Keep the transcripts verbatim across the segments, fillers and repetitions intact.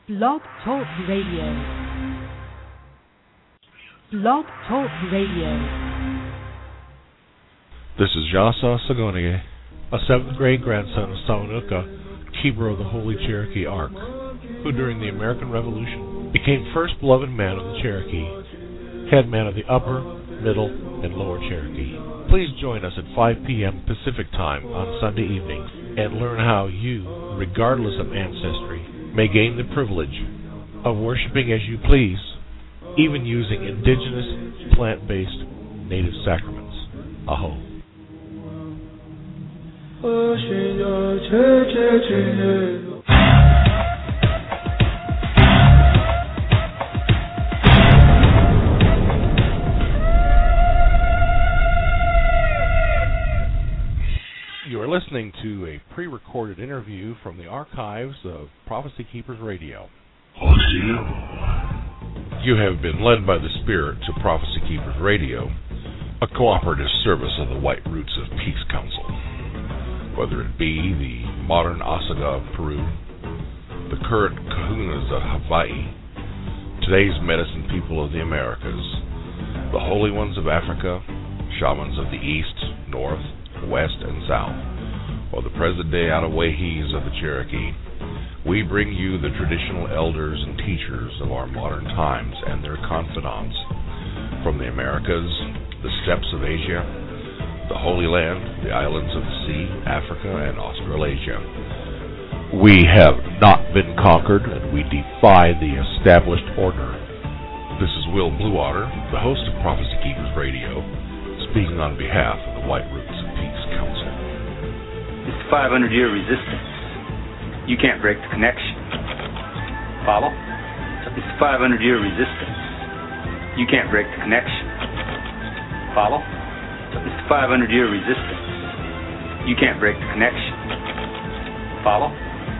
Blog Talk Radio. Blog Talk Radio. This is Yasa Sagonie, a seventh grade grandson of Sawanuka, keeper of the Holy Cherokee Ark, who during the American Revolution became first beloved man of the Cherokee, head man of the Upper, Middle, and Lower Cherokee. Please join us at five p.m. Pacific Time on Sunday evenings and learn how you, regardless of ancestry, may gain the privilege of worshiping as you please, even using indigenous, plant-based, native sacraments. Aho. You are listening to a pre-recorded interview from the archives of Prophecy Keepers Radio. You have been led by the Spirit to Prophecy Keepers Radio, a cooperative service of the White Roots of Peace Council. Whether it be the modern Osaga of Peru, the current Kahunas of Hawaii, today's medicine people of the Americas, the holy ones of Africa, shamans of the East, North, West, and South, or the present-day Outaouais of the Cherokee, we bring you the traditional elders and teachers of our modern times and their confidants from the Americas, the steppes of Asia, the Holy Land, the islands of the sea, Africa, and Australasia. We have not been conquered, and we defy the established order. This is Will Bluewater, the host of Prophecy Keepers Radio, speaking on behalf of the White Roots of Peace Council. It's the five hundred year resistance. You can't break the connection. Follow? It's the five hundred year resistance. You can't break the connection. Follow? It's the five hundred year resistance. You can't break the connection. Follow?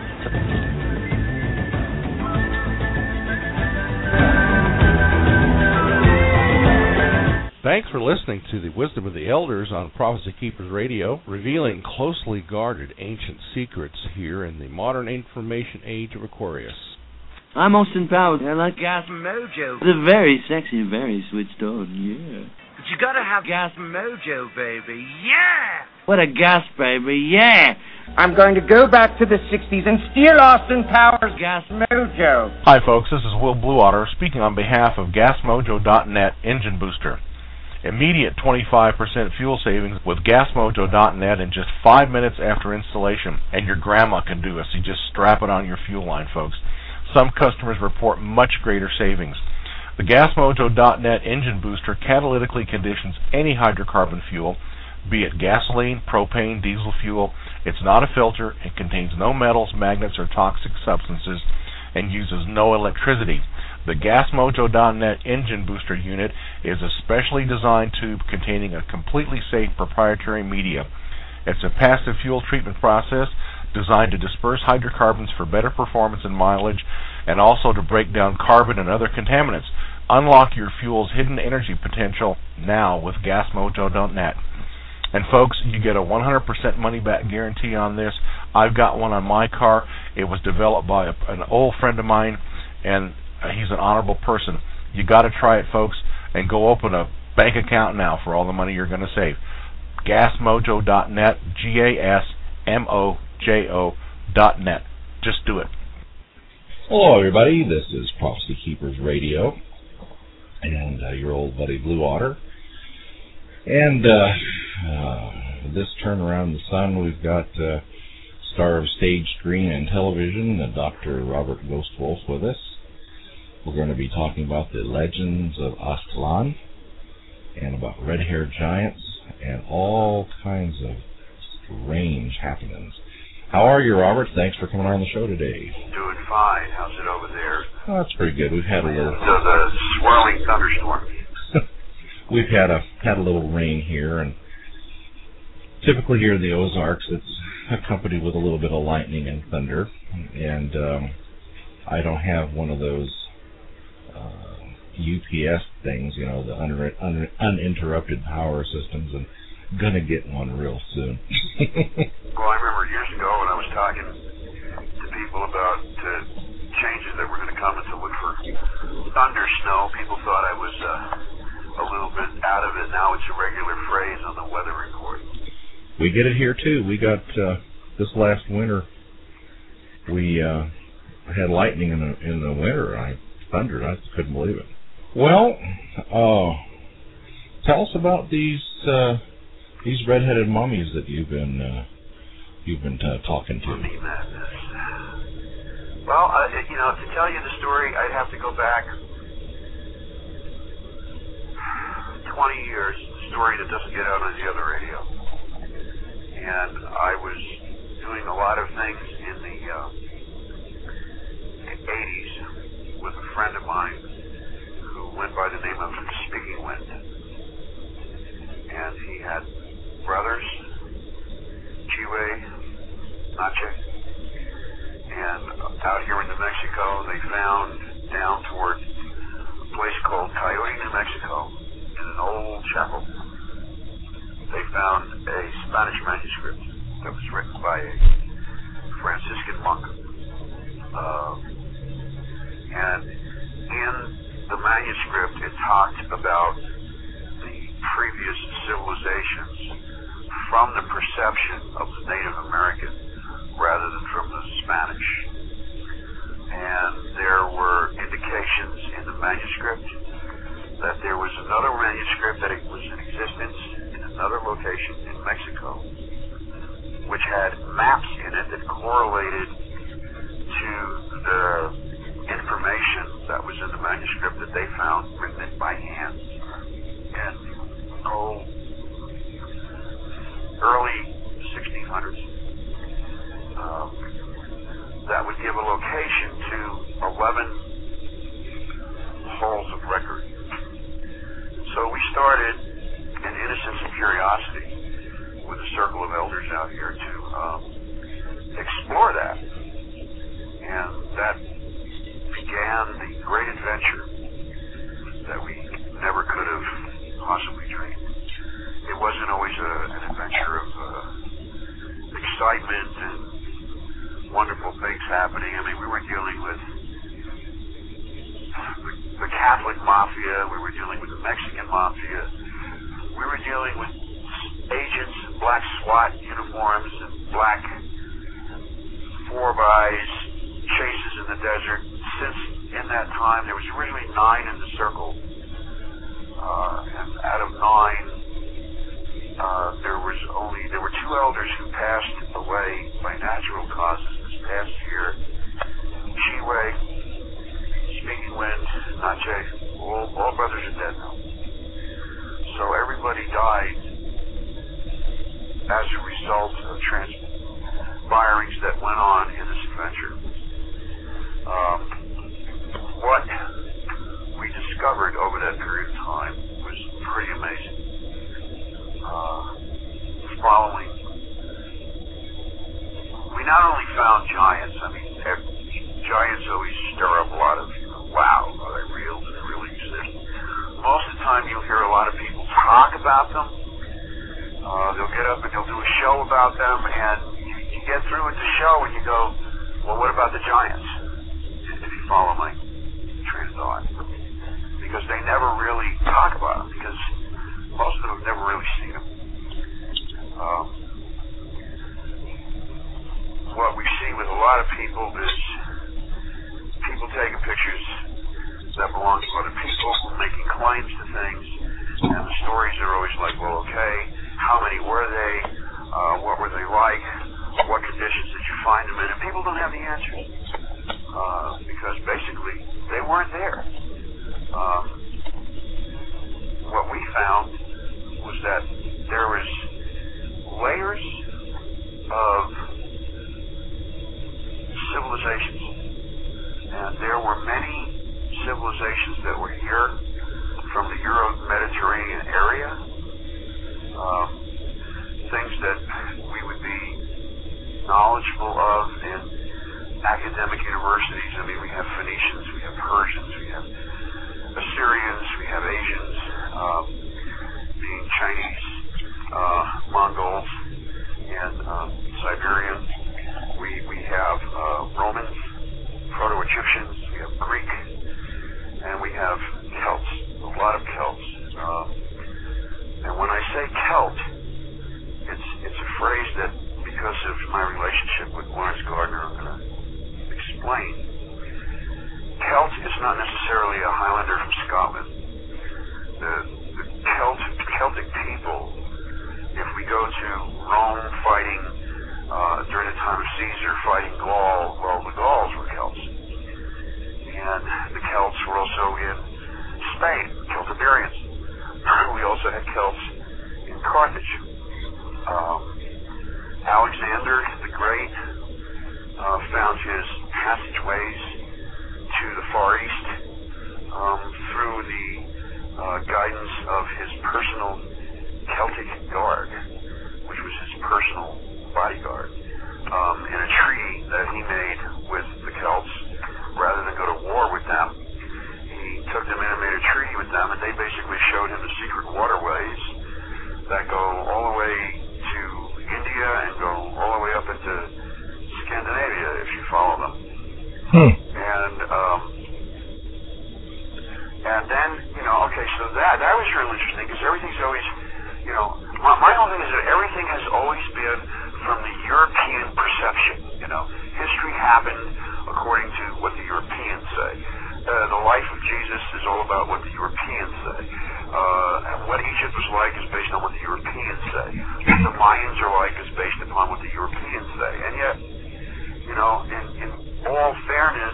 Thanks for listening to the Wisdom of the Elders on Prophecy Keepers Radio, revealing closely guarded ancient secrets here in the modern information age of Aquarius. I'm Austin Powers. I like Gas Mojo. They're very sexy and very switched on, yeah. But you gotta have Gas Mojo, baby, yeah! What a gas, baby, yeah! I'm going to go back to the sixties and steal Austin Powers' Gas Mojo. Hi, folks, this is Will Bluewater speaking on behalf of Gas Mojo dot net Engine Booster. Immediate twenty-five percent fuel savings with Gas Mojo dot net in just five minutes after installation. And your grandma can do it, so you just strap it on your fuel line, folks. Some customers report much greater savings. The Gas Mojo dot net engine booster catalytically conditions any hydrocarbon fuel, be it gasoline, propane, diesel fuel. It's not a filter, it contains no metals, magnets, or toxic substances, and uses no electricity. The Gas Mojo dot net engine booster unit is a specially designed tube containing a completely safe proprietary media. It's a passive fuel treatment process designed to disperse hydrocarbons for better performance and mileage, and also to break down carbon and other contaminants. Unlock your fuel's hidden energy potential now with Gas Mojo dot net. And folks, you get a one hundred percent money-back guarantee on this. I've got one on my car. It was developed by a, an old friend of mine, and he's an honorable person. You got to try it, folks, and go open a bank account now for all the money you're going to save. Gas Mojo dot net, G A S M O J O dot net. Just do it. Hello, everybody. This is Prophecy Keepers Radio, and uh, your old buddy Bluewater. And uh, uh, this turn around the sun, we've got uh, star of stage, screen, and television, uh, Doctor Robert Ghostwolf with us. We're going to be talking about the legends of Aztlan and about red-haired giants and all kinds of strange happenings. How are you, Robert? Thanks for coming on the show today. Doing fine. How's it over there? Oh, that's pretty good. We've had a little... So the swirling thunderstorm. We've had a had a little rain here, and typically here in the Ozarks, it's accompanied with a little bit of lightning and thunder. And um, I don't have one of those uh, U P S things, you know, the un un uninterrupted power systems, and gonna get one real soon. Well, I remember years ago when I was talking to people about uh, changes that were going to thunder snow. People thought I was uh, a little bit out of it. Now it's a regular phrase on the weather report. We get it here too. We got uh, this last winter. We uh, had lightning in the in the winter. I thundered. I couldn't believe it. Well, uh, tell us about these uh, these redheaded mummies that you've been uh, you've been uh, talking to. Mummy madness. Well, uh, you know, to tell you the story, I'd have to go back twenty years. A story that doesn't get out on the other radio. And I was doing a lot of things in the uh, eighties with a friend of mine who went by the name of Speaking Wind. And he had brothers, Chiwe, Nache, and out here in New Mexico, they found down toward a place called Coyote, New Mexico, in an old chapel. They found a Spanish manuscript that was written by a Franciscan monk. Uh, and in the manuscript, it talked about the previous civilizations from the perception of the Native American rather than from the Spanish. And there were indications in the manuscript that there was another manuscript that it was in existence in another location in Mexico, which had maps in it that correlated to the information that was in the manuscript that they found written by hand. And oh, early sixteen hundreds. Um, that would give a location to eleven holes of record. So we started in innocence and curiosity with a circle of elders out here to um, explore that. And that began the great adventure that we never could have possibly dreamed. It wasn't always a, an adventure of uh, excitement and wonderful things happening. I mean, we were dealing with the Catholic Mafia, we were dealing with the Mexican Mafia, we were dealing with agents in black SWAT uniforms and black four-bys, chases in the desert. Since in that time, there was originally nine in the circle, uh, and out of nine, uh, there was only, there were two elders who passed away by natural causes this past year. Chiwe, Speaking Wind, Nache, all, all brothers are dead now. So everybody died as a result of transpirings that went on in this adventure. Um, what we discovered over that period of time was pretty amazing. Uh, following, we not only found giants, I mean, giants always stir up a lot of, you know, wow, are they real? Do they really exist? Most of the time you'll hear a lot of people talk about them. Uh, they'll get up and they'll do a show about them, and you, you get through with the show and you go, well, what about the giants? If you follow my train of thought. Because they never really talk about them, because most of them have never really seen them. Um, what we see with a lot of people is people taking pictures that belong to other people, making claims to things, and the stories are always like, well, okay, how many were they? Uh, what were they like? What conditions did you find them in? And people don't have the answers, uh, because basically they weren't there. Um, what we found was that there was layers of civilizations, and there were many civilizations that were here from the Euro-Mediterranean area, um, things that we would be knowledgeable of in academic universities. I mean, we have Phoenicians, we have Persians, we have Assyrians, we have Asians, um, being Chinese, uh, Mongols, and um, Siberian. We we have uh, Romans, Proto-Egyptians, we have Greek, and we not necessarily a Highlander from Scotland. The, the Celtic, Celtic people, if we go to Rome fighting uh, during the time of Caesar, fighting Gaul, well, the Gauls were Celts. And the Celts were also in Spain, Celtiberians. We also had Celts in Carthage. Um, Alexander the Great uh, found his passageways to the Far East um, through the uh, guidance of his personal Celtic guard, which was his personal bodyguard, um, in a treaty that he made with the Celts. Rather than go to war with them, he took them in and made a treaty with them, and they basically showed him the secret waterways that go all the way to India and go all the way up into Scandinavia, if you follow them. Hmm. And um, and then, you know, okay, so that that was really interesting, because everything's always, you know, my, my whole thing is that everything has always been from the European perception. You know, history happened according to what the Europeans say. Uh, the life of Jesus is all about what the Europeans say. Uh, and what Egypt was like is based on what the Europeans say. What the Mayans are like is based upon what the Europeans say. And yet, you know, in, in all fairness,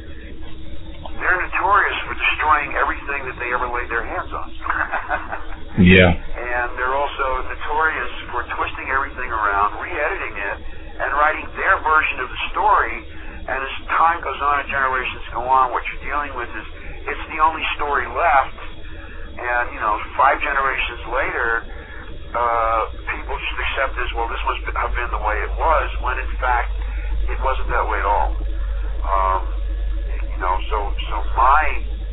they're notorious for destroying everything that they ever laid their hands on. Yeah. And they're also notorious for twisting everything around, re-editing it, and writing their version of the story. And as time goes on and generations go on, what you're dealing with is it's the only story left. And, you know, five generations later, uh, people just accept this, well, this must have been the way it was, when in fact it wasn't that way at all. Um, you know, so, so my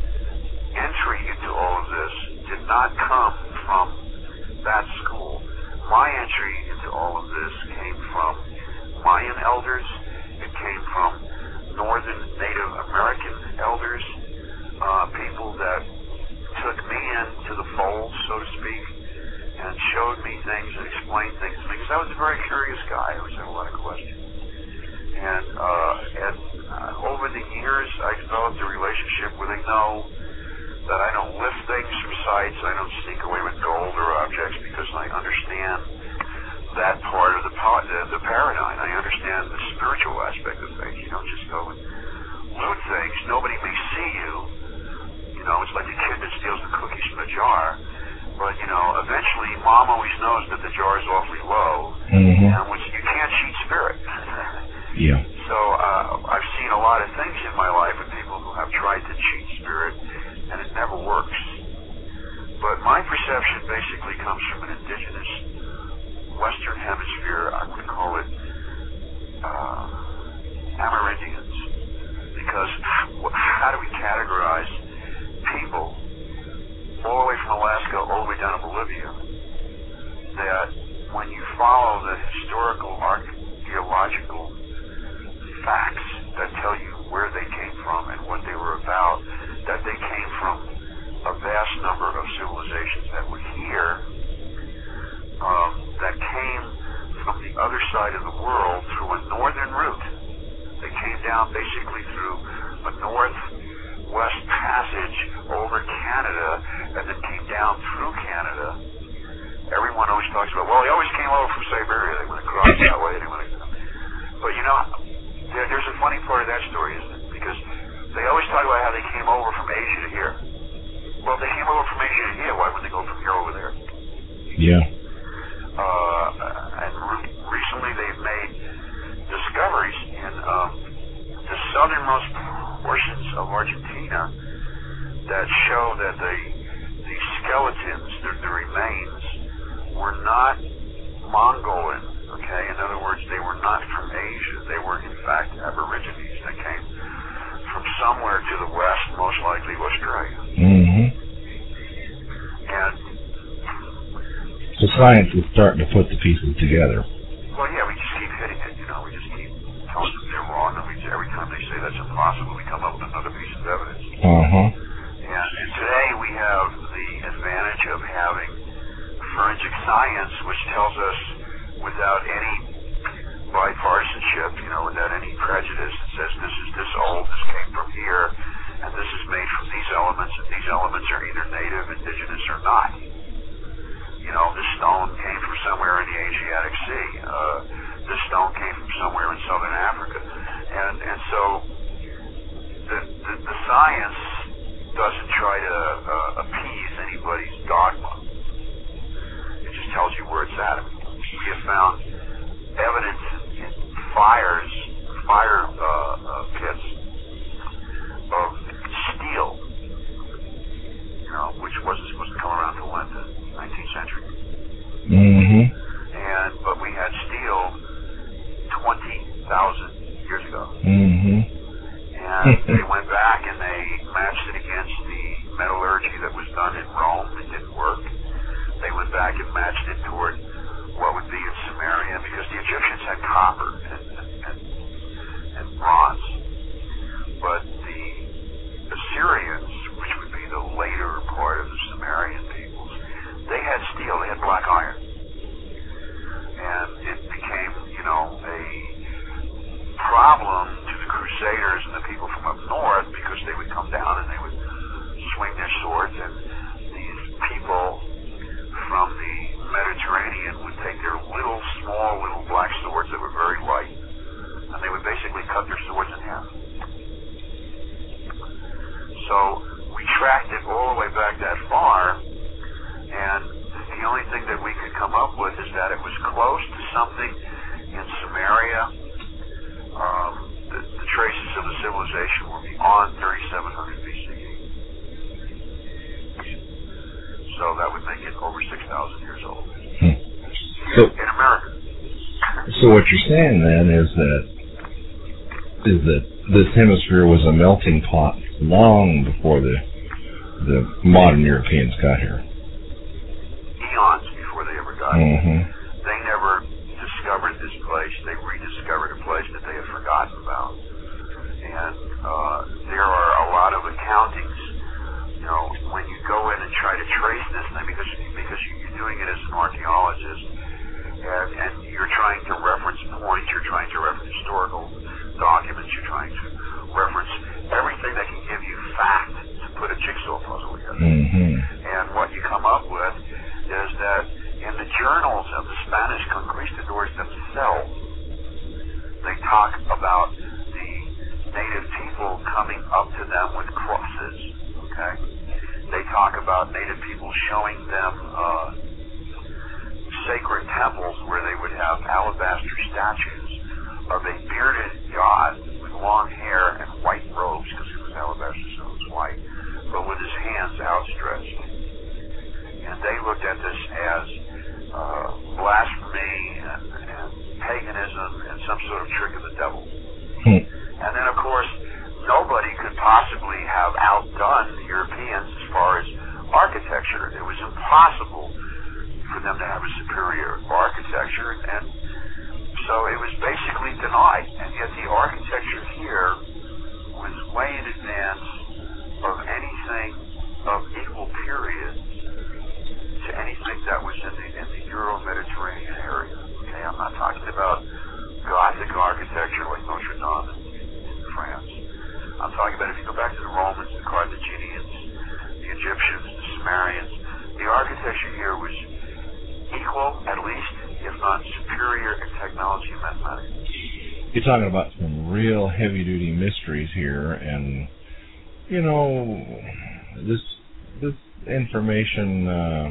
entry into all of this did not come from that school. My entry into all of this came from Mayan elders. It came from Northern Native American elders, uh, people that took me into the fold, so to speak, and showed me things and explained things to me, because I was a very curious guy. I always had a lot of questions. And, uh, and uh, over the years, I developed a relationship where they know that I don't lift things from sites, I don't sneak away with gold or objects, because I understand that part of the, the, the paradigm. I understand the spiritual aspect of things. You don't just go and loot things. Nobody may see you. You know, it's like a kid that steals the cookies from the jar. But, you know, eventually mom always knows that the jar is awfully low. Mm-hmm. And which you can't cheat spirit. Yeah. So uh, I've seen a lot of things in my life with people who have tried to cheat spirit, and it never works. But my perception basically comes from an indigenous Western Hemisphere, I would call it uh, Amerindians, because how do we categorize people all the way from Alaska all the way down to Bolivia, that when you follow the historical, archaeological facts that tell you where they came from and what they were about, that they came from a vast number of civilizations that were here, um, that came from the other side of the world through a northern route. They came down basically through a northwest passage over Canada, and then came down through Canada. Everyone always talks about, well, they always came over from Siberia. They went across that way. They went across. But you know, there, there's a funny part of that story, isn't it? Because they always talk about how they came over from Asia to here. Well, if they came over from Asia to here, why wouldn't they go from here over there? Yeah. Uh, and re- recently they've made discoveries in um, the southernmost portions of Argentina that show that the the skeletons, the, the remains, were not Mongolian. Okay, in other words, they were not from Asia. They were in fact Aborigines that came from somewhere to the west, most likely Australia. Mm-hmm. And so science is starting to put the pieces together. Well, yeah, we just keep hitting it, you know, we just keep telling them they're wrong, and we, every time they say that's impossible, we come up with another piece of evidence. Uh-huh. And, and today we have the advantage of having forensic science, which tells us without any bipartisanship, you know, without any prejudice, it says this is this old, this came from here, and this is science doesn't try to uh, appease anybody's dogma. It just tells you where it's at. We have found evidence in fires, fire uh, uh, pits of steel, you know, which wasn't supposed to come around until the nineteenth century. Mm-hmm. And but we had steel twenty thousand years ago. Mm-hmm. And they went back and they matched it against the metallurgy that was done in Rome. It didn't work. They went back and matched it toward what would be in Samaria, because the Egyptians had copper and, and, and, and bronze. But the Assyrians, which would be the later part of the Sumerian peoples, they had steel, they had black iron. And it became, you know, a problem to the Crusaders and the people from up north, because they would come down and they would swing their swords, and these people from the Mediterranean would take their little, small, little black swords that were very light, and they would basically cut their swords in half. So we tracked it all the way back that far, and the only thing that we could come up with is that it was close to something in Samaria. Um, the, the traces of the civilization were beyond thirty-seven hundred B C E. So that would make it over six thousand years old. Hmm. So, in America. So what you're saying then is that is that this hemisphere was a melting pot long before the the modern Europeans got here. Eons before they ever got mm-hmm. here. They never discovered this place. They rediscovered a place that they had forgotten about. And uh, there are a lot of accountings. You know, when you go in and try to trace this thing, because because you're doing it as an archaeologist, and, and you're trying to reference points, you're trying to reference historical documents, you're trying to reference everything that can give you fact to put a jigsaw puzzle together. Mm-hmm. And what you come up with is that in the journals of the Spanish conquistadors themselves, they talk about the native people coming up to them with crosses. Okay? They talk about native people showing them uh, sacred temples where they would have alabaster statues of a bearded god with long hair and white robes, because it was alabaster, so it was white, but with his hands outstretched. And they looked at this as uh, blasphemy and, and paganism and some sort of trick of the devil. Hmm. And then, of course, nobody could possibly have outdone the Europeans as far as architecture. It was impossible for them to have a superior architecture, and so it was basically denied. And yet the architecture here was way in advance of anything of equal period to anything that was in the, in the Euro-Mediterranean area. Okay, I'm not talking about Gothic architecture like Notre Dame in, in France. I'm talking about if you go back to the Romans, the Carthaginians, the Egyptians, the Sumerians, the architecture here was equal, at least, if not superior in technology and mathematics. You're talking about some real heavy-duty mysteries here, and, you know, this this information, uh,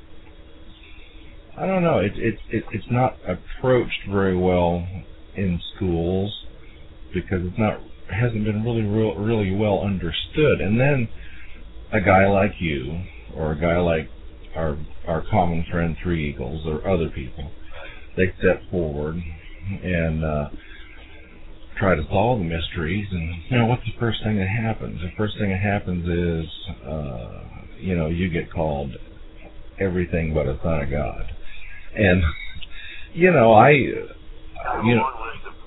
I don't know, it, it, it it's not approached very well in schools because it's not hasn't been really real, really well understood. And then a guy like you, or a guy like our our common friend Three Eagles, or other people, they step forward and uh, try to solve the mysteries. And you know, what's the first thing that happens? The first thing that happens is, uh, you know, you get called everything but a son of God. And you know, I, uh, you know.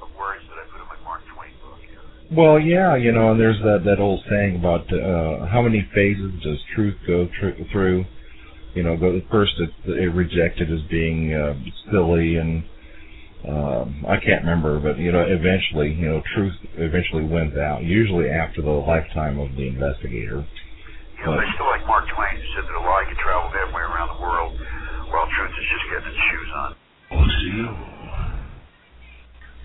Well, yeah, you know, and there's that, that old saying about uh, how many phases does truth go tr- through. You know, go, first it's it rejected as being uh, silly, and um, I can't remember, but, you know, eventually, you know, truth eventually wins out, usually after the lifetime of the investigator. You know, they still like Mark Twain, who said that a lie can travel halfway around the world, while truth is just getting its shoes on.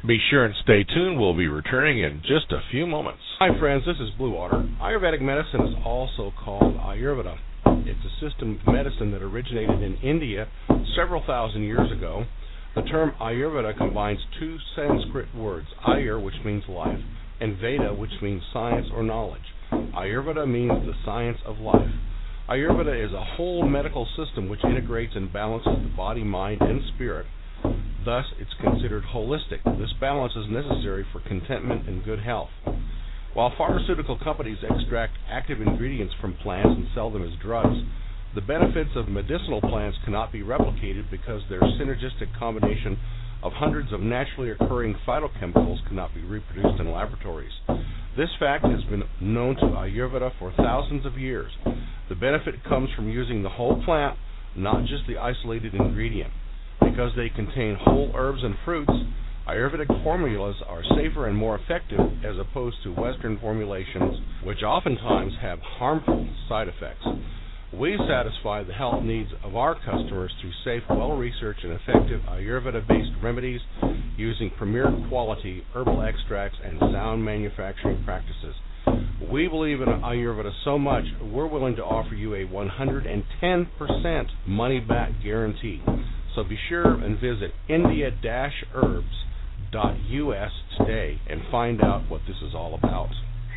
Be sure and stay tuned. We'll be returning in just a few moments. Hi friends, this is Blue Water. Ayurvedic medicine is also called Ayurveda. It's a system of medicine that originated in India several thousand years ago. The term Ayurveda combines two Sanskrit words, Ayur, which means life, and Veda, which means science or knowledge. Ayurveda means the science of life. Ayurveda is a whole medical system which integrates and balances the body, mind, and spirit. Thus, it's considered holistic. This balance is necessary for contentment and good health. While pharmaceutical companies extract active ingredients from plants and sell them as drugs, the benefits of medicinal plants cannot be replicated because their synergistic combination of hundreds of naturally occurring phytochemicals cannot be reproduced in laboratories. This fact has been known to Ayurveda for thousands of years. The benefit comes from using the whole plant, not just the isolated ingredient. Because they contain whole herbs and fruits, Ayurvedic formulas are safer and more effective as opposed to Western formulations, which oftentimes have harmful side effects. We satisfy the health needs of our customers through safe, well-researched, and effective Ayurveda-based remedies using premier quality herbal extracts and sound manufacturing practices. We believe in Ayurveda so much, we're willing to offer you a one hundred ten percent money-back guarantee. So be sure and visit india dash herbs dot U S today and find out what this is all about.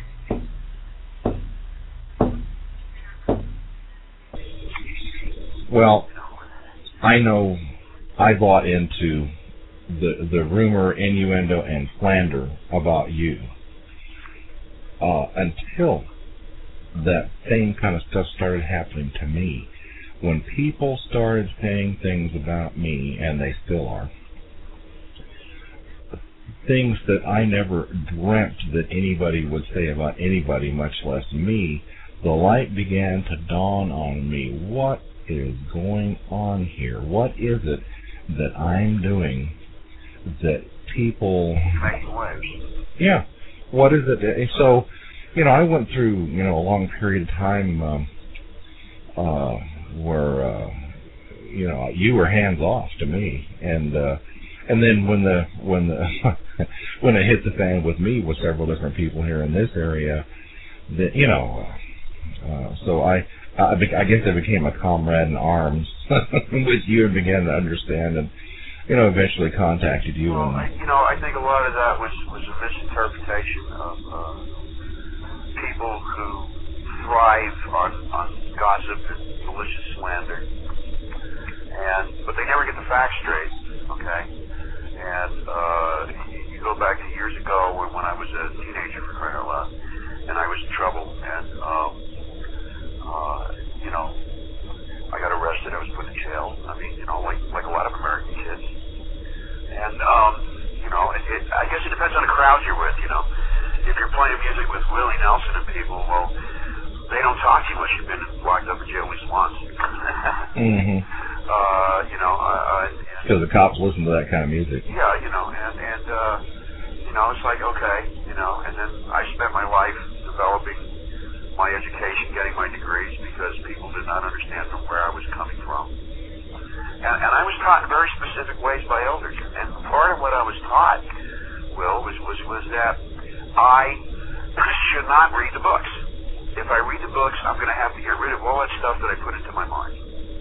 Well, I know I bought into the the rumor, innuendo, and slander about you uh, until that same kind of stuff started happening to me. When people started saying things about me, and they still are, things that I never dreamt that anybody would say about anybody, much less me, the light began to dawn on me. What is going on here? What is it that I'm doing that people... Yeah. What is it? So, you know, I went through, you know, a long period of time... Um, uh, where uh, you know you were hands off to me, and uh, and then when the when the when it hit the fan with me with several different people here in this area, that you know, uh, so I I, I guess I became a comrade in arms with you and began to understand, and you know eventually contacted you. Well, and, I, you know, I think a lot of that was was a misinterpretation of uh, people who thrive on, on gossip and malicious slander, and but they never get the facts straight, okay? And uh, you go back to years ago when, when I was a teenager, for crying out loud, and I was in trouble, and um, uh, you know, I got arrested, I was put in jail. I mean, you know, like like a lot of American kids, and um, you know, it, it, I guess it depends on the crowd you're with, you know. If you're playing music with Willie Nelson and people, well, they don't talk to you unless you've been locked up in jail at least once. mm-hmm. uh, you know, because uh, the cops listen to that kind of music. Yeah, you know, and and uh, you know, it's like okay, you know, and then I spent my life developing my education, getting my degrees because people did not understand from where I was coming from, and, and I was taught in very specific ways by elders, and part of what I was taught, Will, was was was that I should not read the books. If I read the books, I'm going to have to get rid of all that stuff that I put into my mind.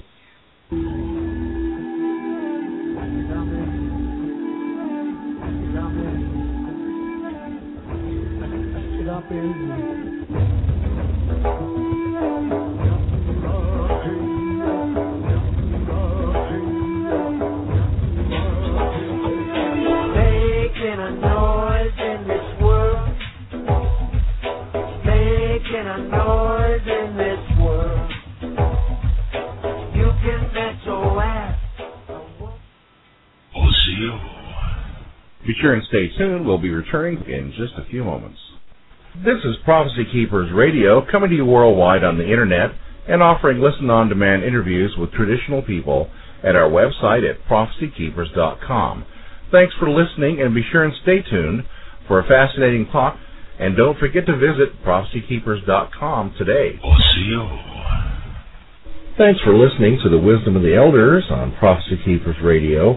Making a noise in this world. Making a noise in this world. You can bet your ass. We'll see you. Be sure and stay tuned. We'll be returning in just a few moments. This is Prophecy Keepers Radio, coming to you worldwide on the Internet and offering listen-on-demand interviews with traditional people at our website at prophecy keepers dot com. Thanks for listening, and be sure and stay tuned for a fascinating talk. And don't forget to visit prophecy keepers dot com today. We'll see you. Thanks for listening to the Wisdom of the Elders on Prophecy Keepers Radio.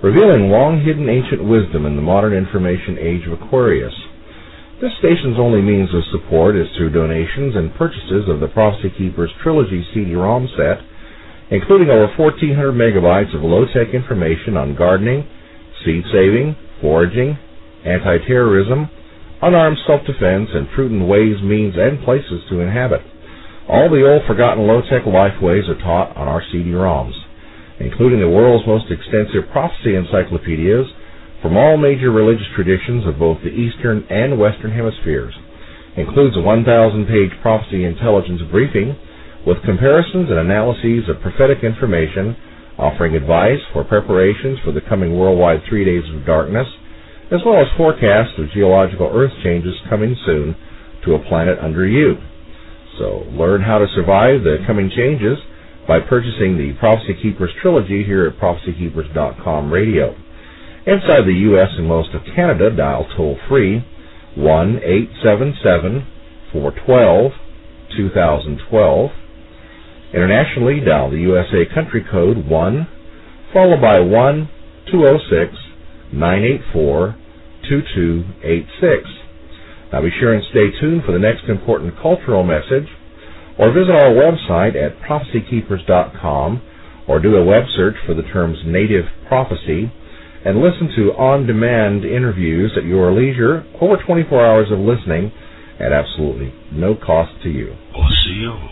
revealing long-hidden ancient wisdom in the modern information age of Aquarius. This station's only means of support is through donations and purchases of the Prophecy Keepers Trilogy C D ROM set, including over fourteen hundred megabytes of low-tech information on gardening, seed saving, foraging, anti-terrorism, unarmed self-defense, and prudent ways, means, and places to inhabit. All the old forgotten low-tech lifeways are taught on our C D ROMs, including the world's most extensive prophecy encyclopedias from all major religious traditions of both the Eastern and Western hemispheres. Includes a one thousand page prophecy intelligence briefing with comparisons and analyses of prophetic information, offering advice for preparations for the coming worldwide three days of darkness, as well as forecasts of geological earth changes coming soon to a planet under you. So learn how to survive the coming changes by purchasing the Prophecy Keepers Trilogy here at prophecy keepers dot com radio. Inside the U S and most of Canada, dial toll-free one eight seven seven, four one two, two thousand twelve. Internationally, dial the U S A country code one, followed by one two zero six, nine eight four, two two eight six. Now be sure and stay tuned for the next important cultural message, or visit our website at prophecy keepers dot com, or do a web search for the terms Native Prophecy, and listen to on-demand interviews at your leisure, over twenty-four hours of listening at absolutely no cost to you. We'll see you.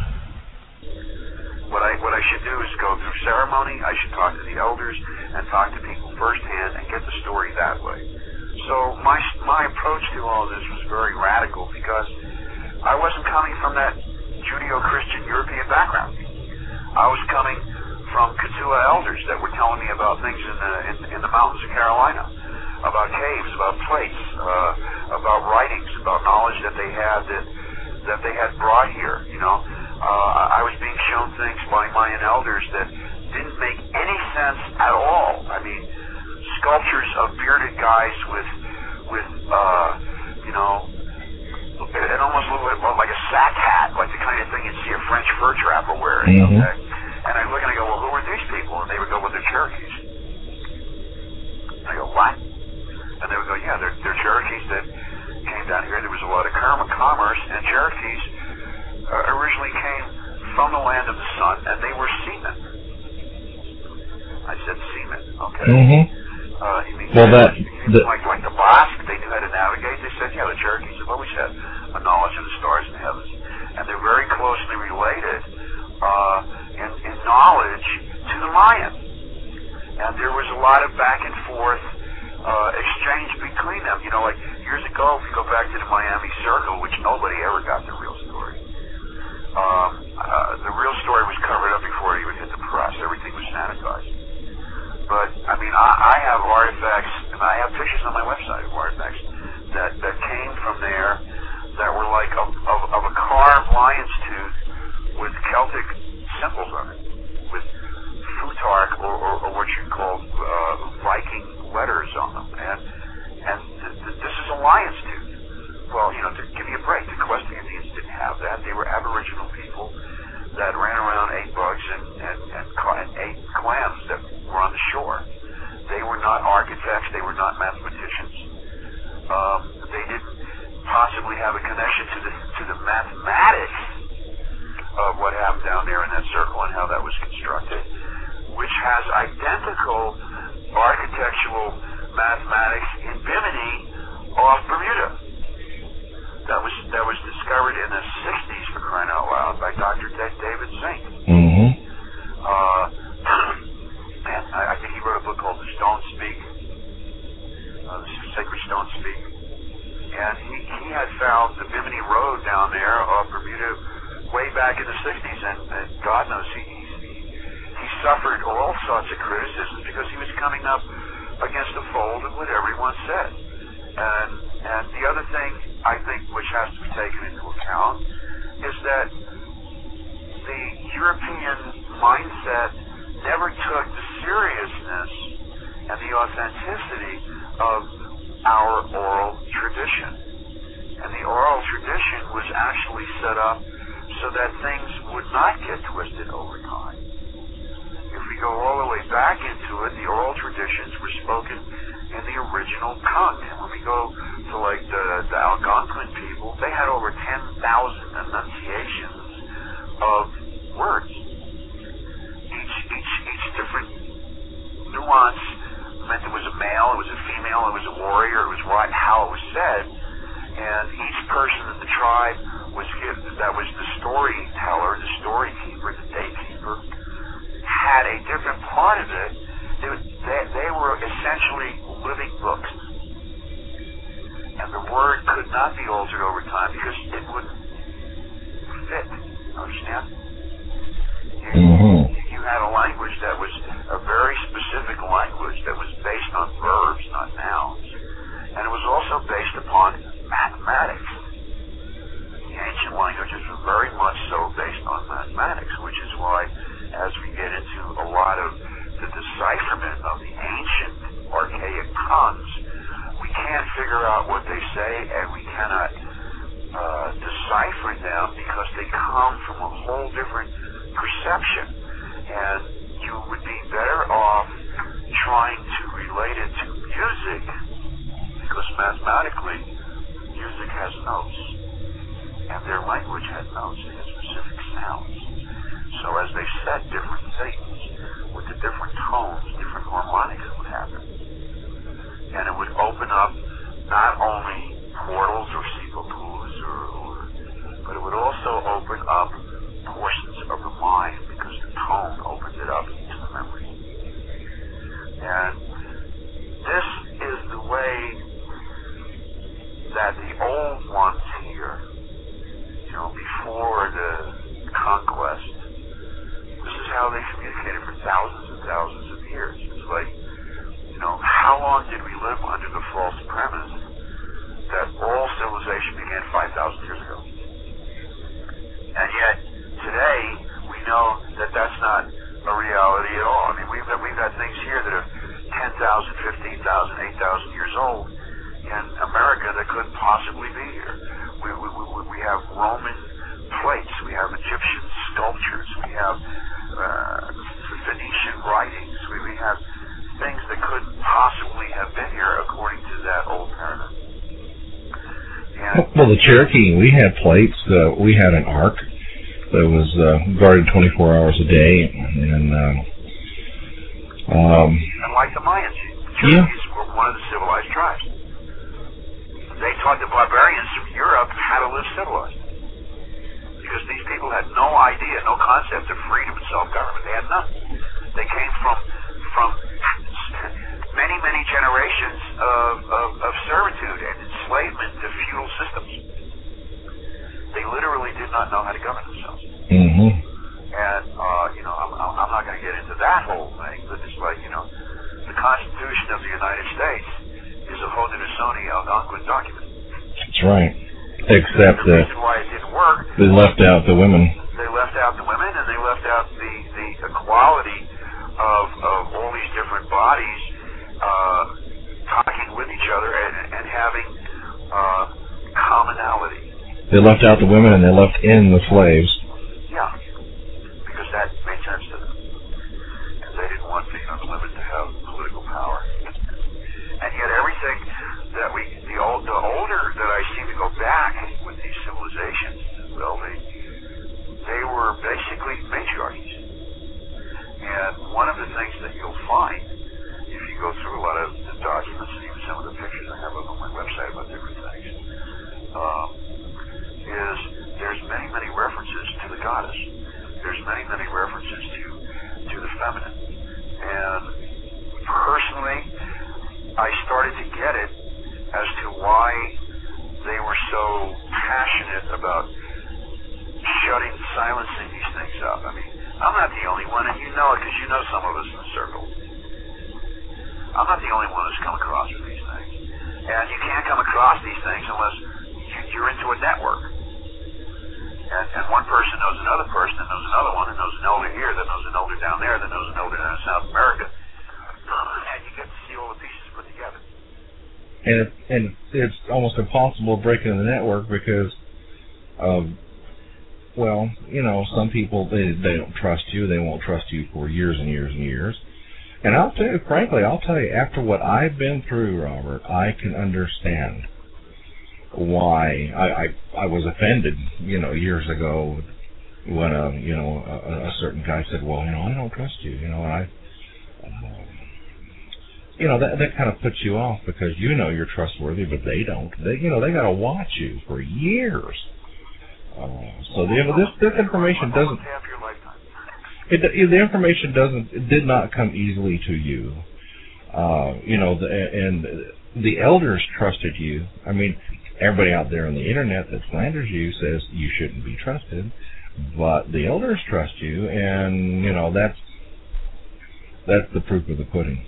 What I what I should do is go through ceremony. I should talk to the elders and talk to people firsthand and get the story that way. So my my approach to all this was very radical because I wasn't coming from that Judeo-Christian European background. I was coming from Katua elders that were telling me about things in the in, in the mountains of Carolina, about caves, about plates, uh, about writings, about knowledge that they had that that they had brought here. You know, uh, I was being shown things by Mayan elders that didn't make any sense at all. I mean, sculptures of bearded guys with with uh, you know, it almost looked like a sack hat, like the kind of thing you'd see a French fur trapper wearing. Mm-hmm. Okay. And I look and I go, well, who are these people? And they would go, well, they're Cherokees. And I go, what? And they would go, yeah, they're, they're Cherokees that came down here. There was a lot of commerce, and Cherokees uh, originally came from the land of the sun, and they were seamen. I said seamen, okay. Mm-hmm. Uh, you mean, well, that, the, like, like the Basque, they knew how to navigate. They said, yeah, the Cherokees have always had a knowledge of the stars and the heavens. And they're very closely related uh, in, in knowledge to the Mayan. And there was a lot of back and forth uh, exchange between them. You know, like years ago, if you go back to the Miami Circle, which nobody ever got the real story, um, uh, the real story was covered up before it even hit the press. Everything was sanitized. But, I mean, I, I have artifacts, and I have pictures on my website of artifacts that, that came from there that were like of, of, of a carved lion's tooth with Celtic symbols on it, with futark or, or, or what you call uh, Viking letters on them. And and th- th- this is a lion's tooth. Well, you know, to give you a break, the Questa Indians didn't have that. They were Aboriginal people that ran around, ate bugs, and, and, and, and ate clams that were on the shore. They were not architects. They were not mathematicians. Um, they didn't possibly have a connection to the to the mathematics of what happened down there in that circle and how that was constructed, which has identical architectural mathematics in Bimini off Bermuda. That was that was discovered in the sixties, for crying out loud, by Doctor David Zink. Mm-hmm. Uh, and I, I think he wrote a book called The Stone Speak, uh, The Sacred Stone Speak. And he, he had found the Bimini Road down there off Bermuda way back in the sixties, and, and God knows he, he he suffered all sorts of criticisms because he was coming up against the fold of what everyone said. And and the other thing I think which has to be taken into account is that the European mindset never took the seriousness and the authenticity of our oral tradition. And the oral tradition was actually set up so that things would not get twisted over time. If we go all the way back into it, the oral traditions were spoken in the original tongue. And when we go to like the, the Algonquin people, they had over ten thousand enunciations of words. Each, each, each different nuance meant it was a male, it was a female, it was a warrior, it was what, how it was said. And each person in the tribe was given, that was the storyteller, the storykeeper, the daykeeper, had a different part of it. They, they, they were essentially living books. And the word could not be altered over time because it wouldn't fit. Understand? You, mm-hmm. you had a language that was a very specific language that was based on verbs, not nouns. And it was also based upon mathematics. The ancient languages were very much so based on mathematics, which is why, as we get into a lot of the decipherment of the ancient archaic tongues, we can't figure out what they say, and we cannot uh, decipher them because they come from a whole different perception. And you would be better off trying to relate it to music, because mathematically, music has notes, and their language had notes. They had specific sounds. So as they said different things, with the different tones, different harmonics would happen. And it would open up not only portals or sepulchres, or, or, but it would also open up portions of the mind, because the tone opened it up into the memory. And this is the way that the old ones here, you know, before the conquest, this is how they communicated for thousands and thousands of years. It's like, you know, how long did we live under the false premise that all civilization began five thousand years ago? And yet, today, we know that that's not a reality at all. I mean, we've got, we've got things here that are ten thousand, fifteen thousand, eight thousand years old in America that couldn't possibly be here. We, we, we, we have Roman plates, we have Egyptian sculptures, we have uh, Phoenician writings, we, we have things that couldn't possibly have been here according to that old paradigm. And well, the Cherokee, we had plates, uh, we had an ark that was uh, guarded twenty-four hours a day, and uh, um, and like the Mayans, the Cherokees yeah. were one of the civilized tribes. They taught the barbarians from Europe how to live civilized, because these people had no idea, no concept of freedom and self-government. They had none. They came from from many, many generations of, of, of servitude and enslavement to feudal systems. They literally did not know how to govern themselves. Mm-hmm. And, uh, you know, I'm, I'm not going to get into that whole thing, but it's like, you know, the Constitution of the United States is a Haudenosaunee Algonquin document. That's right. Except that the why it didn't work, they left out the women. They left out the women, and they left out the, the equality of, of all these different bodies uh, talking with each other and, and having uh, commonality. They left out the women, and they left in the slaves. Yeah, because that made sense to them. Because they didn't want the, you know, the women to have political power. And yet everything that we, the, old, the older that I seem to go back with these civilizations, well, they, they were basically matriarchies. And one of the things that you'll find, if you go through a lot of the documents and even some of the pictures I have up on my website about different things, um, is there's many, many references to the goddess. There's many, many references to, to the feminine. And personally, I started to get it as to why they were so passionate about shutting, silencing these things up. I mean, I'm not the only one, and you know it because you know some of us in the circle. I'm not the only one who's come across with these things. And you can't come across these things unless you're into a network. And, and one person knows another person that knows another one that knows an elder here, that knows an elder down there, that knows an elder down in South America. And you get to see all the pieces put together. And it, and it's almost impossible to break into the network because um, well, you know, some people, they, they don't trust you. They won't trust you for years and years and years. And I'll tell you, frankly, I'll tell you, after what I've been through, Robert, I can understand why I, I, I was offended, you know, years ago when, a, you know, a, a certain guy said, well, you know, I don't trust you, you know, and I, uh, you know, that that kind of puts you off because you know you're trustworthy, but they don't. They, you know, they got to watch you for years. Uh, so the, this this information doesn't. It, the information doesn't. It did not come easily to you. Uh, you know, the, and the elders trusted you. I mean, everybody out there on the internet that slanders you says you shouldn't be trusted, but the elders trust you, and you know that's that's the proof of the pudding.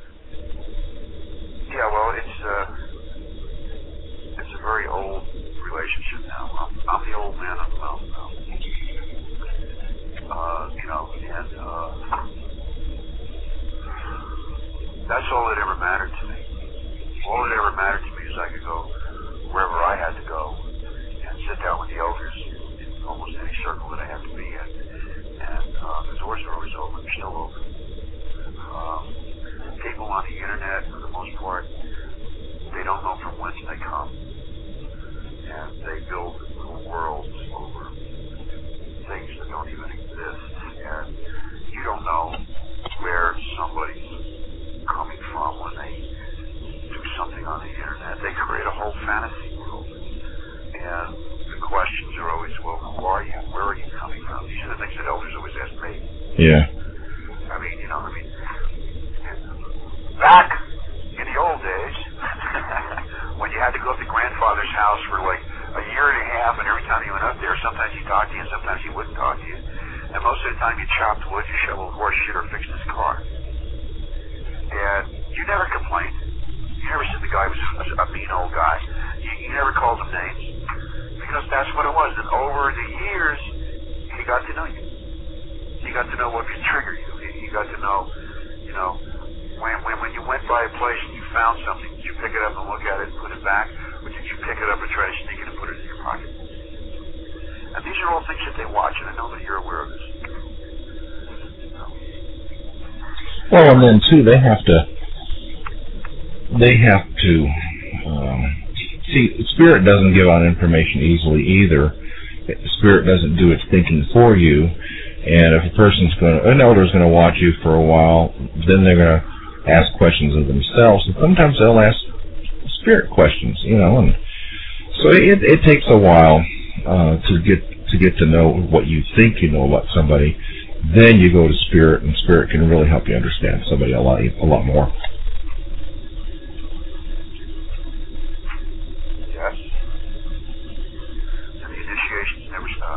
Yeah, well, it's uh, it's a very old relationship now. I'm, I'm the old man on the mountain now. Uh, you know, and uh, that's all that ever mattered to me. All that ever mattered to me is I could go wherever I had to go and sit down with the elders in almost any circle that I have to be in. And uh, the doors are always open. They're still open. Um, people on the internet, for the most part, they don't know from whence they come. And they build little worlds over things that don't even exist. And you don't know where somebody's coming from when they do something on the internet. They create a whole fantasy world. And the questions are always, well, who are you? Where are you coming from? These are the things that elders always ask me. Yeah. I mean, you know, I mean, back in the old days, when you had to go up to grandfather's house for like a year and a half, and every time you went up there, sometimes he talked to you, and sometimes he wouldn't talk to you. And most of the time, you chopped wood, you shoveled horse shit, or fixed his car. And you never complained. You never said the guy was a mean old guy. You, you never called him names, because that's what it was. And over the years, he got to know you. He got to know what could trigger you. He, he got to know, you know, When, when when you went by a place and you found something, did you pick it up and look at it and put it back, or did you pick it up and try to sneak it and put it in your pocket? And these are all things that they watch, and I know that you're aware of this. So. Well, and then too, they have to they have to um, see. Spirit doesn't give out information easily either. Spirit doesn't do its thinking for you. And if a person's going to, an elder's going to watch you for a while, then they're going to ask questions of themselves, and sometimes they'll ask spirit questions, you know, and so it it takes a while uh, to get to get to know what you think you know about somebody. Then you go to spirit, and spirit can really help you understand somebody a lot a lot more. Yes, and the initiations never stop.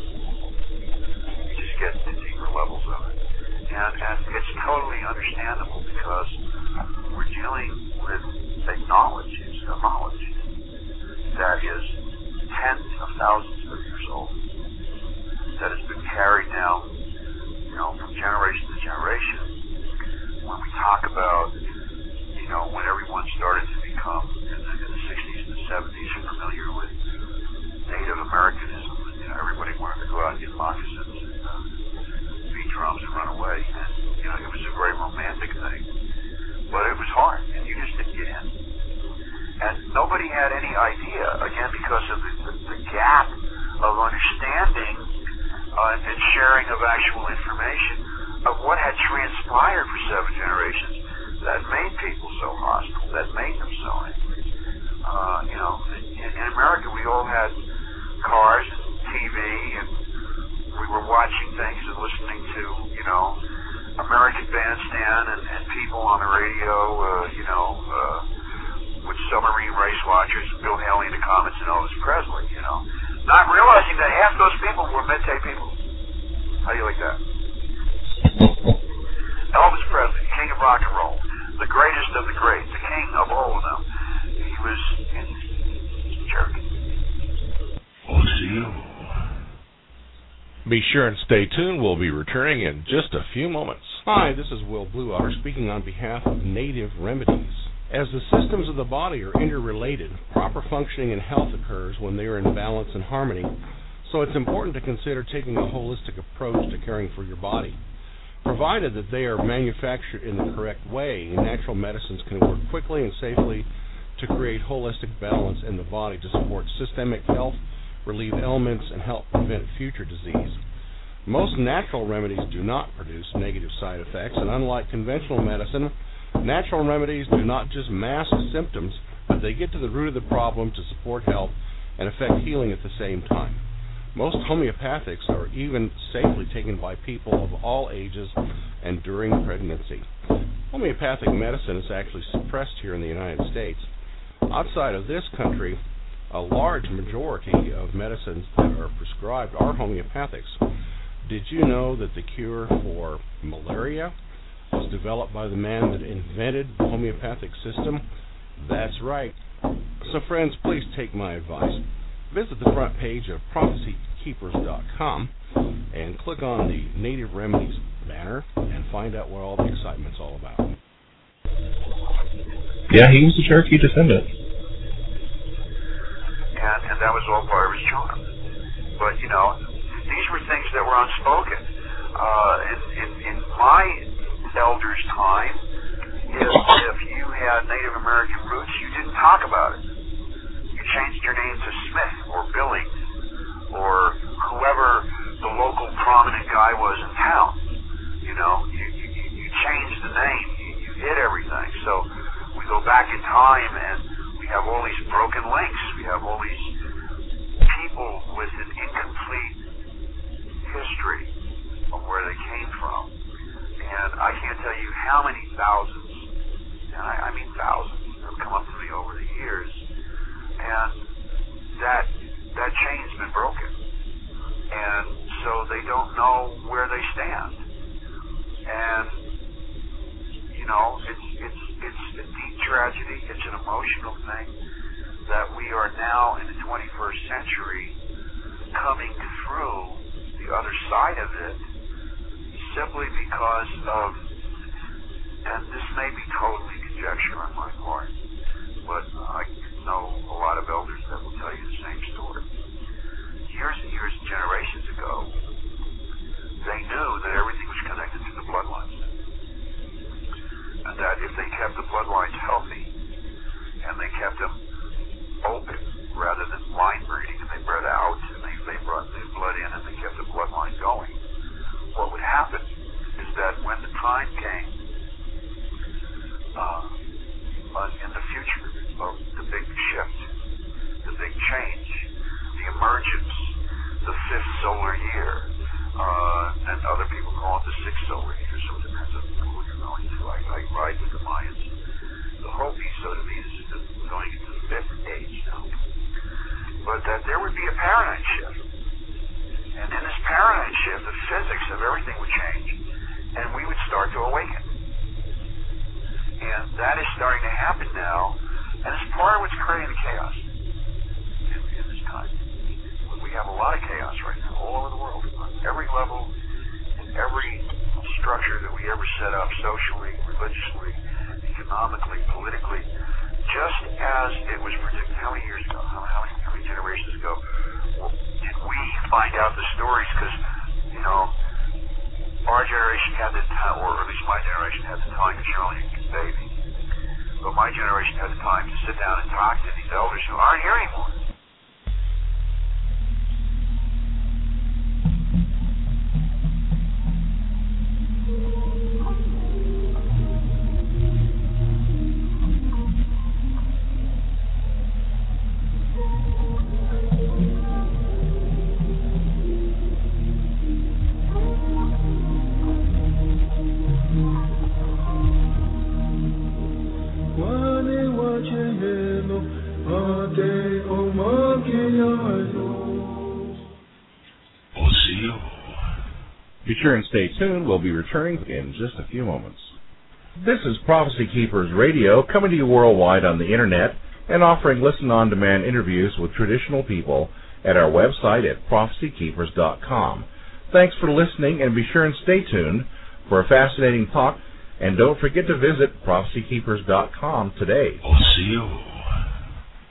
Get to deeper levels of it. And, and it's totally understandable because we're dealing with a knowledge, it's a knowledge that is tens of thousands of years old, that has been carried down, you know, from generation to generation. When we talk about, you know, when everyone started to become, in the, in the sixties and the seventies, familiar with Native Americanism, you know, everybody wanted to go out and get moccasins and uh, beat drums and run away. And, you know, it was a very romantic thing. But it was hard, and you just didn't get in. And nobody had any idea, again, because of the, the, the gap of understanding uh, and sharing of actual information of what had transpired for seven generations that made people so hostile, that made them so angry. Uh, you know, in, in America, we all had cars and T V, and we were watching things and listening to, you know, American Bandstand and, and people on the radio, uh, you know, uh, with submarine race watchers, Bill Haley in the Comets, and Elvis Presley, you know, not realizing that half those people were Mente people. How do you like that? Elvis Presley, king of rock and roll, the greatest of the great, the king of all of them. He was in Cherokee. We'll see you. Be sure and stay tuned. We'll be returning in just a few moments. Hi, this is Will Bluewater speaking on behalf of Native Remedies. As the systems of the body are interrelated, proper functioning and health occurs when they are in balance and harmony. So it's important to consider taking a holistic approach to caring for your body. Provided that they are manufactured in the correct way, natural medicines can work quickly and safely to create holistic balance in the body to support systemic health, relieve ailments, and help prevent future disease. Most natural remedies do not produce negative side effects, and unlike conventional medicine, natural remedies do not just mask symptoms, but they get to the root of the problem to support health and affect healing at the same time. Most homeopathics are even safely taken by people of all ages and during pregnancy. Homeopathic medicine is actually suppressed here in the United States. Outside of this country, a large majority of medicines that are prescribed are homeopathics. Did you know that the cure for malaria was developed by the man that invented the homeopathic system? That's right. So friends, please take my advice. Visit the front page of prophecy keepers dot com and click on the Native Remedies banner and find out what all the excitement's all about. Yeah, he was a Cherokee descendant. And, and that was all part of his charm. But, you know, these were things that were unspoken. Uh, in, in, in my elders' time, if, if you had Native American roots, you didn't talk about it. You changed your name to Smith or Billy or whoever the local prominent guy was in town. You know, you, you, you changed the name. You, you hid everything. So we go back in time and we have all these broken links. We have all these people with an incomplete history of where they came from. And I can't tell you how many thousands, and I, I mean thousands, have come up to me over the years. And that that chain's been broken. And so they don't know where they stand. And, you know, it's it's it's a deep tragedy. It's an emotional thing that we are now in the twenty-first century coming through the other side of it simply because of, and this may be totally conjecture on my part, but I know a lot of elders that will tell you the same story. Years and years, generations ago, they knew that everything was connected to the bloodlines. And that if they kept the bloodlines healthy, and they kept them open, rather than line breeding, and they bred out, and they, they brought new blood in, and they kept the bloodline going, what would happen is that when the time came, uh, in the future of the big shift, the big change, the emergence, the fifth solar year, uh, and other people call it the sixth solar year, so it depends on who you're going to. I, I ride with the Mayans. The Hopi, so to me, is going into the fifth age now. But that there would be a paradigm shift. And in this paradigm shift, the physics of everything would change, and we would start to awaken. And that is starting to happen now, and it's part of what's creating the chaos in, in this time. We have a lot of chaos right now all over the world, on every level, in every structure that we ever set up, socially, religiously, economically, politically, just as it was predicted. How many years ago, how, how, many, how many generations ago, well, did we find out the stories? Because, you know, our generation had the time, or at least my generation had the time, because you're only a baby. But my generation had the time to sit down and talk to these elders who aren't here anymore. Be sure and stay tuned. We'll be returning in just a few moments. This is Prophecy Keepers Radio, coming to you worldwide on the Internet and offering listen-on-demand interviews with traditional people at our website at prophecy keepers dot com. Thanks for listening, and be sure and stay tuned for a fascinating talk. And don't forget to visit prophecy keepers dot com today. We'll see you.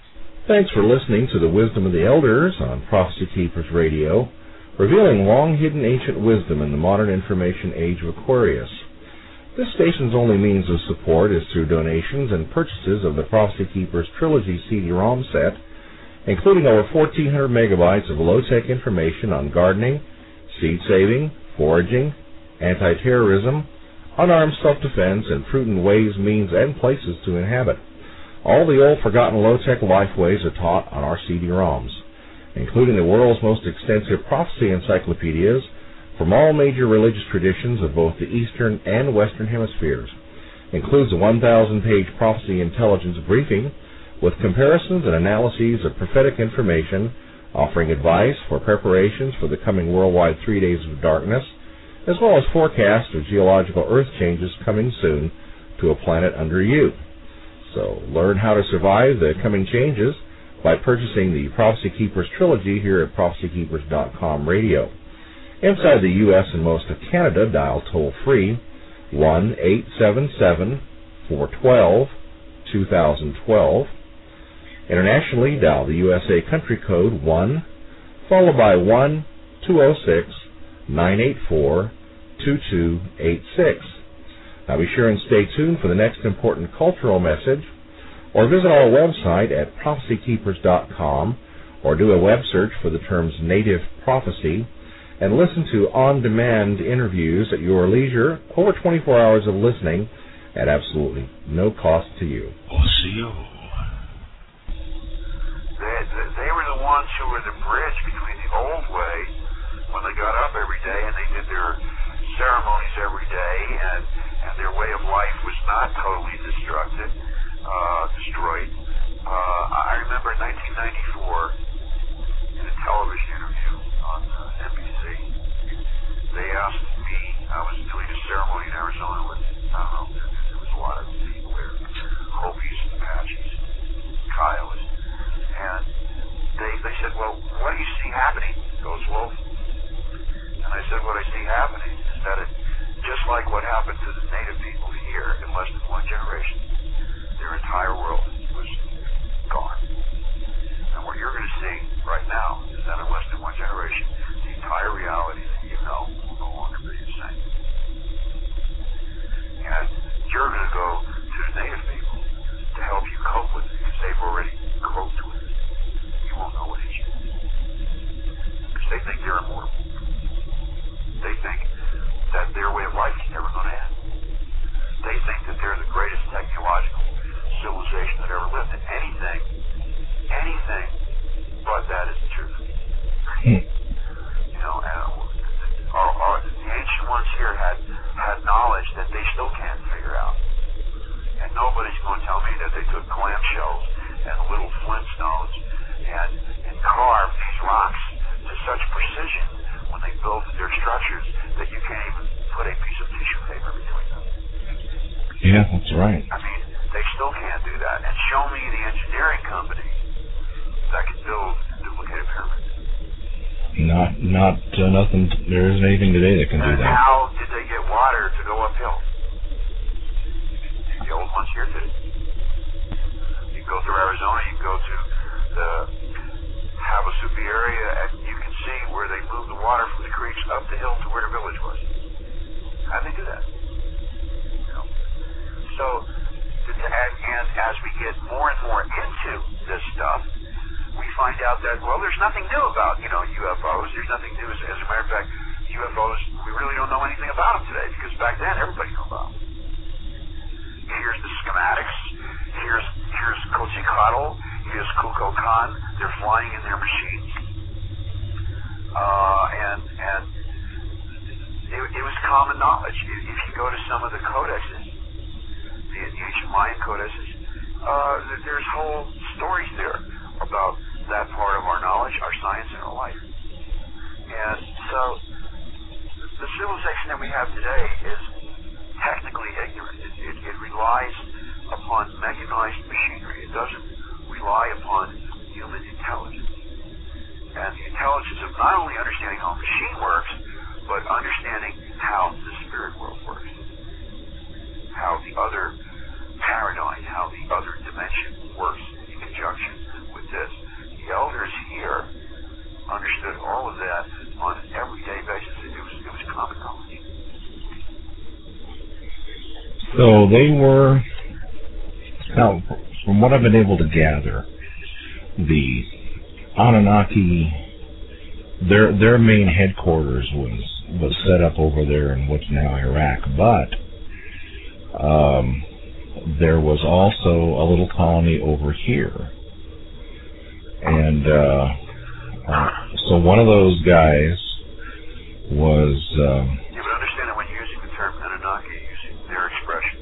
Thanks for listening to the Wisdom of the Elders on Prophecy Keepers Radio, revealing long-hidden ancient wisdom in the modern information age of Aquarius. This station's only means of support is through donations and purchases of the Prophecy Keepers Trilogy C D ROM set, including over fourteen hundred megabytes of low-tech information on gardening, seed saving, foraging, anti-terrorism, unarmed self-defense, and prudent ways, means, and places to inhabit. All the old forgotten low-tech lifeways are taught on our C D ROMs, including the world's most extensive prophecy encyclopedias from all major religious traditions of both the Eastern and Western hemispheres. Includes a one thousand page prophecy intelligence briefing with comparisons and analyses of prophetic information, offering advice for preparations for the coming worldwide three days of darkness, as well as forecasts of geological earth changes coming soon to a planet under you. So learn how to survive the coming changes by purchasing the Prophecy Keepers Trilogy here at prophecy keepers dot com radio. Inside the U S and most of Canada, dial toll-free one eight seven seven, four one two, two thousand twelve. Internationally, dial the U S A country code one, followed by one two zero six, nine eight four, two two eight six. Now be sure and stay tuned for the next important cultural message, or visit our website at prophecy keepers dot com, or do a web search for the terms Native Prophecy, and listen to on-demand interviews at your leisure, over twenty-four hours of listening at absolutely no cost to you. We'll see you. They, they were the ones who were the bridge between the old way, when they got up every day and they did their ceremonies every day, and, and their way of life was not totally destructed, uh, destroyed. Uh, I remember in nineteen ninety-four, in a television interview on uh, N B C, they asked me, I was doing a ceremony in Arizona with, I don't know, there, there was a lot of people there, Hopis and Apaches, Kiowas, and they, they said, well, what do you see happening, Ghost Wolf? And I said, what I see happening is that it, just like what happened to the native people here in less than one generation, their entire world was gone. And what you're going to see right now is that in less than one generation, the entire reality that you know will no longer be the same. And you're going to go to the native people to help you cope with it, because they've already coped with it. You won't know what it is. Because they think they're immortal. They think that their way of life is never going to end. They think that they're the greatest technological civilization that ever lived. And anything, anything but that is the truth. You know, and our, our, the ancient ones here had, had knowledge that they still can't figure out. And nobody's going to tell me that they took clamshells and little flintstones and, and carved these rocks to such precision when they built their structures that you can't even put a piece of tissue paper between them. Yeah, that's right. I mean, they still can't do that. And show me the engineering company that can build and duplicate a pyramid. Not, not, uh, nothing, there isn't anything today that can and do that. How did they get water to go uphill? The old ones here did. You go through Arizona, you go to the Havasupai area, and you can see where they moved the water from the creeks up the hill to where the village was. How'd they do that? You know? So, and, and as we get more and more into this stuff, we find out that, well, there's nothing new about, you know, U F Os. There's nothing new. As, as a matter of fact, U F Os, we really don't know anything about them today, because back then everybody knew about them. Here's the schematics. Here's here's Quetzalcoatl. Here's Kukulkan. They're flying in their machines. Uh, and and it, it was common knowledge. If, if you go to some of the codexes, the ancient Mayan codexes, uh, there's whole stories there about that part of our knowledge, our science, and our life. And so the civilization that we have today is technically ignorant. It, it, it relies upon mechanized machinery. It doesn't rely upon human intelligence. And the intelligence of not only understanding how a machine works, but understanding how the spirit world works. How the other paradigm, how the other dimension works in conjunction with this. So they were, now, from what I've been able to gather, the Anunnaki, their their main headquarters was was set up over there in what's now Iraq, but um, there was also a little colony over here, and uh, uh, so one of those guys was. Um, you would understand that when you're using the term Anunnaki, you're using their expression,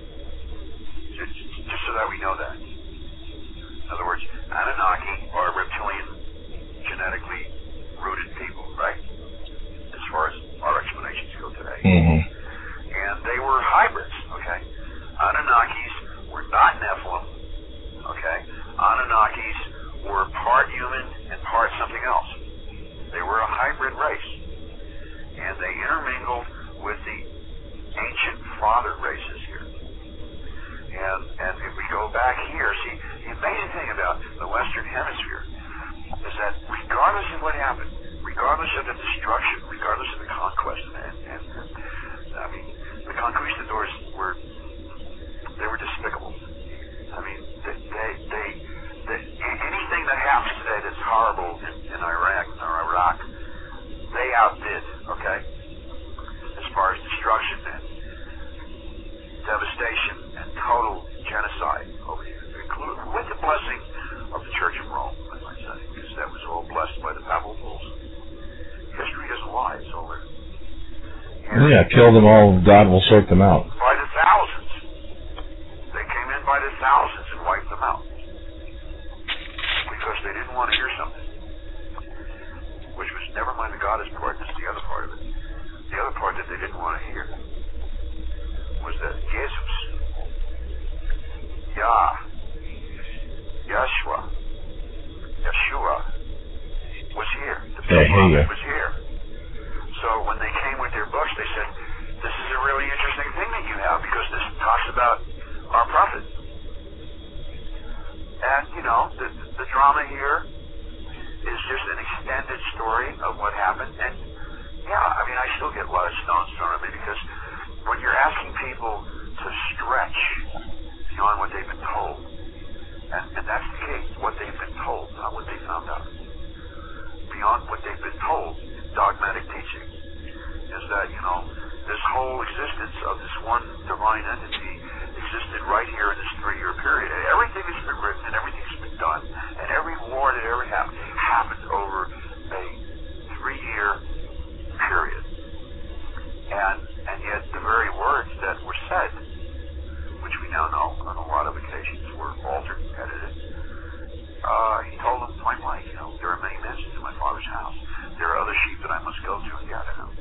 just, just so that we know that. In other words, Anunnaki are reptilian, genetically rooted people, right? As far as our explanations go today. Mm-hmm. And they were hybrids, okay? Anunnakis were not Nephilim, okay? Anunnakis were part human and part something else. They were a hybrid race. And they intermingled with the ancient father races here. And, and if we go back here, see, the amazing thing about the Western Hemisphere is that regardless of what happened, regardless of the destruction, regardless of the conquest, and, and, and I mean, the conquistadors were, they were despicable. I mean, they, they, they, they anything that happens today that's horrible in, in Iraq or Iraq, they outdid, okay? As far as destruction and devastation and total genocide over here, with the blessing of the Church of Rome, I might say, because that was all blessed by the Papal Bulls. History doesn't lie, it's all there. And yeah, kill them all, God will sort them out. By the thousands. They came in by the thousands and wiped them out. Because they didn't want to hear something. Which was, never mind the goddess part, this is the other part of it. The other part that they didn't want to hear was that Jesus, Yah, Yeshua, Yeshua was here. The yeah, prophet was here. So when they came with their books, they said, this is a really interesting thing that you have because this talks about our prophet. And, you know, the, the drama here is just an extended story of what happened. And, yeah, I mean, I still get a lot of stones thrown at me because when you're asking people to stretch beyond what they've been told, and, and that's the case, what they've been told, not what they found out. Beyond what they've been told, dogmatic teaching, is that, you know, this whole existence of this one divine entity existed right here in this three-year period. And everything has been written and everything's been done, and every war that ever happened happened over a three-year period. And and yet the very words that were said, which we now know on a lot of occasions were altered, edited, uh, he told them point blank, you know, there are many mansions in my Father's house. There are other sheep that I must go to and gather them.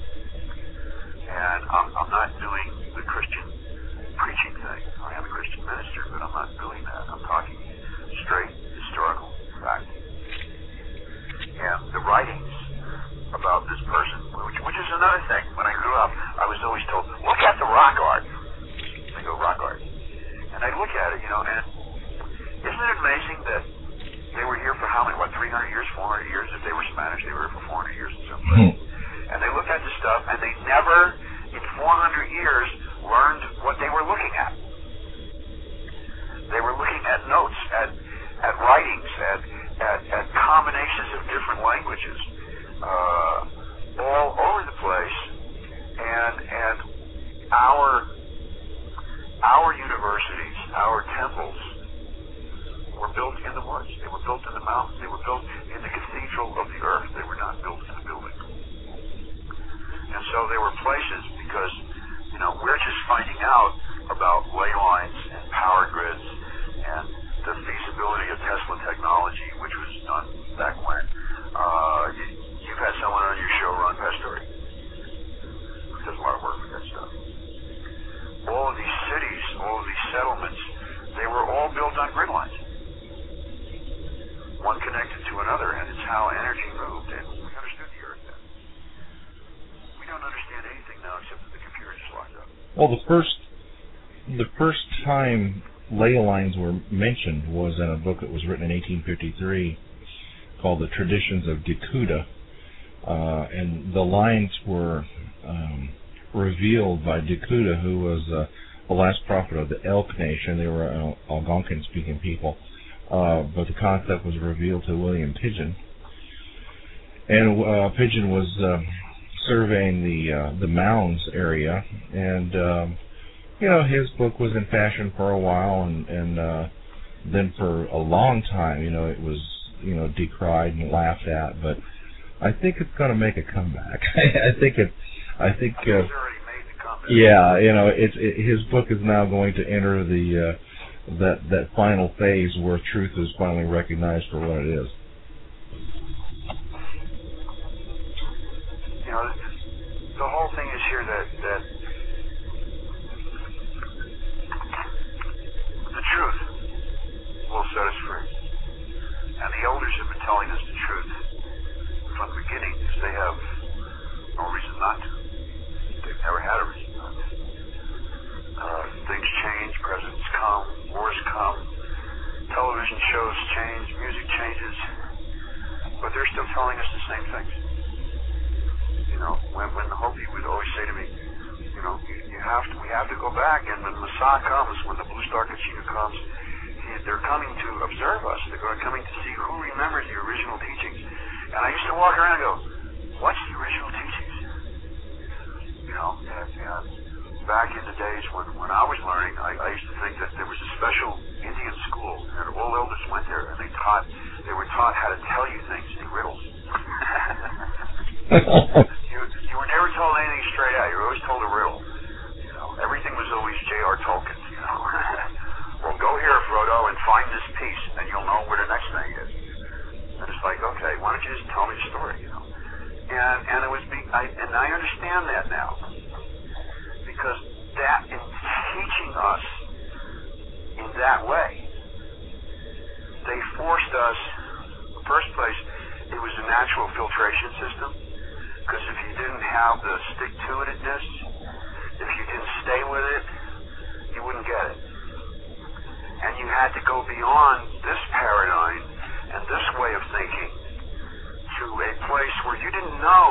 And I'm, I'm not doing the Christian preaching thing. I am a Christian minister, but I'm not doing that. I'm talking straight historical fact. And the writings about this person, which, which is another thing. When I grew up, I was always told, look at the rock art. I go, rock art. And I look at it, you know, and isn't it amazing that they were here for how many, what, three hundred years, four hundred years? If they were Spanish, they were here for four hundred years in some place. And they looked at the stuff, and they never, in four hundred years, learned what they were looking at. They were looking at notes, at at writings, at at, at combinations of different languages, uh, all over the place. And and our our universities, our temples, were built in the woods. They were built in the mountains. They were built in the cathedral of the earth. They were not built in a building. And so they were places because, you know, we're just finding out about ley lines and power grids and the feasibility of Tesla technology, which was done back when. Uh, you, you've had someone on your show, Ron Pastore, who does a lot of work with that stuff. All of these cities, all of these settlements, they were all built on grid lines. One connected to another, and it's how energy moved, and we understood the earth then. We don't understand anything now except that the computer just locked up. Well, the first, the first time ley lines were mentioned was in a book that was written in eighteen fifty-three called The Traditions of Dekuda, uh, and the lines were um, revealed by Dekuda, who was a, the last prophet of the Elk Nation. They were uh, Algonquin-speaking people, uh, but the concept was revealed to William Pigeon. And uh, Pigeon was uh, surveying the uh, the mounds area, and um, you know, his book was in fashion for a while, and, and uh, then for a long time, you know, it was, you know, decried and laughed at. But I think it's going to make a comeback. I think it. I think. Uh, yeah, you know, it's it, his book is now going to enter the uh, that that final phase where truth is finally recognized for what it is. You know, the whole thing is here that that the truth will set us free, and the elders have been telling us the truth from the beginning, because they have no reason not to. They've never had a reason not to. Uh, things change, presidents come, wars come, television shows change, music changes, but they're still telling us the same things. You know, when when the Hopi would always say to me, you know, you, you have to, we have to go back, and when Messiah comes, when the Blue Star Kachina comes, he, they're coming to observe us. They're coming to see who remembers the original teachings. And I used to walk around and go, what's the original teachings? You know, and, and back in the days when, when I was learning, I, I used to think that there was a special Indian school, and all elders went there, and they taught, they were taught how to tell you things in riddles. you, you were never told anything straight out. You were always told a riddle. You know, everything was always J R Tolkien. You know, well, go here, Frodo, and find this piece, and you'll know where the next thing is. And it's like, okay, why don't you just tell me the story, you know? And and it was, be, I, and I understand that now, because that in teaching us in that way, they forced us. In the first place, it was a natural filtration system, because if you didn't have the stick-to-itness, if you didn't stay with it, you wouldn't get it. And you had to go beyond this paradigm and this way of thinking to a place where you didn't know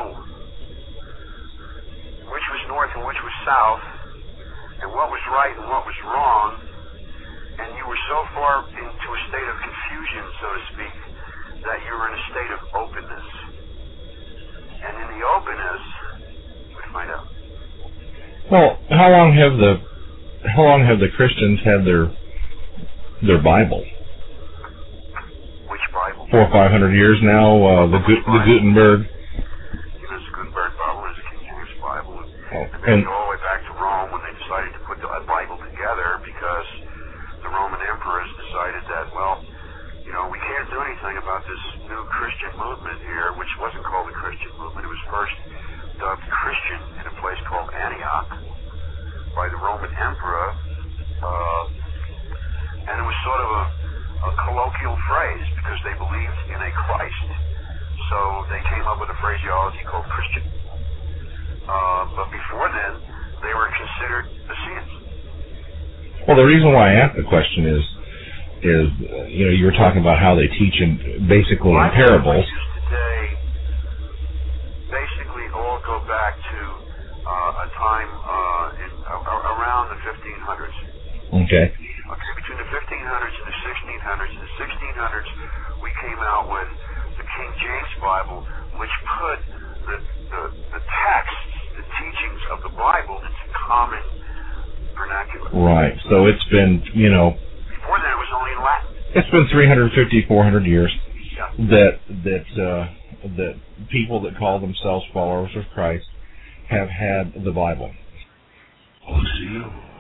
which was north and which was south, and what was right and what was wrong, and you were so far into a state of confusion, so to speak, that you were in a state of openness. And in the openness, we find out. Well, how long have the how long have the Christians had their their Bible? Which Bible? Four or five hundred years now. Uh, the Gu- the Gutenberg. You know, the Gutenberg Bible is the King James Bible, and, oh. and then go all the way back to Rome when they decided to put the Bible together, because the Roman emperors decided that, well, you know, we can't do anything about this new Christian movement here, which wasn't called the Christian movement. It was first dubbed Christian in a place called Antioch by the Roman emperor, uh, and it was sort of a, a colloquial phrase because they believed in a Christ. So they came up with a phraseology called Christian. Uh, but before then, they were considered Essenes. Well, the reason why I asked the question is, is uh, you know, you were talking about how they teach in basically in parables. Today basically all go back to uh, a time uh, in, uh, around the fifteen hundreds. Okay. Okay, between the fifteen hundreds and the sixteen hundreds. In the sixteen hundreds, we came out with the King James Bible, which put the, the, the texts, the teachings of the Bible into common vernacular. Right. So it's been, you know, before that it was only in Latin. It's been three hundred fifty, four hundred years yeah. that that uh, that people that call themselves followers of Christ have had the Bible. Oh, see.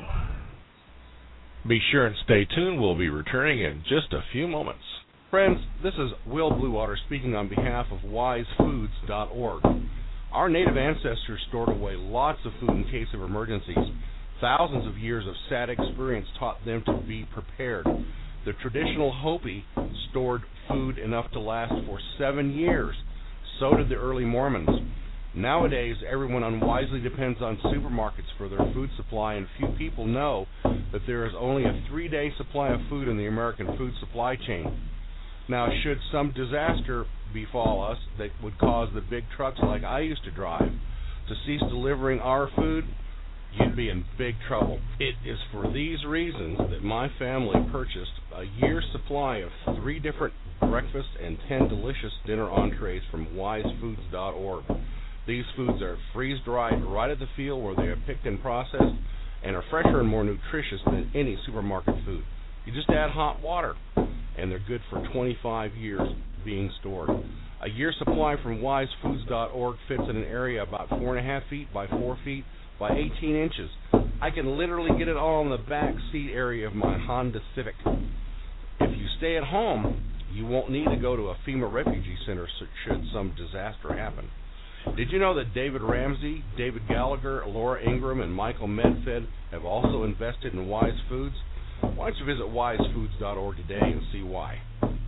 Be sure and stay tuned. We'll be returning in just a few moments. Friends, this is Will Bluewater speaking on behalf of wise foods dot org. Our native ancestors stored away lots of food in case of emergencies. Thousands of years of sad experience taught them to be prepared. The traditional Hopi stored food enough to last for seven years. So did the early Mormons. Nowadays, everyone unwisely depends on supermarkets for their food supply, and few people know that there is only a three-day supply of food in the American food supply chain. Now, should some disaster befall us that would cause the big trucks like I used to drive to cease delivering our food, you'd be in big trouble. It is for these reasons that my family purchased a year's supply of three different breakfast and ten delicious dinner entrees from wise foods dot org. These foods are freeze-dried right at the field where they are picked and processed and are fresher and more nutritious than any supermarket food. You just add hot water, and they're good for twenty-five years being stored. A year's supply from wise foods dot org fits in an area about four and a half feet by four feet by eighteen inches. I can literally get it all in the back seat area of my Honda Civic. If you stay at home, you won't need to go to a FEMA refugee center should some disaster happen. Did you know that David Ramsey, David Gallagher, Laura Ingram, and Michael Medfed have also invested in Wise Foods? Why don't you visit wise foods dot org today and see why?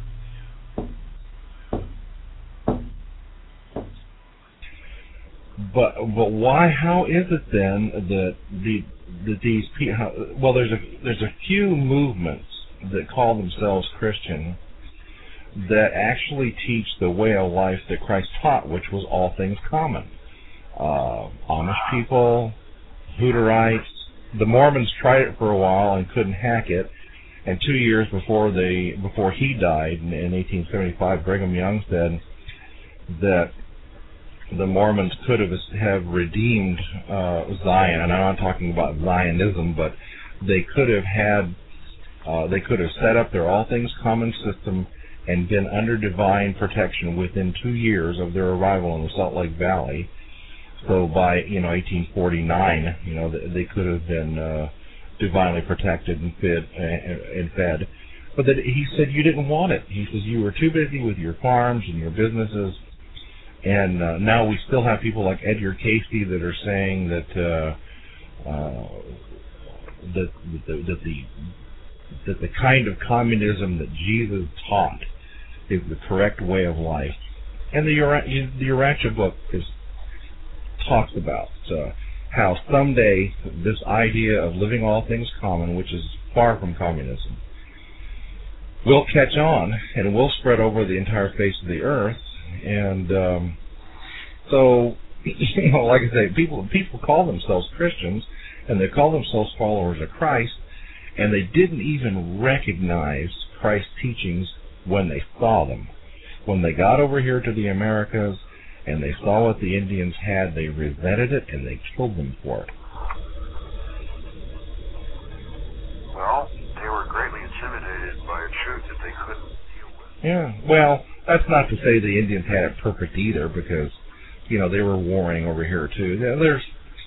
But but why? How is it then that the that these people? Well, there's a there's a few movements that call themselves Christian that actually teach the way of life that Christ taught, which was all things common. Uh, Amish people, Hutterites, the Mormons tried it for a while and couldn't hack it. And two years before they before he died in, in eighteen seventy-five, Brigham Young said that the Mormons could have have redeemed uh, Zion, and I'm not talking about Zionism, but they could have had uh, they could have set up their all things common system and been under divine protection within two years of their arrival in the Salt Lake Valley. So by you know eighteen forty-nine, you know they could have been uh, divinely protected and fed and fed. But that he said you didn't want it. He says you were too busy with your farms and your businesses. And uh, now we still have people like Edgar Casey that are saying that uh, uh, that, that, the, that the that the kind of communism that Jesus taught is the correct way of life. And the the Urantia book is talks about uh, how someday this idea of living all things common, which is far from communism, will catch on and it will spread over the entire face of the earth. And um, so, you know, like I say, people people call themselves Christians, and they call themselves followers of Christ, and they didn't even recognize Christ's teachings when they saw them. When they got over here to the Americas and they saw what the Indians had, they resented it and they killed them for it. Well, they were greatly intimidated by a truth that they couldn't deal with. Yeah, well, that's not to say the Indians had it perfect either, because, you know, they were warring over here too. There's,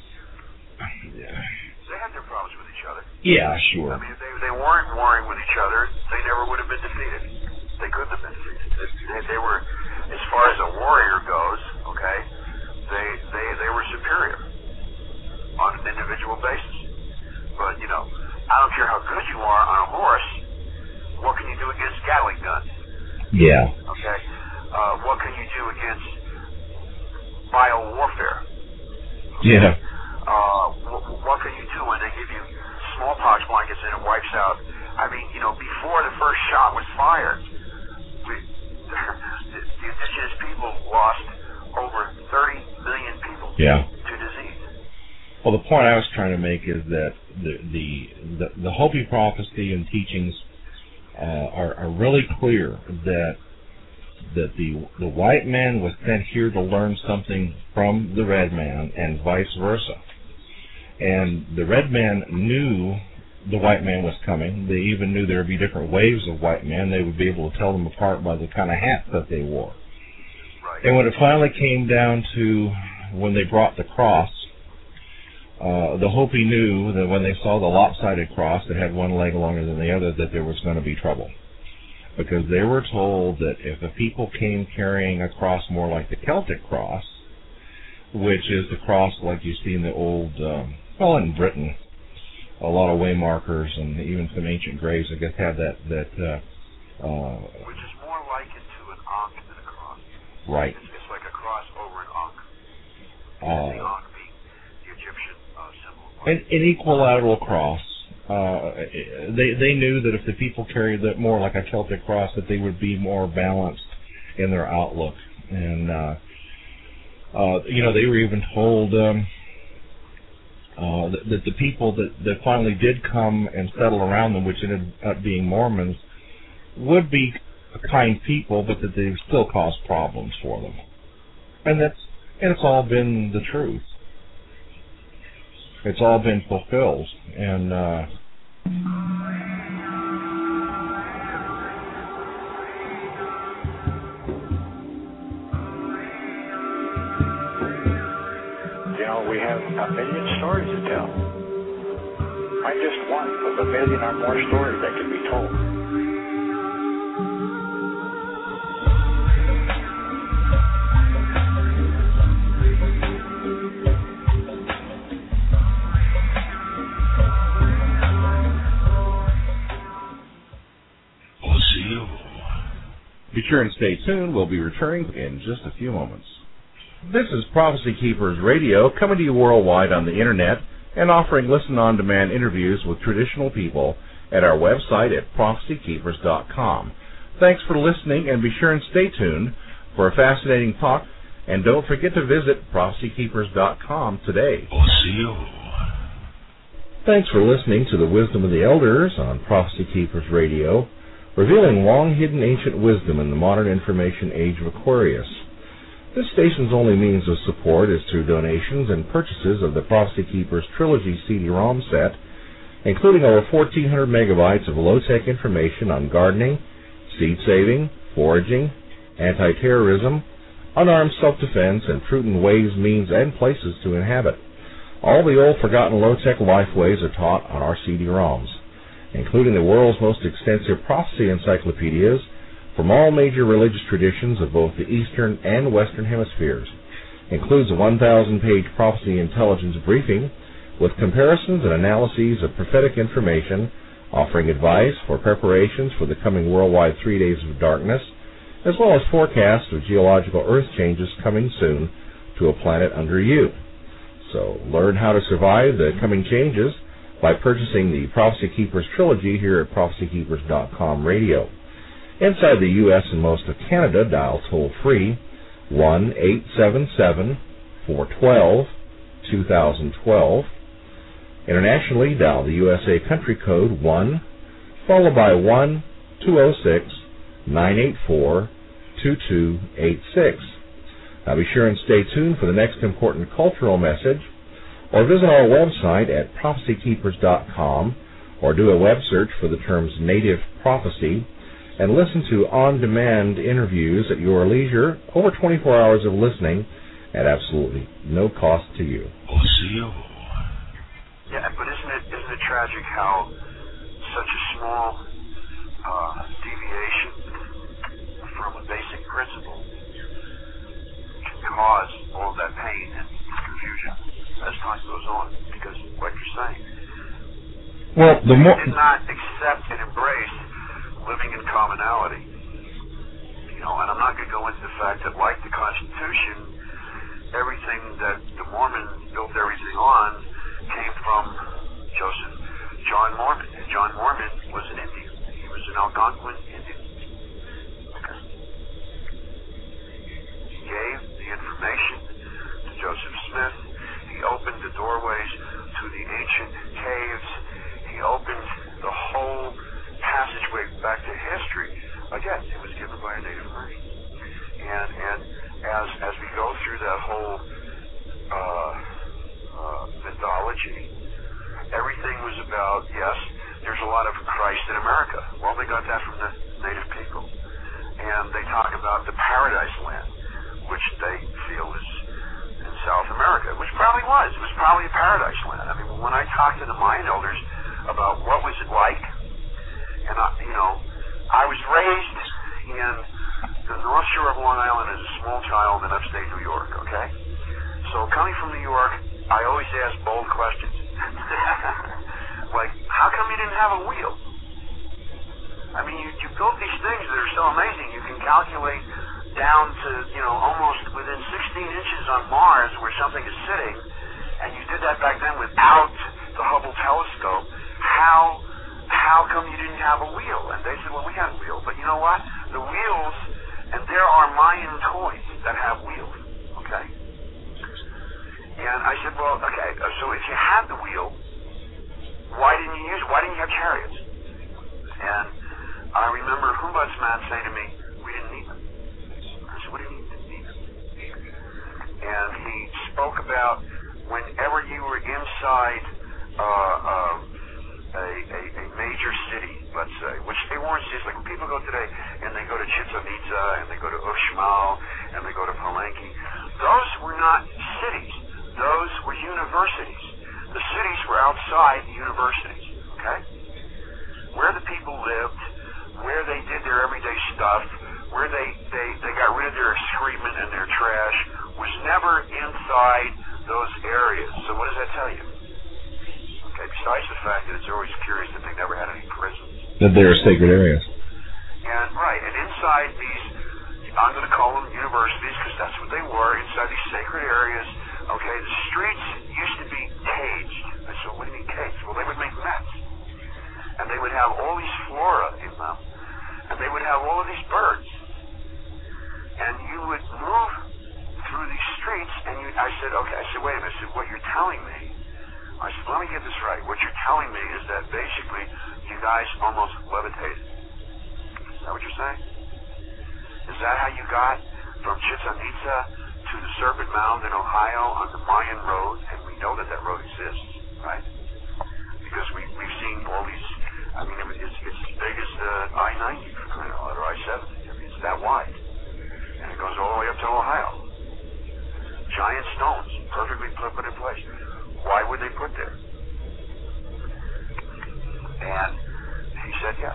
yeah. They had their problems with each other. Yeah, sure. I mean, if they, they weren't warring with each other, they never would have been defeated. They couldn't have been defeated. They, they were, as far as a warrior goes, okay, they they they were superior on an individual basis. But, you know, I don't care how good you are on a horse, what can you do against Gatling guns? Yeah. Okay. Uh, what can you do against bio-warfare? Okay? Yeah. Uh, what, what can you do when they give you smallpox blankets and it wipes out? I mean, you know, before the first shot was fired, we, the, the indigenous people lost over thirty million people yeah. to disease. Well, the point I was trying to make is that the the the, the Hopi prophecy and teachings Uh, are, are really clear that that the the white man was sent here to learn something from the red man and vice versa. And the red man knew the white man was coming. They even knew there would be different waves of white men. They would be able to tell them apart by the kind of hats that they wore. Right. And when it finally came down to when they brought the cross, Uh, the Hopi knew that when they saw the lopsided cross that had one leg longer than the other, that there was going to be trouble. Because they were told that if the people came carrying a cross more like the Celtic cross, which is the cross like you see in the old, um, well, in Britain, a lot of waymarkers and even some ancient graves, I guess, have that. that uh, uh, Which is more likened to an ankh than a cross. Right. It's, it's like a cross over an ankh. Uh, the ankh being the Egyptian uh, symbol. An, an equilateral cross. Uh, they they knew that if the people carried that more like a Celtic cross, that they would be more balanced in their outlook. And uh, uh, you know, they were even told um, uh, that, that the people that, that finally did come and settle around them, which ended up being Mormons, would be kind people, but that they still cause problems for them. And that's and it's all been the truth. It's all been fulfilled, and uh, you know, we have a million stories to tell. I'm just one of a million or more stories that can be told. Be sure and stay tuned. We'll be returning in just a few moments. This is Prophecy Keepers Radio, coming to you worldwide on the Internet and offering listen-on-demand interviews with traditional people at our website at prophecy keepers dot com. Thanks for listening, and be sure and stay tuned for a fascinating talk. And don't forget to visit prophecy keepers dot com today. Thanks for listening to the Wisdom of the Elders on Prophecy Keepers Radio, revealing long-hidden ancient wisdom in the modern information age of Aquarius. This station's only means of support is through donations and purchases of the Prophecy Keepers Trilogy C D ROM set, including over fourteen hundred megabytes of low-tech information on gardening, seed saving, foraging, anti-terrorism, unarmed self-defense, and prudent ways, means, and places to inhabit. All the old forgotten low-tech life ways are taught on our C D ROMs, including the world's most extensive prophecy encyclopedias from all major religious traditions of both the Eastern and Western hemispheres. Includes a one thousand page prophecy intelligence briefing with comparisons and analyses of prophetic information, offering advice for preparations for the coming worldwide three days of darkness, as well as forecasts of geological earth changes coming soon to a planet under you. So learn how to survive the coming changes by purchasing the Prophecy Keepers Trilogy here at prophecy keepers dot com radio. Inside the U S and most of Canada, dial toll-free one eight seven seven, four one two, two thousand twelve. Internationally, dial the U S A country code one, followed by one two zero six, nine eight four, two two eight six. Now be sure and stay tuned for the next important cultural message, or visit our website at prophecy keepers dot com, or do a web search for the terms Native Prophecy, and listen to on-demand interviews at your leisure, over twenty-four hours of listening at absolutely no cost to you. Yeah, but isn't it isn't it tragic how such a small uh, deviation from a basic principle can cause all that pain and confusion as time goes on? Because what you're saying, well, the more did not accept and embrace living in commonality. You know, and I'm not going to go into the fact that, like the Constitution, everything that the Mormons built everything on came from Joseph John Mormon. And John Mormon was an Indian. He was an Algonquin Indian. Okay. He gave the information to Joseph Smith. He opened the doorways to the ancient caves. He opened the whole passageway back to history. Again, it was given by a Native American. And and as as we go through that whole uh, uh, mythology, everything was about, yes, there's a lot of Christ in America. Well, they got that from the Native people. And they talk about the Paradise Land, which they feel is in South America, which probably was. It was probably a Paradise Land. I mean, when I talked to the Mayan elders about what was it like, and I, you know, I was raised in the North Shore of Long Island as a small child in upstate New York, okay? So coming from New York, I always ask bold questions. Like, how come you didn't have a wheel? I mean, you, you built these things that are so amazing. You can calculate down to, you know, almost within sixteen inches on Mars where something is sitting, and you did that back then without the Hubble telescope. How how come you didn't have a wheel? And they said, well, we got a wheel. But you know what? The wheels, and there are Mayan toys that have wheels, okay? And I said, well, okay, so if you had the wheel, why didn't you use it? Why didn't you have chariots? And I remember Humboldt's man saying to me, we didn't need them. I said, what do you mean you didn't need them? And he spoke about whenever you were inside uh, uh, a, a, a major city, let's say, which they weren't cities. Like when people go today and they go to Chichen Itza and they go to Uxmal and they go to Palenque, those were not cities. Those were universities. The cities were outside the universities, okay? Where the people lived, where they did their everyday stuff, where they, they, they got rid of their excrement and their trash was never inside those areas. So what does that tell you? Okay, besides the fact that it's always curious that they never had any prisons. That they're sacred areas. And right, and inside these, I'm going to call them universities because that's what they were, inside these sacred areas, okay, the streets used to be caged. I said, what do you mean caged? Well, they would make nets. And they would have all these flora in them. And they would have all of these birds. And you would move through these streets, and you, I said, okay, I said, wait a minute. I said, what you're telling me, I said, let me get this right. What you're telling me is that basically you guys almost levitated. Is that what you're saying? Is that how you got from Chichen Itza to the Serpent Mound in Ohio on the Mayan Road? And we know that that road exists, right? Because we, we've seen all these, I mean, it's, it's as big as uh, I ninety, or I seventy. I mean, it's that wide. And it goes all the way up to Ohio. Giant stones, perfectly put in place. Why would they put there? And he said yes.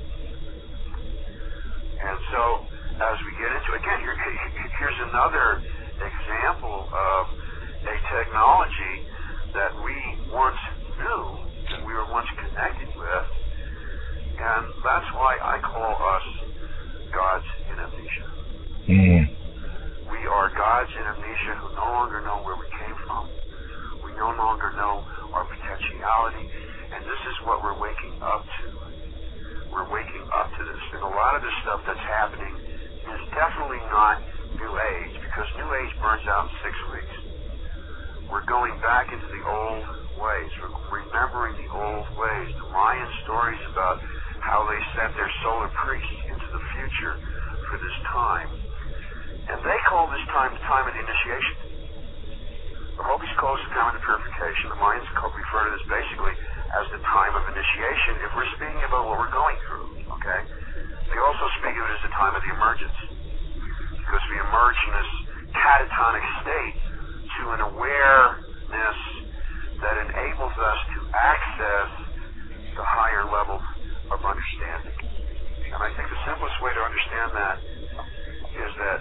And so, as we get into, again, here, here's another example of a technology that we once knew, that we were once connected with, and that's why I call us gods in amnesia. Mm. We are gods in amnesia who no longer know where we came from. We no longer know our potentiality, and this is what we're waking up to. We're waking up to this, and a lot of this stuff that's happening is definitely not New Age, because New Age burns out in six weeks. We're going back into the old ways. We're remembering the old ways. The Mayan stories about how they sent their solar priests into the future for this time. And they call this time the time of the initiation. The Hopis call it the time of the purification. The Mayans refer to this basically as the time of initiation if we're speaking about what we're going through, okay? They also speak of it as the time of the emergence, because we emerge in this catatonic state to an awareness that enables us to access the higher level of understanding. And I think the simplest way to understand that is that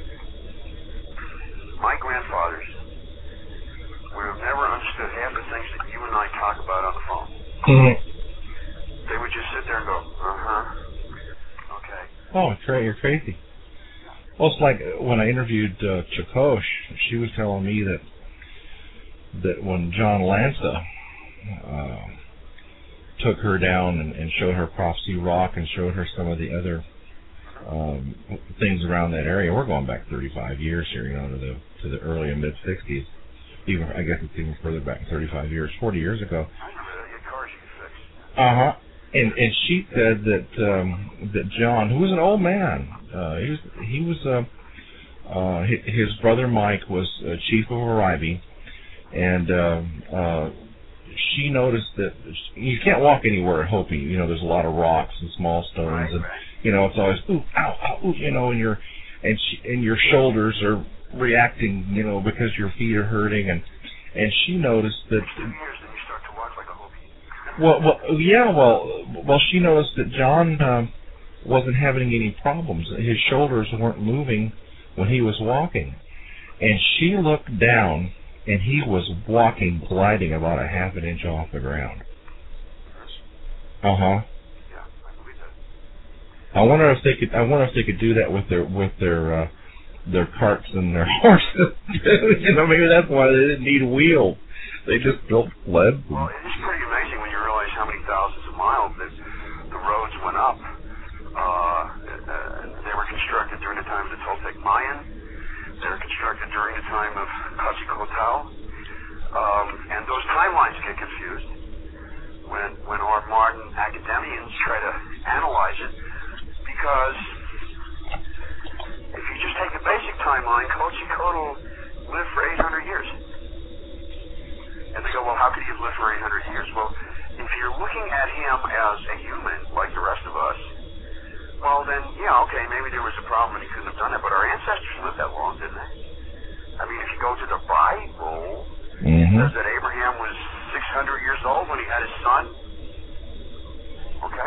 my grandfathers would have never understood half the things that you and I talk about on the phone. Mm-hmm. They would just sit there and go, uh-huh, okay. Oh, tra- you're crazy. Well, it's like when I interviewed uh, Chakotay, she was telling me that that when John Lanza uh, took her down and, and showed her Prophecy Rock and showed her some of the other um, things around that area, we're going back thirty-five years here, you know, to the to the early and mid sixties. Even I guess it's even further back, thirty-five years, forty years ago. Uh huh. And and she said that um, that John, who was an old man, uh, he was he was uh, uh, his, his brother Mike was uh, chief of Arrivi, and uh, uh, she noticed that you can't walk anywhere at Hopi. You know, there's a lot of rocks and small stones, right, and right. you know it's always ooh, ow, ow, ooh, you know, and your and she, and your shoulders are reacting, you know, because your feet are hurting, and and she noticed that. Two years, then you start to walk like a Hopi. Well, well, yeah, well, well, she noticed that John uh, wasn't having any problems. His shoulders weren't moving when he was walking, and she looked down, and he was walking, gliding about a half an inch off the ground. Uh huh. Yeah, I believe that. I wonder if they could. I wonder if they could do that with their with their uh, their carts and their horses. You know, maybe that's why they didn't need wheels. They just built sleds. Well, it's pretty amazing when you realize how many thousands of miles that the roads went up. Uh, they were constructed during the time of the Toltec Mayan. They were constructed during the time of Quetzalcoatl. Um, and those there was a problem and he couldn't have done it, but our ancestors lived that long, didn't they? I mean, if you go to the Bible, mm-hmm. it says that Abraham was six hundred years old when he had his son. Okay?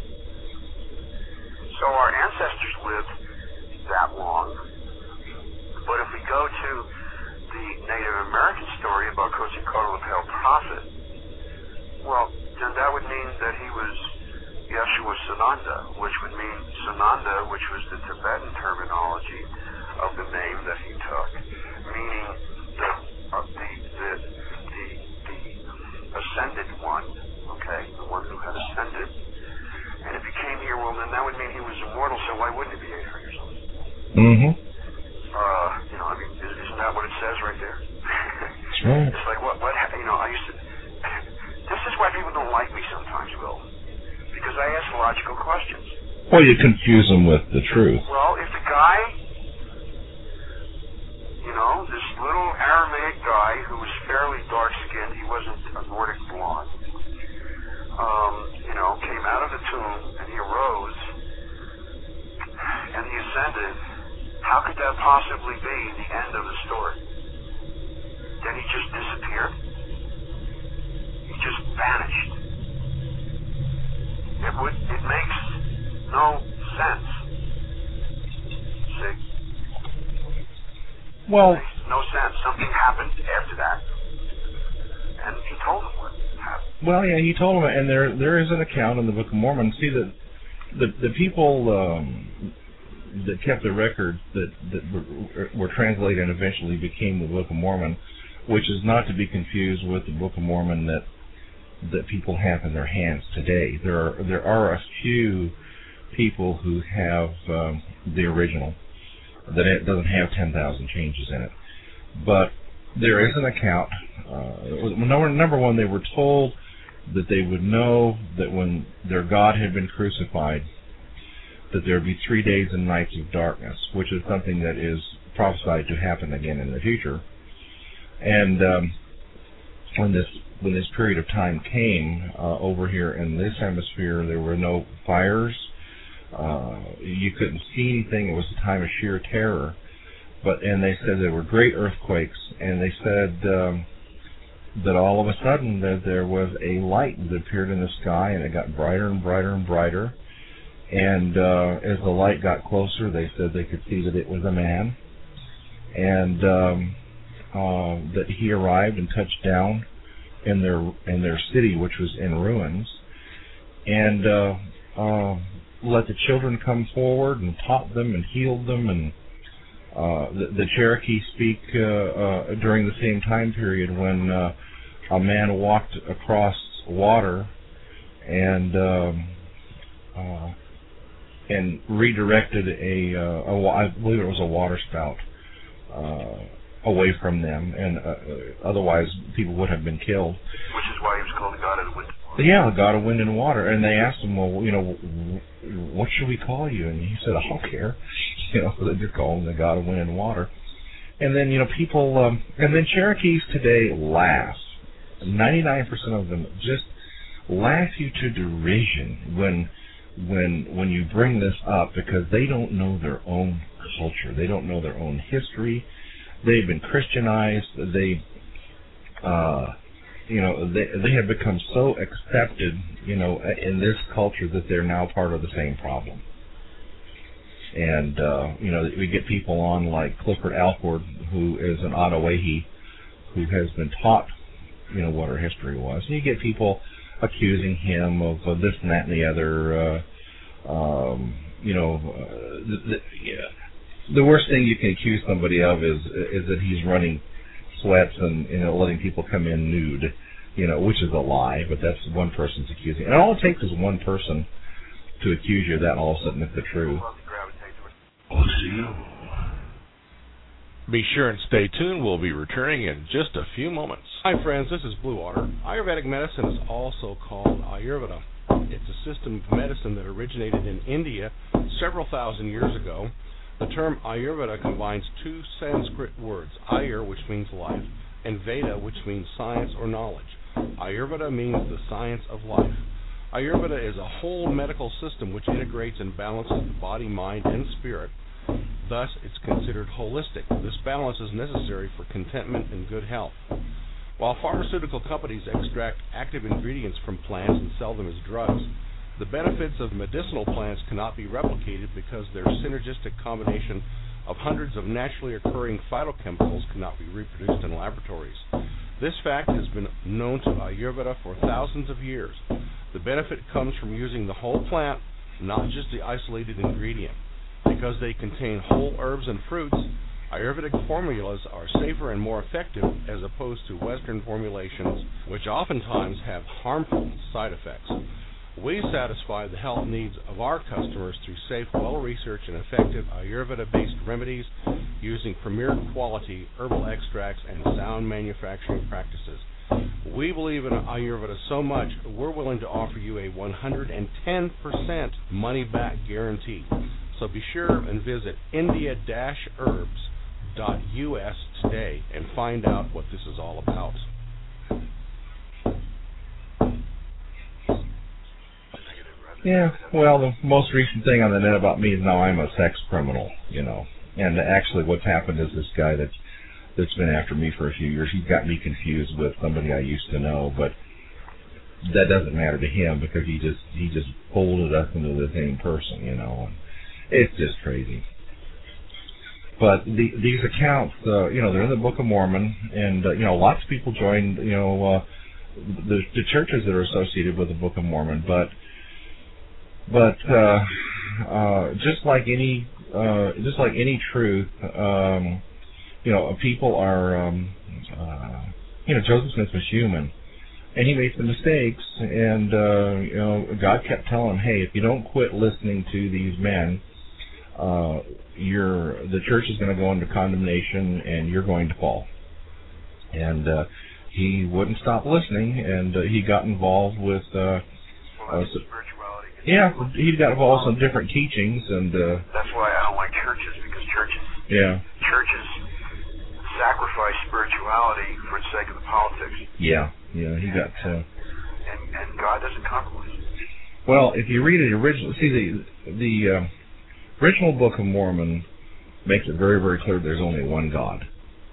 So our ancestors lived that long. But if we go to the Native American story about Quetzalcoatl, the Pale Prophet, well, then that would mean that he was Yeshua Sananda, which would mean Sananda, which was the Tibetan terminology of the name that he took, meaning the uh, the, the the the ascended one, okay, the one who had ascended. And if he came here, well, then that would mean he was immortal. So why wouldn't he be eight hundred years old? Mm-hmm. Uh, you know, I mean, isn't that what it says right there? That's right. It's like what what you know. I used to. This is why people don't like me sometimes, Will. Because I ask logical questions. Well, you confuse them with the truth. Well, if the guy, you know, this little Aramaic guy who was fairly dark-skinned, he wasn't a Nordic blonde, um, you know, came out of the tomb and he arose and he ascended, how could that possibly be the end of the story? Then he just disappeared? He just vanished. It would. It makes no sense. See? Well, it makes no sense. Something happened after that, and he told them what happened. Well, yeah, he told them, and there there is an account in the Book of Mormon. See, that the the people um, that kept the records that that were, were translated and eventually became the Book of Mormon, which is not to be confused with the Book of Mormon that. that people have in their hands today. There are there are a few people who have um, the original that it doesn't have ten thousand changes in it. But there is an account. Uh, number, number one, they were told that they would know that when their God had been crucified, that there would be three days and nights of darkness, which is something that is prophesied to happen again in the future. And um, when this when this period of time came uh, over here in this hemisphere, there were no fires. Uh, you couldn't see anything. It was a time of sheer terror. But and they said there were great earthquakes, and they said um, that all of a sudden that there was a light that appeared in the sky, and it got brighter and brighter and brighter. And uh, as the light got closer, they said they could see that it was a man, and um, uh, that he arrived and touched down in their in their city, which was in ruins, and uh, uh, let the children come forward and taught them and healed them. And uh, the, the Cherokee speak uh, uh, during the same time period when uh, a man walked across water and um, uh, and redirected a, uh, a I believe it was a water spout uh, away from them, and uh, otherwise people would have been killed. Which is why he was called the God of the Wind and Water. Yeah, the God of Wind and Water. And they asked him, well, you know, what should we call you? And he said, I don't care. You know, they just call him the God of Wind and Water. And then, you know, people, um, and then Cherokees today laugh. ninety-nine percent of them just laugh you to derision when when when you bring this up, because they don't know their own culture. They don't know their own history. They've been Christianized. They, uh, you know, they they have become so accepted, you know, in this culture that they're now part of the same problem. And uh, you know, we get people on like Clifford Alford, who is an Ottawahi, who has been taught, you know, what her history was. And you get people accusing him of uh, this and that and the other. Uh, um, you know, uh, the, the, yeah. The worst thing you can accuse somebody of is is that he's running sweats and, you know, letting people come in nude, you know, which is a lie, but that's one person's accusing. And all it takes is one person to accuse you of that, and all of a sudden it's the truth. Be sure and stay tuned. We'll be returning in just a few moments. Hi, friends. This is Blue Water. Ayurvedic medicine is also called Ayurveda. It's a system of medicine that originated in India several thousand years ago. The term Ayurveda combines two Sanskrit words, Ayur, which means life, and Veda, which means science or knowledge. Ayurveda means the science of life. Ayurveda is a whole medical system which integrates and balances the body, mind, and spirit. Thus, it's considered holistic. This balance is necessary for contentment and good health. While pharmaceutical companies extract active ingredients from plants and sell them as drugs, the benefits of medicinal plants cannot be replicated because their synergistic combination of hundreds of naturally occurring phytochemicals cannot be reproduced in laboratories. This fact has been known to Ayurveda for thousands of years. The benefit comes from using the whole plant, not just the isolated ingredient. Because they contain whole herbs and fruits, Ayurvedic formulas are safer and more effective as opposed to Western formulations, which oftentimes have harmful side effects. We satisfy the health needs of our customers through safe, well-researched, and effective Ayurveda-based remedies using premier quality herbal extracts and sound manufacturing practices. We believe in Ayurveda so much, we're willing to offer you a one hundred ten percent money-back guarantee. So be sure and visit india dash herbs dot U S today and find out what this is all about. Yeah, well, the most recent thing on the net about me is now I'm a sex criminal, you know. And actually what's happened is this guy that's, that's been after me for a few years, he's got me confused with somebody I used to know, but that doesn't matter to him because he just he just folded us into the same person, you know. And it's just crazy. But the, these accounts, uh, you know, they're in the Book of Mormon, and, uh, you know, lots of people joined, you know, uh, the, the churches that are associated with the Book of Mormon, but But uh, uh, just like any, uh, just like any truth, um, you know, people are, um, uh, you know, Joseph Smith was human, and he made some mistakes, and uh, you know, God kept telling him, hey, if you don't quit listening to these men, uh, you're the church is going to go into condemnation, and you're going to fall. And uh, he wouldn't stop listening, and uh, he got involved with. Uh, uh, so, Yeah, he got involved in some different teachings, and uh, that's why I don't like churches, because churches, yeah, churches sacrifice spirituality for the sake of the politics. Yeah, yeah, he got. Uh, and and God doesn't compromise. Well, if you read it originally, see the the uh, original Book of Mormon makes it very very clear there's only one God.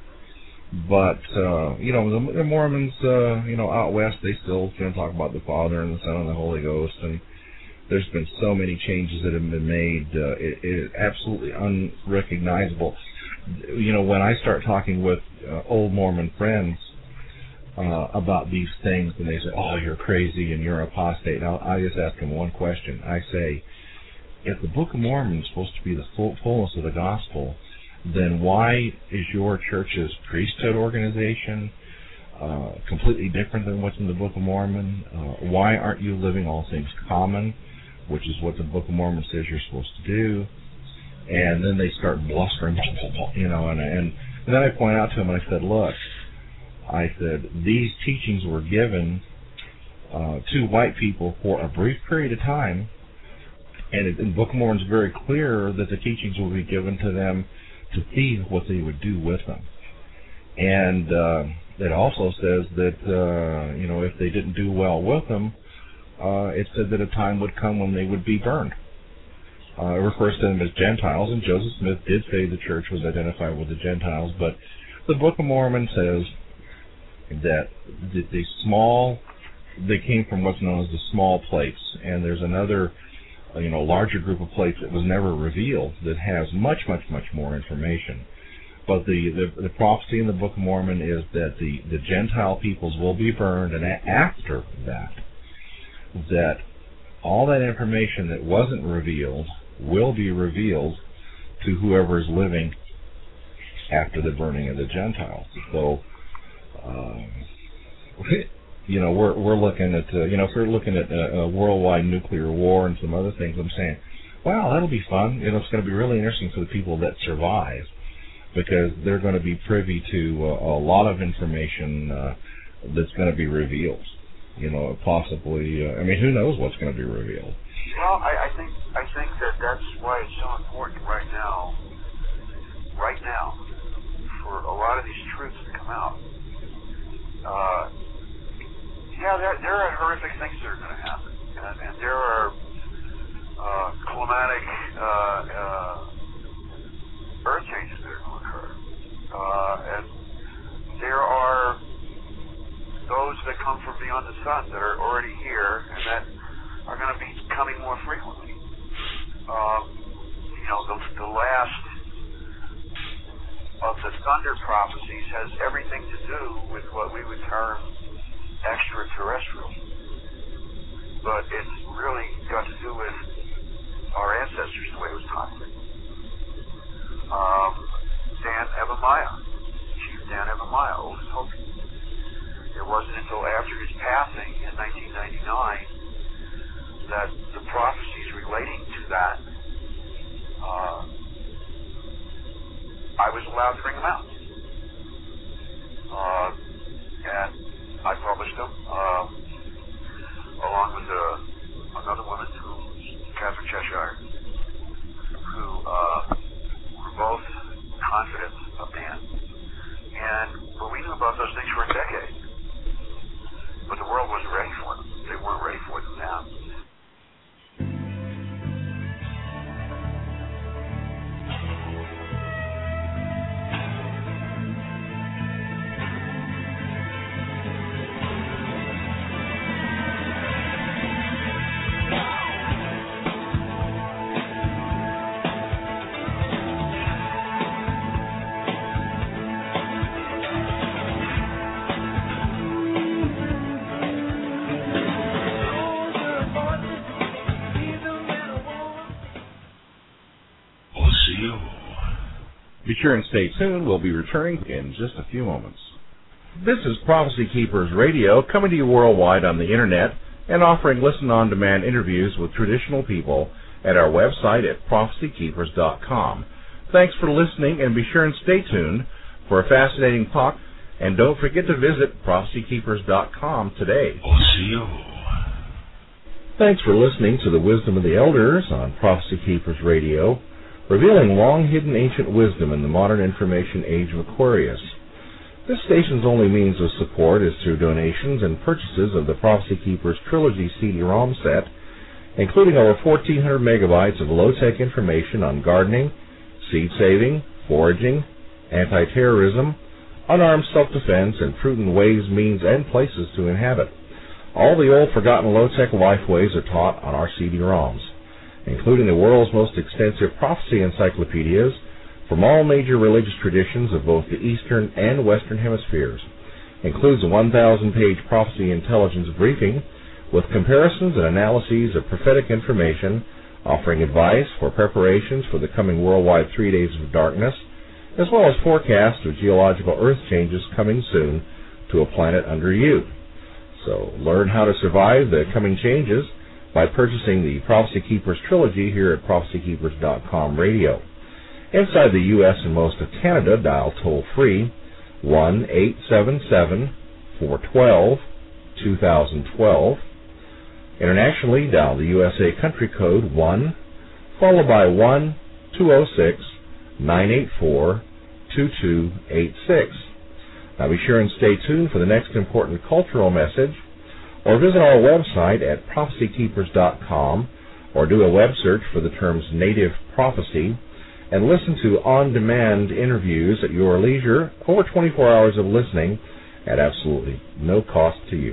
But uh, you know the, the Mormons, uh, you know out west, they still you know, talk about the Father and the Son and the Holy Ghost, and there's been so many changes that have been made. Uh, it, it is absolutely unrecognizable. You know, when I start talking with uh, old Mormon friends uh, about these things, and they say, "Oh, you're crazy and you're apostate," now I just ask them one question. I say, if the Book of Mormon is supposed to be the full, fullness of the gospel, then why is your church's priesthood organization uh, completely different than what's in the Book of Mormon? Uh, why aren't you living all things common, which is what the Book of Mormon says you're supposed to do? And then they start blustering, you know, and, and, and then I point out to them, and I said, look, I said, these teachings were given uh, to white people for a brief period of time, and it, the Book of Mormon is very clear that the teachings will be given to them to see what they would do with them. And uh, it also says that, uh, you know, if they didn't do well with them, uh, it said that a time would come when they would be burned. Uh, it refers to them as Gentiles, and Joseph Smith did say the church was identified with the Gentiles, but the Book of Mormon says that the, the small, they came from what's known as the small plates, and there's another you know, larger group of plates that was never revealed that has much, much, much more information. But the, the, the prophecy in the Book of Mormon is that the, the Gentile peoples will be burned, and after that, that all that information that wasn't revealed will be revealed to whoever is living after the burning of the Gentiles. So, um, you know, we're we're looking at, uh, you know, if we're looking at a, a worldwide nuclear war and some other things, I'm saying, wow, that'll be fun. You know, it's going to be really interesting for the people that survive, because they're going to be privy to uh, a lot of information uh, that's going to be revealed. You know, possibly, uh, I mean, who knows what's going to be revealed? Well, I, I think I think that that's why it's so important right now, right now, for a lot of these truths to come out. Uh, Yeah, there, there are horrific things that are going to happen, and beyond the sun that are already here and that are going to be coming more frequently. Um, you know, the, the last of the thunder prophecies has everything to do with what we would term extraterrestrial. But it's really got to do with our ancestors, the way it was taught. Um, Dan Evemiah, Chief Dan Evemiah, oldest Hopi. It wasn't until after his passing in nineteen ninety-nine that the prophecies relating to that, uh, I was allowed to bring them out. Uh, and I published them, uh, along with uh, another woman, who, Catherine Cheshire, who uh, were both confident of Dan. And well, we knew about those things for a decade. But the world wasn't ready for them. They weren't ready for them now. Be sure and stay tuned. We'll be returning in just a few moments. This is Prophecy Keepers Radio, coming to you worldwide on the Internet and offering listen-on-demand interviews with traditional people at our website at prophecy keepers dot com. Thanks for listening, and be sure and stay tuned for a fascinating talk. And don't forget to visit prophecy keepers dot com today. Thanks for listening to the Wisdom of the Elders on Prophecy Keepers Radio, revealing long-hidden ancient wisdom in the modern information age of Aquarius. This station's only means of support is through donations and purchases of the Prophecy Keepers Trilogy C D ROM set, including over fourteen hundred megabytes of low-tech information on gardening, seed saving, foraging, anti-terrorism, unarmed self-defense, and prudent ways, means, and places to inhabit. All the old forgotten low-tech lifeways are taught on our C D ROMs, including the world's most extensive prophecy encyclopedias from all major religious traditions of both the Eastern and Western hemispheres. Includes a one thousand page prophecy intelligence briefing with comparisons and analyses of prophetic information, offering advice for preparations for the coming worldwide three days of darkness, as well as forecasts of geological earth changes coming soon to a planet under you. So learn how to survive the coming changes by purchasing the Prophecy Keepers Trilogy here at prophecy keepers dot com radio. Inside the U S and most of Canada, dial toll-free one eight seven seven, four one two, two thousand twelve. Internationally, dial the U S A country code one, followed by one two zero six, nine eight four, two two eight six. Now be sure and stay tuned for the next important cultural message, or visit our website at prophecy keepers dot com, or do a web search for the terms Native Prophecy, and listen to on-demand interviews at your leisure, over twenty-four hours of listening at absolutely no cost to you.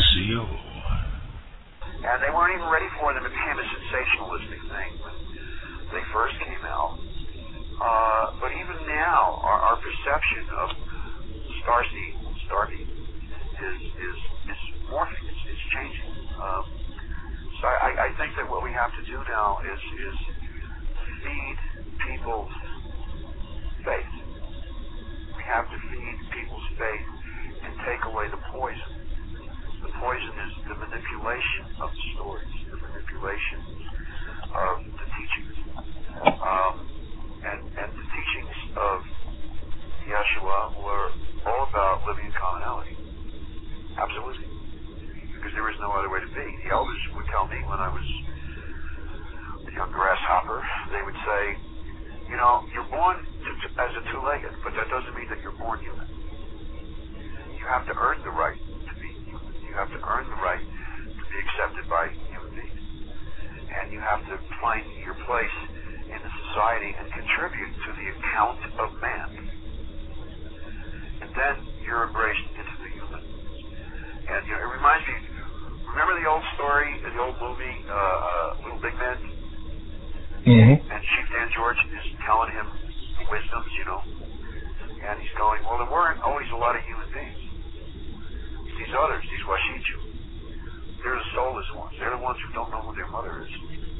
And they weren't even ready for them. It became a sensationalistic thing when they first came out. Uh, but even now, our, our perception of starseed, starseed is, is, is morphing. It's, it's changing. Um, so I, I think that what we have to do now is, is feed people's faith. We have to feed people's faith and take away the poison. The poison is the manipulation of the stories, the manipulation of the teachings. Um, and, and the teachings of Yeshua were all about living in commonality. Absolutely. Because there is no other way to be. The elders would tell me when I was a young grasshopper, they would say, you know, you're born to, to, as a two-legged, but that doesn't mean that you're born human. You have to earn the right to be human. You have to earn the right to be accepted by human beings. And you have to find your place in the society and contribute to the account of man. And then you're embraced into the human. And you know, it reminds Mm-hmm. And Chief Dan George is telling him wisdoms, you know, and he's going, well, there weren't always a lot of human beings. These others, these Washichu, they're the soulless ones. They're the ones who don't know who their mother is.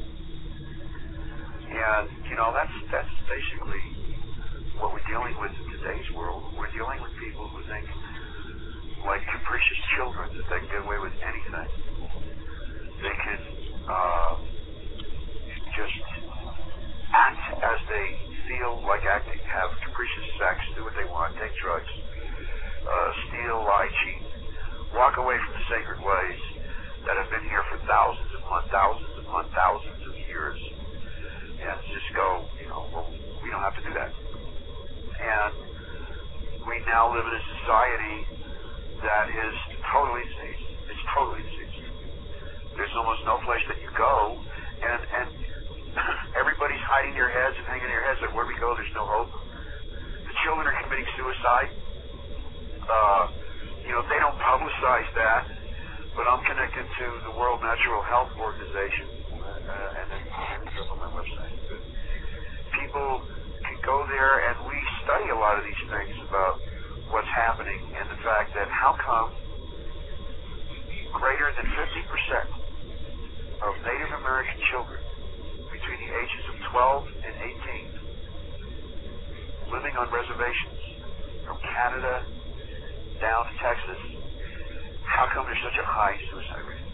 And, you know, that's that's basically what we're dealing with in today's world. We're dealing with people who think, like capricious children, that they can get away with anything. They can uh, just act as they feel like acting, have capricious sex, do what they want, take drugs, uh, steal, lie, cheat, walk away from the sacred ways that have been here for thousands upon thousands upon thousands of years, and just go, you know, well, we don't have to do that. And we now live in a society that is totally diseased. It's totally diseased. There's almost no place that you go, and and everybody's hiding their heads and hanging their heads like, where we go, there's no hope. The children are committing suicide. Uh, you know, they don't publicize that, but I'm connected to the World Natural Health Organization, uh, and it's on my website. People can go there, and we study a lot of these things about what's happening, and the fact that how come greater than fifty percent of Native American children between the ages of twelve and eighteen living on reservations from Canada down to Texas, how come there's such a high suicide rate?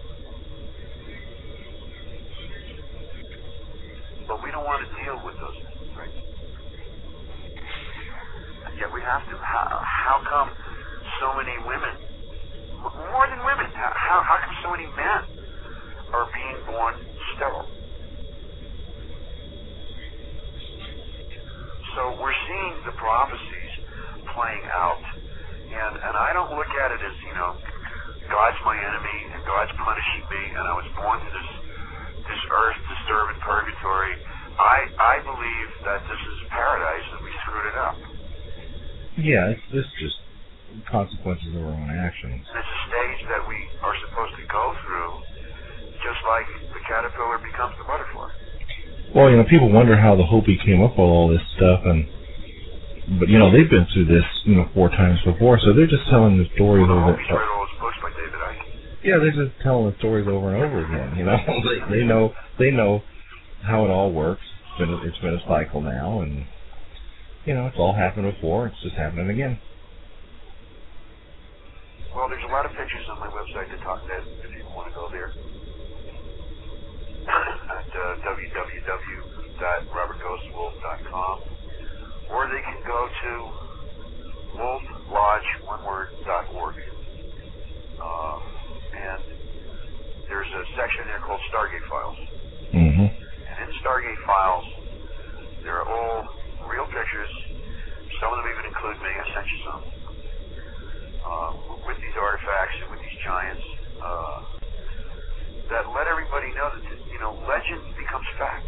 But we don't want to deal with those things, right? And yet we have to. How, how come so many women, more than women, how, how come so many men are being born sterile? So we're seeing the prophecies playing out, and and I don't look at it as, you know, God's my enemy and God's punishing me, and I was born to this this earth to serve in purgatory. I I believe that this is paradise and we screwed it up. Yeah, it's, it's just consequences of our own actions. And it's a stage that we are supposed to go through, just like the caterpillar becomes the butterfly. Well, you know, people wonder how the Hopi came up with all this stuff, and but you know they've been through this, you know, four times before, so they're just telling the stories well, the over. Hopis read all his books by David Icke. Yeah, they're just telling the stories over and over again. You know, they, they know they know how it all works. It's been a, it's been a cycle now, and you know it's all happened before. It's just happening again. Well, there's a lot of pictures on my website to talk that if you want to go there. At uh, w w w dot robert ghost wolf dot com, or they can go to wolf lodge one word dot org, uh, and there's a section there called Stargate Files. Mm-hmm. And in Stargate Files, there are all real pictures. Some of them even include me. I sent you some uh, with these artifacts and with these giants. Uh, that let everybody know that, you know, legend becomes fact.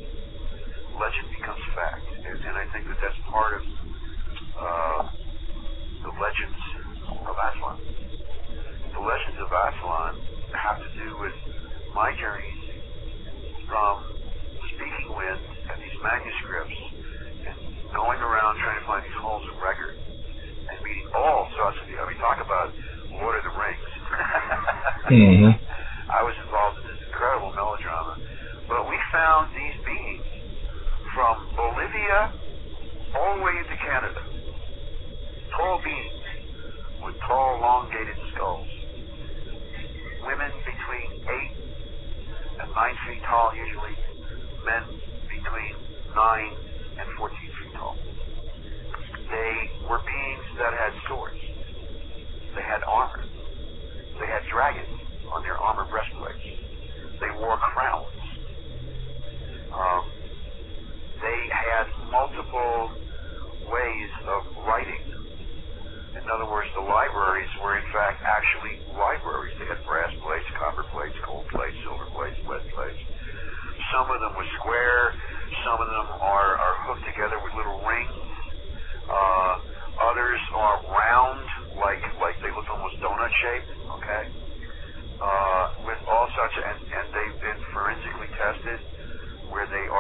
Legend becomes fact. And, and I think that that's part of uh, the legends of Aslan. The legends of Aslan have to do with my journeys from speaking with and these manuscripts and going around trying to find these holes in record and meeting all sorts of people. I mean, talk about Lord of the Rings. Mm-hmm. I was involved in this incredible melodrama. But we found these beings from Bolivia all the way into Canada. Tall beings with tall, elongated skulls. Women between eight and nine feet tall usually. Men between nine and fourteen feet tall. They were beings that had swords. They had armor. They had dragons on their armor breastplates. They wore crowns. Um, they had multiple ways of writing. In other words, the libraries were in fact actually libraries. They had brass plates, copper plates, gold plates, silver plates, lead plates. Some of them were square. Some of them are, are hooked together with little rings. Uh, others are round, like like they look almost donut shaped. Okay. Uh, with all such, and, and they've been forensically tested where they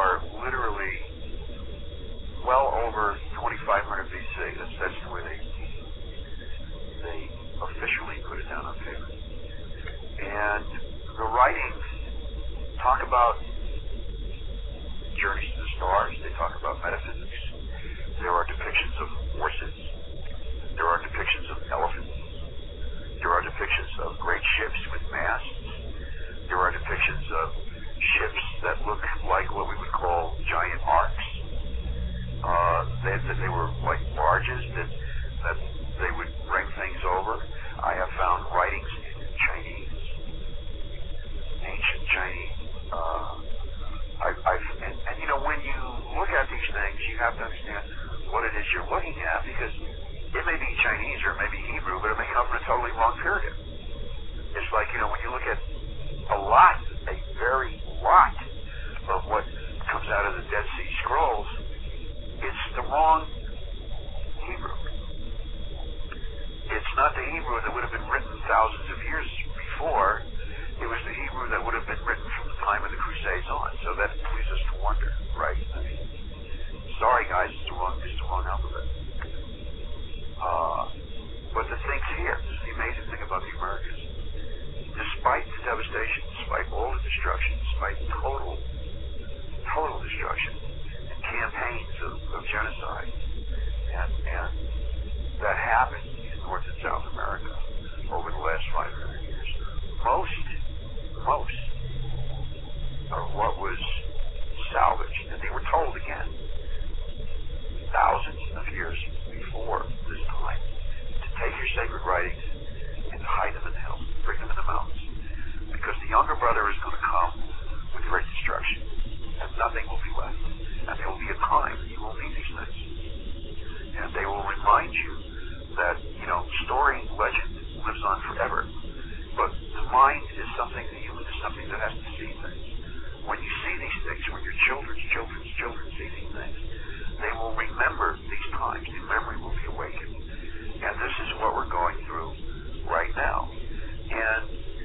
tidings and hide them in the hills, bring them in the mountains. Because the younger brother is going to come with great destruction, and nothing will be left. And there will be a time that you will need these things. And they will remind you that, you know, story, legend lives on forever. But the mind is something, the human is something that has to see things. When you see these things, when your children's children's children see these things, they will remember these times. The memory will be awakened. And this is what we're going through right now. And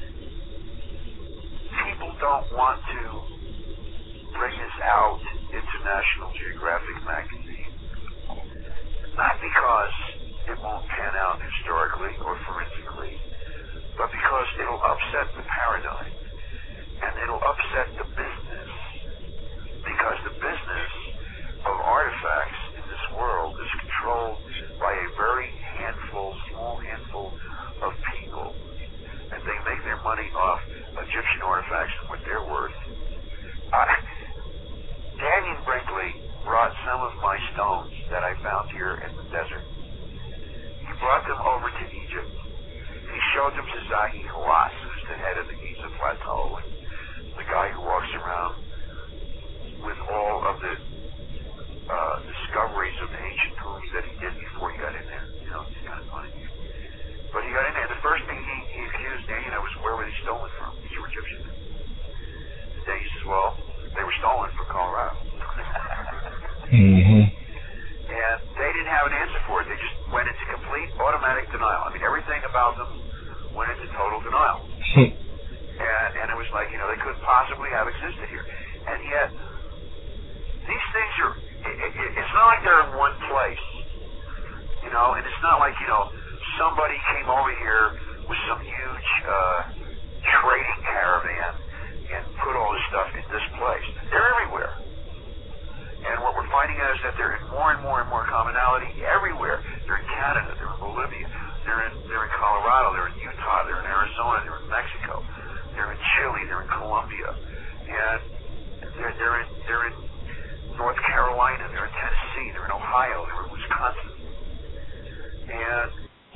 people don't want to bring this out into National Geographic magazine. Not because it won't pan out historically or forensically, but because it'll upset the paradigm. And it'll upset the business. Because the business of artifacts in this world is controlled by a very handful, small handful of people. And they make their money off Egyptian artifacts and what they're worth. Uh, Daniel Brinkley brought some of my stones that I found here in the desert. He brought them over to Egypt. He showed them to Zahi Hawass, who's the head of the Giza Plateau, and the guy who walks around with all of the uh, discoveries of the ancient tombs that he did before he got in there. You know, it's kind of funny. But he got in there. The first thing he, he accused Daniel was, where were they stolen from? These were Egyptian. Then he says, well, they were stolen from Colorado. mm-hmm. And they didn't have an answer for it. They just went into complete automatic denial. I mean, everything about them went into total denial. and, and it was like, you know, they couldn't possibly have existed here. And yet, these things are, it, it, it's not like they're in one place. You know, and it's not like, you know, somebody came over here with some huge uh, trading caravan and put all this stuff in this place. They're everywhere. And what we're finding out is that they're in more and more and more commonality everywhere. They're in Canada, they're in Bolivia, they're in they're in Colorado, they're in Utah, they're in Arizona, they're in Mexico, they're in Chile, they're in Colombia, and they're they're in they're in North Carolina, they're in Tennessee, they're in Ohio, they're in Wisconsin. And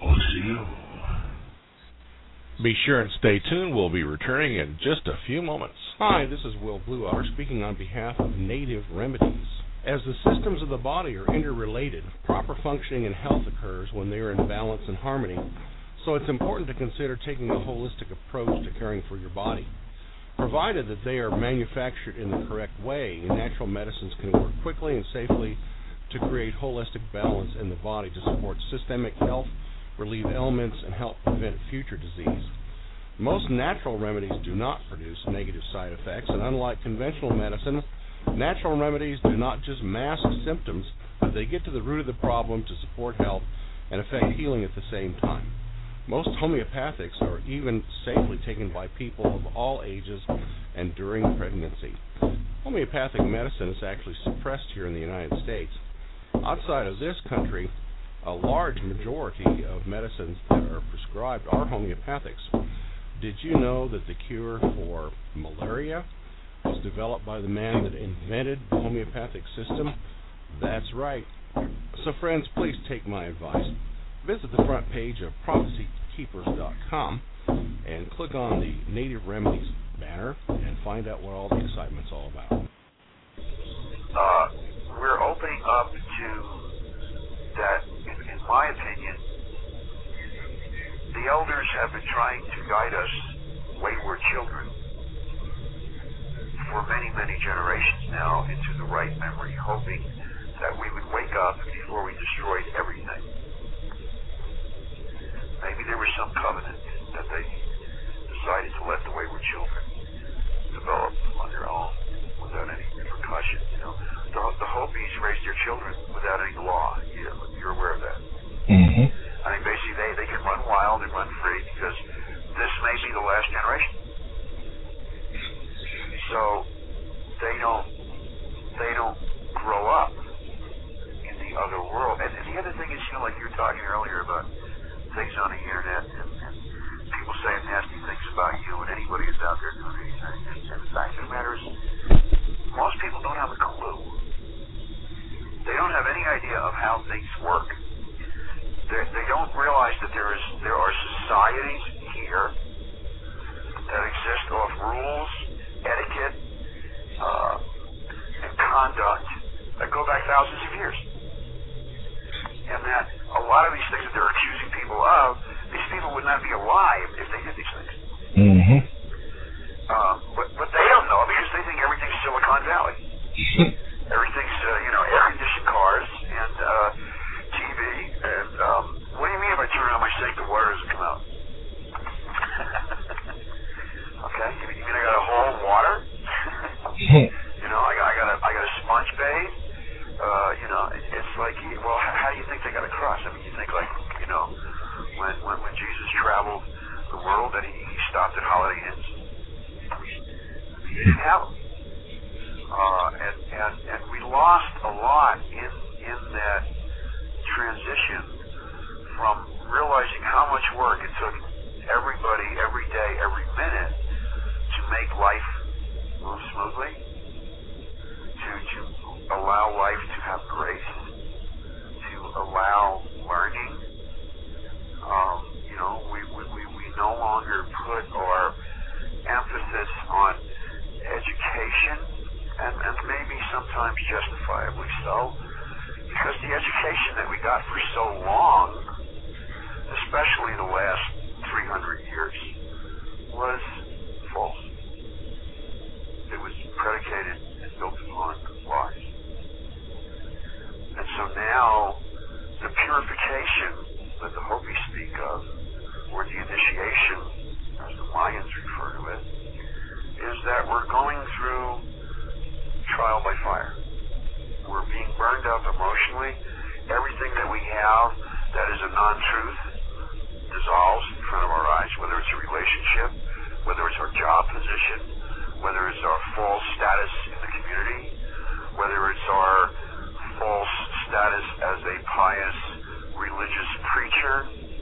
be sure and stay tuned. We'll be returning in just a few moments. Hi, this is Will Bluewater speaking on behalf of Native Remedies. As the systems of the body are interrelated, proper functioning and health occurs when they are in balance and harmony. So it's important to consider taking a holistic approach to caring for your body. Provided that they are manufactured in the correct way, natural medicines can work quickly and safely to create holistic balance in the body to support systemic health, relieve ailments, and help prevent future disease. Most natural remedies do not produce negative side effects, and unlike conventional medicine, natural remedies do not just mask symptoms, but they get to the root of the problem to support health and affect healing at the same time. Most homeopathics are even safely taken by people of all ages and during pregnancy. Homeopathic medicine is actually suppressed here in the United States. Outside of this country, a large majority of medicines that are prescribed are homeopathics. Did you know that the cure for malaria was developed by the man that invented the homeopathic system? That's right. So friends, please take my advice. Visit the front page of prophecy keepers dot com and click on the Native Remedies banner and find out what all the excitement's all about. Uh, we're opening up to that, in, in my opinion, the elders have been trying to guide us, wayward children, for many, many generations now into the right memory, hoping that we would wake up before we destroyed everything. Maybe there was some covenant that they decided to let the wayward children develop on their own without any repercussions. You know, the, the Hopis raised their children without any law. You know, you're aware of that. Mm-hmm. I mean, basically, they, they can run wild and run free because this may be the last generation. So they don't they don't grow up in the other world. And, and the other thing is, you know, like you were talking earlier about things on the internet and, and people saying nasty things about you and anybody who's out there doing anything. And, and the fact of the matter is, most people don't have a clue. They don't have any idea of how things work. They, they don't realize that there is there are societies here that exist off rules, etiquette, uh, and conduct that go back thousands of years. And that a lot of these things that they're accusing people of, these people would not be alive if they did these things. Mm-hmm. Uh, but, but they don't know because they think everything's Silicon Valley. Everything's, uh, you know, air-conditioned cars and uh, T V. And um, what do you mean if I turn on my sink, the water doesn't come out? Okay, you mean, you mean I got a hole of water? You know, I got, I got a, I got a sponge bathe. Uh, you know, it, it's like, well, how do you think they got across? I mean, you think like, you know, when when, when Jesus traveled the world, that he, he stopped at Holiday Inns. He didn't have them. Uh, and, and, and we lost a lot in, in that transition from realizing how much work it took everybody, every day, every minute to make life move smoothly, to, to allow life to have grace, to allow learning. Um, you know, we, we, we, we no longer put our emphasis on education, and, and maybe sometimes justifiably so, because the education that we got for so long, especially the last three hundred years, was false. It was predicated and built upon lies. And so now, the purification that the Hopi speak of, or the initiation, as the Mayans refer to it, is that we're going through trial by fire. We're being burned up emotionally. Everything that we have that is a non-truth dissolves in front of our eyes, whether it's a relationship, whether it's our job position, whether it's our false status in the community, whether it's our false status as a pious religious preacher,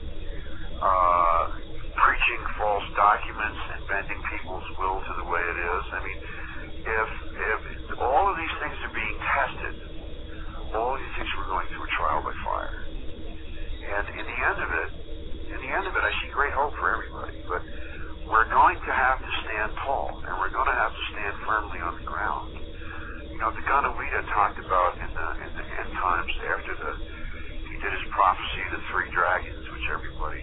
uh, preaching false documents and bending people's will to the way it is. I mean, if if all of these things are being tested, all of these things we're going through a trial by fire. And in the end of it, in the end of it, I see great hope for everybody. But we're going to have to stand tall, and we're going to have to stand firmly on the ground. You know, the Ganawida talked about in the in the end times after the he did his prophecy, the three dragons, which everybody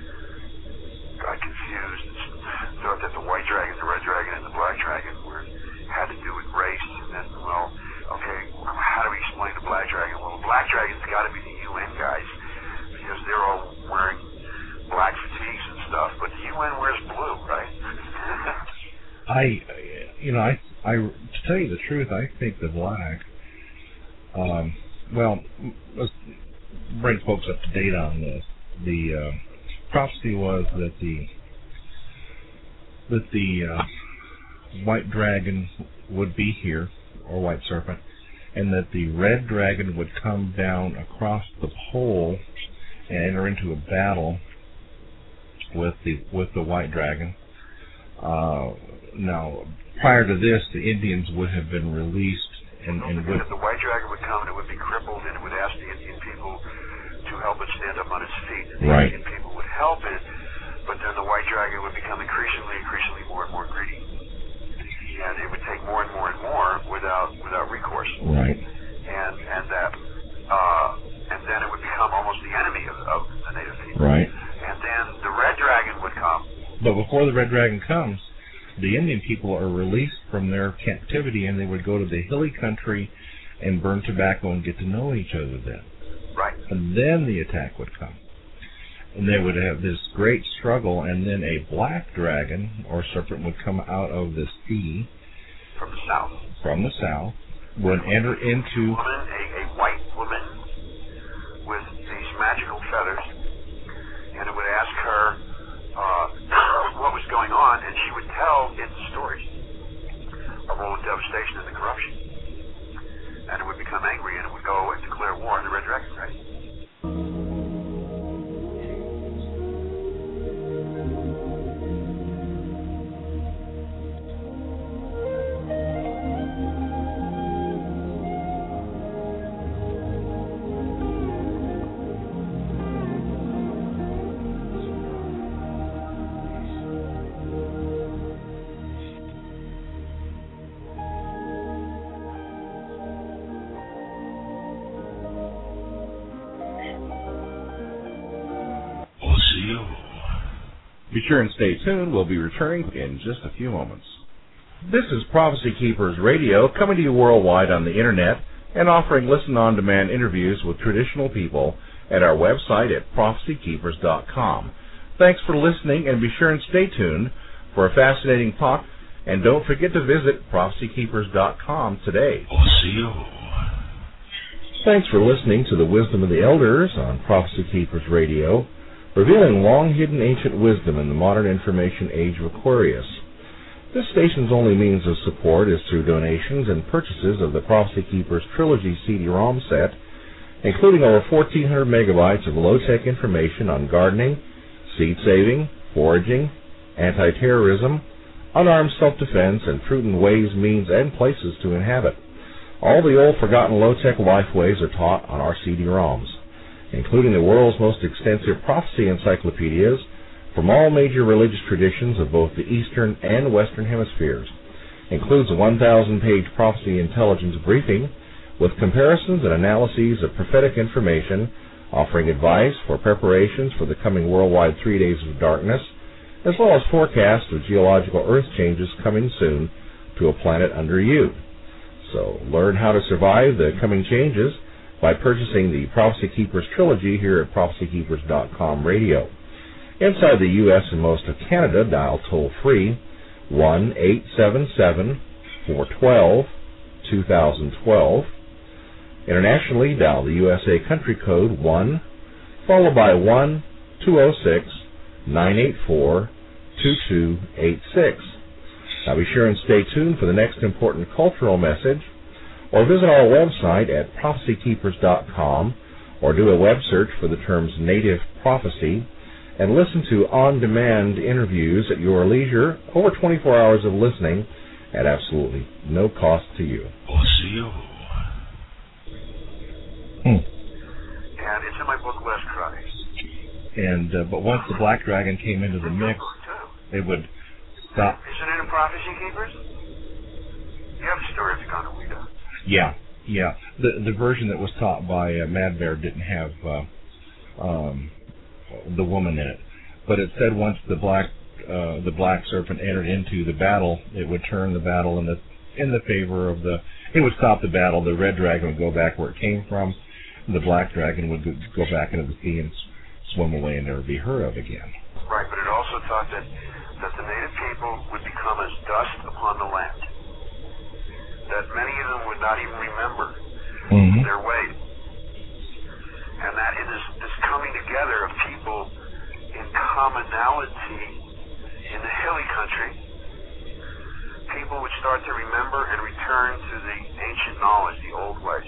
got confused and thought that the white dragon, the red dragon, and the black dragon were had to do with race. And then, well, okay, how do we explain the black dragon? Well, the black dragon's got to be the U N guys because they're all wearing black fatigues and stuff, but the U N wears blue, right? I, you know, I, I, to tell you the truth, I think the black, um, well, let's bring folks up to date on this. The uh, prophecy was that the that the uh, white dragon would be here, or white serpent, and that the red dragon would come down across the pole and enter into a battle with the with the white dragon. Uh, now, prior to this, the Indians would have been released, and, and would, the white dragon would come and it would be crippled, and it would ask the Indian people to help it stand up on its feet. And the right. Indian people would help it, but then the white dragon would become increasingly, increasingly more and more greedy, and it would take more and more and more without without recourse. Right. And and that uh, and then it would become almost the enemy of, of the native people. Right. And then the red dragon would come. But before the red dragon comes, the Indian people are released from their captivity, and they would go to the hilly country and burn tobacco and get to know each other then. Right. And then the attack would come. And they would have this great struggle, and then a black dragon or serpent would come out of the sea. From the south. From the south. Would enter into... A woman, a, a white woman with these magical feathers, and it would ask her uh, what was going on, and she would tell it stories of all the devastation and the corruption. And it would become angry, and it would go and declare war on the red dragon, right? Be sure and stay tuned. We'll be returning in just a few moments. This is Prophecy Keepers Radio, coming to you worldwide on the Internet and offering listen-on-demand interviews with traditional people at our website at prophecy keepers dot com. Thanks for listening, and be sure and stay tuned for a fascinating talk. And don't forget to visit prophecy keepers dot com today. Thanks for listening to the Wisdom of the Elders on Prophecy Keepers Radio, revealing long-hidden ancient wisdom in the modern information age of Aquarius. This station's only means of support is through donations and purchases of the Prophecy Keepers Trilogy C D ROM set, including over fourteen hundred megabytes of low-tech information on gardening, seed saving, foraging, anti-terrorism, unarmed self-defense, and prudent ways, means, and places to inhabit. All the old forgotten low-tech life ways are taught on our C D ROMs, including the world's most extensive prophecy encyclopedias from all major religious traditions of both the Eastern and Western hemispheres. Includes a one thousand page prophecy intelligence briefing with comparisons and analyses of prophetic information, offering advice for preparations for the coming worldwide three days of darkness, as well as forecasts of geological earth changes coming soon to a planet under you. So learn how to survive the coming changes by purchasing the Prophecy Keepers Trilogy here at prophecy keepers dot com radio. Inside the U S and most of Canada, dial toll-free one eight seven seven, four one two, two thousand twelve. Internationally, dial the U S A country code one, followed by one two zero six, nine eight four, two two eight six. Now be sure and stay tuned for the next important cultural message, or visit our website at prophecy keepers dot com, or do a web search for the terms Native Prophecy, and listen to on-demand interviews at your leisure, over twenty-four hours of listening at absolutely no cost to you. Hmm. And it's in my book, Last Cry. And uh, but once the Black Dragon came into the mix, it would stop. Isn't it in Prophecy Keepers? You have a story of the Conowida. Yeah, yeah. The the version that was taught by uh, Mad Bear didn't have uh, um, the woman in it, but it said once the black uh, the black serpent entered into the battle, it would turn the battle in the in the favor of the. It would stop the battle. The red dragon would go back where it came from. The black dragon would go back into the sea and swim away and never be heard of again. Right, but it also taught that, that the native people would become as dust upon the land. That many of them would not even remember mm-hmm. their ways. And that in this, this coming together of people in commonality in the hilly country, people would start to remember and return to the ancient knowledge, the old ways.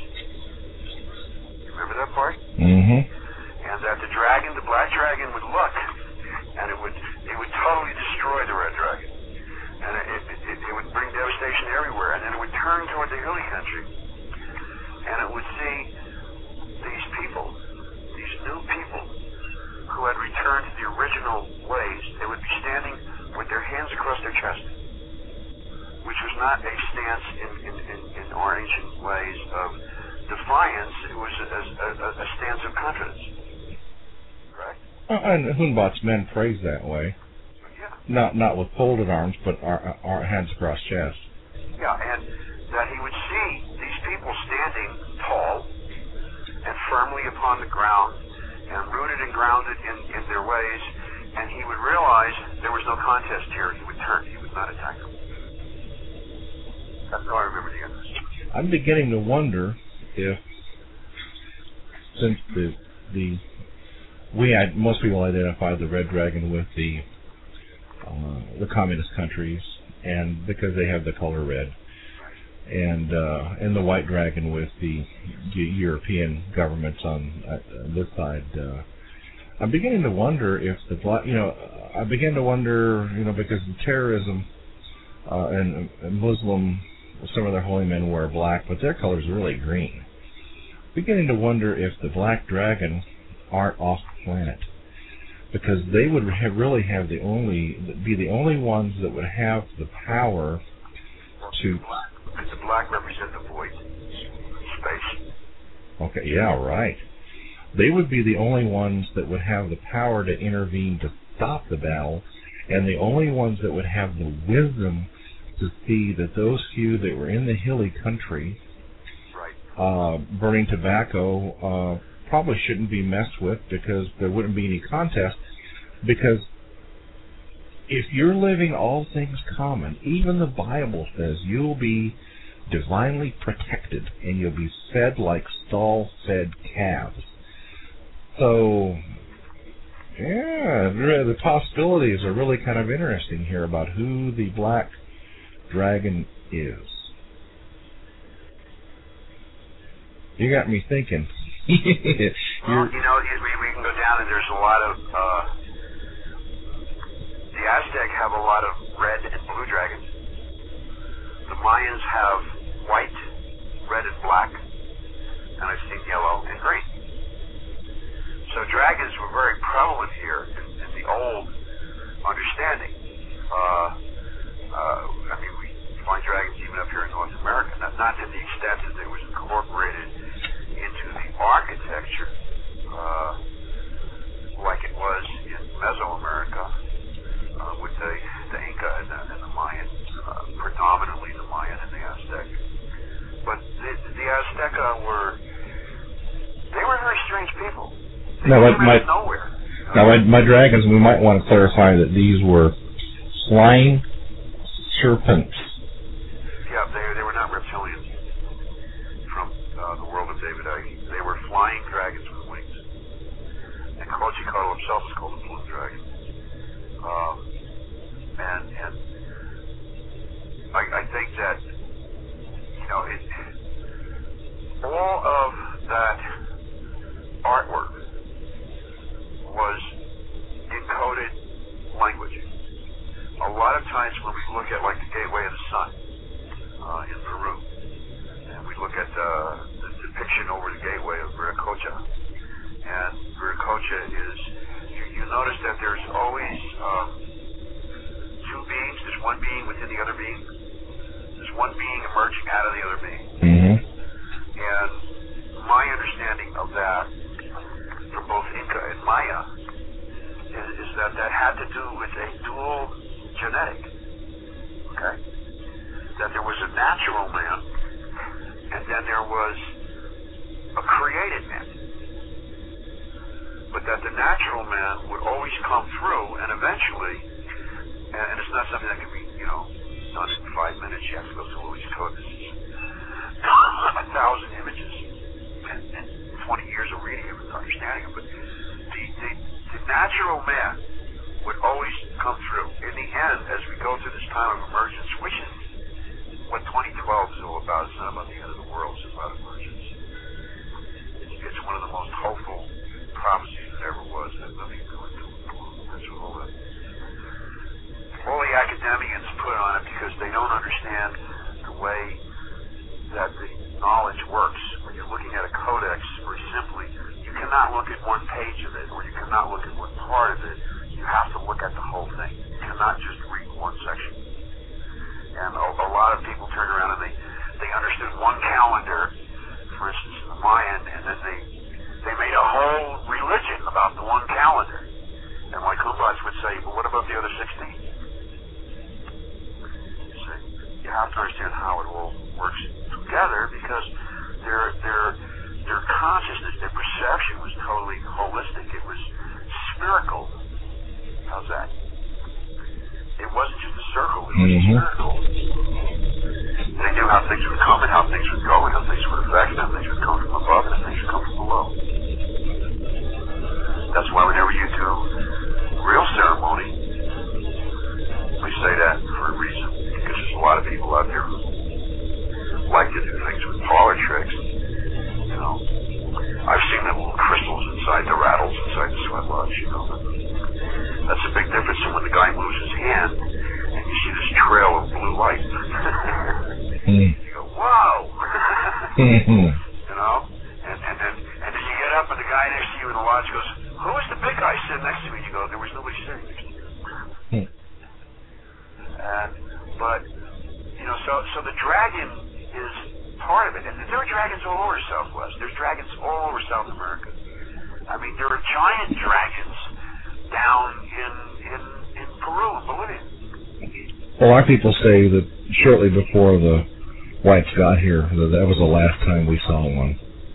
You remember that part? Mm-hmm. And that the dragon, the black dragon, would look, and it would it would totally destroy the red dragon, and it, it, it, it would bring devastation everywhere. And then it would turn toward the hilly country, and it would see these people, these new people, who had returned to the original ways. They would be standing with their hands across their chest, which was not a stance in in, in, in our ancient ways of defiance. It was a, a, a stance of confidence. Uh, and Hunbot's men praise that way. Yeah. Not not with folded arms, but our, our hands across chest. Yeah, and that he would see these people standing tall and firmly upon the ground and rooted and grounded in, in their ways, and he would realize there was no contest here. He would turn. He would not attack them. That's how I remember the end. I'm beginning to wonder if, since the the we had, most people identify the red dragon with the uh, the communist countries, and because they have the color red, and uh, and the white dragon with the European governments on uh, this side. Uh, I'm beginning to wonder if the black, you know, I begin to wonder, you know, because the terrorism uh, and, and Muslim, some of their holy men wear black, but their color is really green. Beginning to wonder if the black dragon aren't off the planet, because they would have really have the only be the only ones that would have the power to. Because the black represent the void, space. Okay, yeah, right. They would be the only ones that would have the power to intervene to stop the battle, and the only ones that would have the wisdom to see that those few that were in the hilly country uh, burning tobacco uh, probably shouldn't be messed with, because there wouldn't be any contest. Because if you're living all things common, even the Bible says you'll be divinely protected and you'll be fed like stall-fed calves. So, yeah, the possibilities are really kind of interesting here about who the black dragon is. You got me thinking. Well, you know, we, we can go down and there's a lot of, uh, the Aztec have a lot of red and blue dragons. The Mayans have white, red and black, and I've seen yellow and green. So dragons were very prevalent here in, in the old understanding. Uh, uh, I mean, we find dragons even up here in North America, not, not to the extent that it was incorporated into the architecture uh, like it was in Mesoamerica uh, with the, the Inca and the, and the Mayan, uh, predominantly the Mayan and the Aztec. But the, the Aztec uh, were, they were very strange people. They now, came my, out of nowhere. Now, my, my dragons, we might want to clarify that these were flying serpents. Yeah, they, they were not reptilians from uh, the world of David Icke. They were flying dragons with wings. And Quetzalcoatl himself is called a blue dragon. Um, and and I, I think that, you know, it, all of that artwork was encoded language. A lot of times when we look at, like, the Gateway of the Sun uh, in Peru, and we look at uh, the depiction over the gateway of Viracocha, and Viracocha is, you, you notice that there's always um, two beings. There's one being within the other being. There's one being emerging out of the other being. Mm-hmm. And my understanding of that, from both Inca and Maya, is, is that that had to do with a dual genetic. Okay? That there was a natural man, and then there was a created man. But that the natural man would always come through, and eventually, and, and it's not something that can be, you know, done in five minutes. You have to go through all these codes. A thousand images and, and twenty years of reading it and understanding it. But the, the, the natural man would always come through. In the end, as we go through this time of emergence, which is what twenty twelve is all about. It's not about the end of the world. It's about emergence. It's, it's one of the most hopeful prophecies that ever was. That nothing going to that's what all the all the academians put on it, because they don't understand the way that the knowledge works. When you're looking at a codex, very simply, you cannot look at one page of it, or you cannot look at one part of it. You have to look at the whole thing. You cannot just read one section. And a, a lot of people turn around and they, they understood one calendar, for instance, the Mayan, and then they they made a whole religion about the one calendar. And like Kumbats would say, but what about the other sixteen? You see, you have to understand how it all works together, because their their their consciousness, their perception was totally holistic. It was spherical. How's that? It wasn't just a circle, it was mm-hmm. spherical. They knew how things would come and how things would go and how things would affect them. Things would come from above and things would come from below. That's why whenever you do real ceremony, we say that for a reason, because there's a lot of people out there who like to do things with parlor tricks. You know, I've seen the little crystals inside the rattles inside the sweat lodge. You know, that's a big difference from when the guy moves his hand and you see this trail of blue light. mm. You go, wow. You know, and and then and then you get up and the guy next to you in the lodge goes, "Who was the big guy sitting next to me?" And you go, "There was nobody sitting next to you." Mm. And but you know, so so the dragon is part of it. And there are dragons all over Southwest. There's dragons all over South America. I mean, there are giant dragons down in Well, our people say that shortly before the whites got here, that that was the last time we saw one.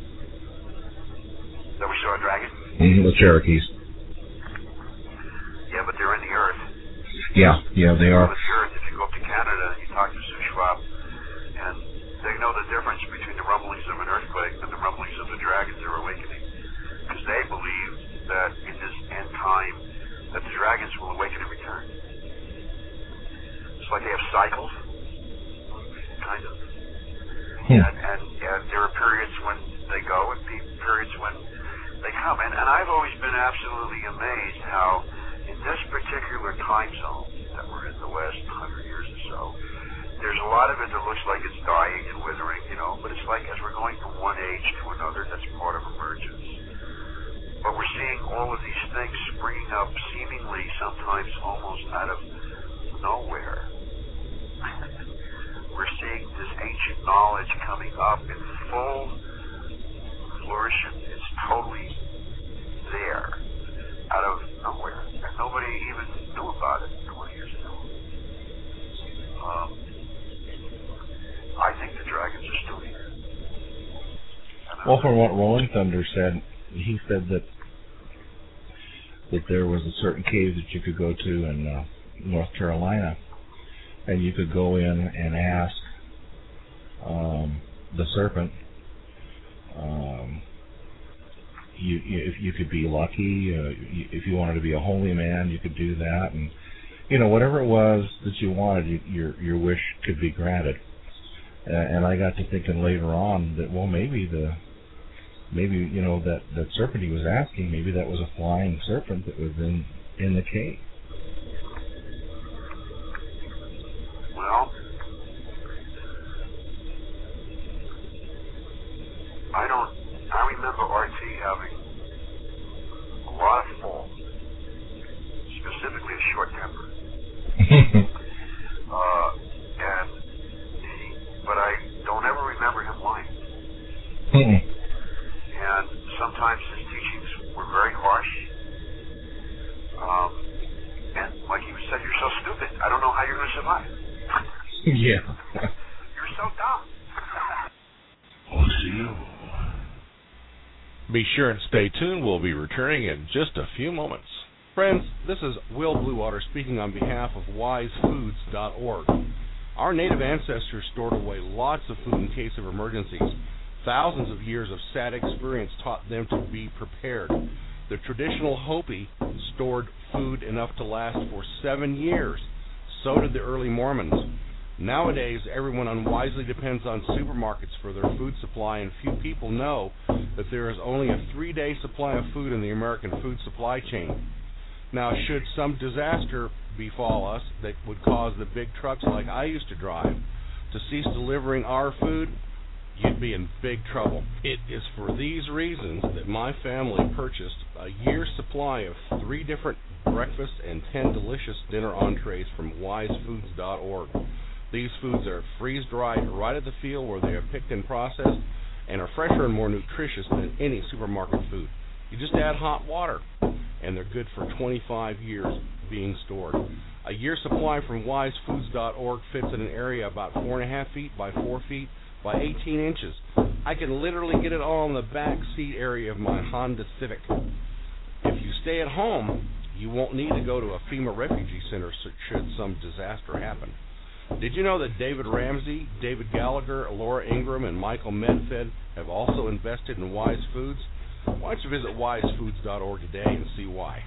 That we saw a dragon? Mm-hmm, the Cherokees. Yeah, but they're in the earth. Yeah, yeah, they are. In the earth, if you go up to Canada and you talk to Sue Schwab, and they know the difference between the rumblings of an earthquake and the rumblings of the dragons that are awakening. Because they believe that in this end time, that the dragons will awaken and return. It's like they have cycles, kind of. Hmm. And, and, and there are periods when they go and periods when they come. And, and I've always been absolutely amazed how in this particular time zone that we're in the last hundred years or so, there's a lot of it that looks like it's dying and withering, you know, but it's like as we're going from one age to another, that's part of emergence. But we're seeing all of these things springing up seemingly sometimes almost out of nowhere. We're seeing this ancient knowledge coming up in full flourishing. It's totally there, out of nowhere. And nobody even knew about it twenty years ago. Um, I think the dragons are still here. Well, from what Rolling Thunder said, he said that that there was a certain cave that you could go to in uh, North Carolina, and you could go in and ask um, the serpent um, you, you, if you could be lucky, uh, you, if you wanted to be a holy man, you could do that, and you know, whatever it was that you wanted, you, your your wish could be granted. Uh, and I got to thinking later on that, well, maybe the maybe you know that, that serpent he was asking, maybe that was a flying serpent that was in in the cave. Well, I don't. I remember R T having a lot of fall, specifically a short temper. uh, and he, but I don't ever remember him lying. Mm-mm. And sometimes his teachings were very harsh. Um, and like he said, "You're so stupid. I don't know how you're going to survive." Yeah. You're so dumb. Oh, see you. Be sure and stay tuned. We'll be returning in just a few moments. Friends, this is Will Bluewater speaking on behalf of wise foods dot org. Our native ancestors stored away lots of food in case of emergencies. Thousands of years of sad experience taught them to be prepared. The traditional Hopi stored food enough to last for seven years. So did the early Mormons. Nowadays, everyone unwisely depends on supermarkets for their food supply, and few people know that there is only a three-day supply of food in the American food supply chain. Now, should some disaster befall us that would cause the big trucks like I used to drive to cease delivering our food, you'd be in big trouble. It is for these reasons that my family purchased a year's supply of three different breakfast and ten delicious dinner entrees from wise foods dot org. These foods are freeze-dried right at the field where they are picked and processed and are fresher and more nutritious than any supermarket food. You just add hot water, and they're good for twenty-five years being stored. A year's supply from wise foods dot org fits in an area about four and a half feet by four feet by eighteen inches. I can literally get it all in the back seat area of my Honda Civic. If you stay at home, you won't need to go to a FEMA refugee center should some disaster happen. Did you know that David Ramsey, David Gallagher, Laura Ingram, and Michael Medfed have also invested in Wise Foods? Why don't you visit wise foods dot org today and see why?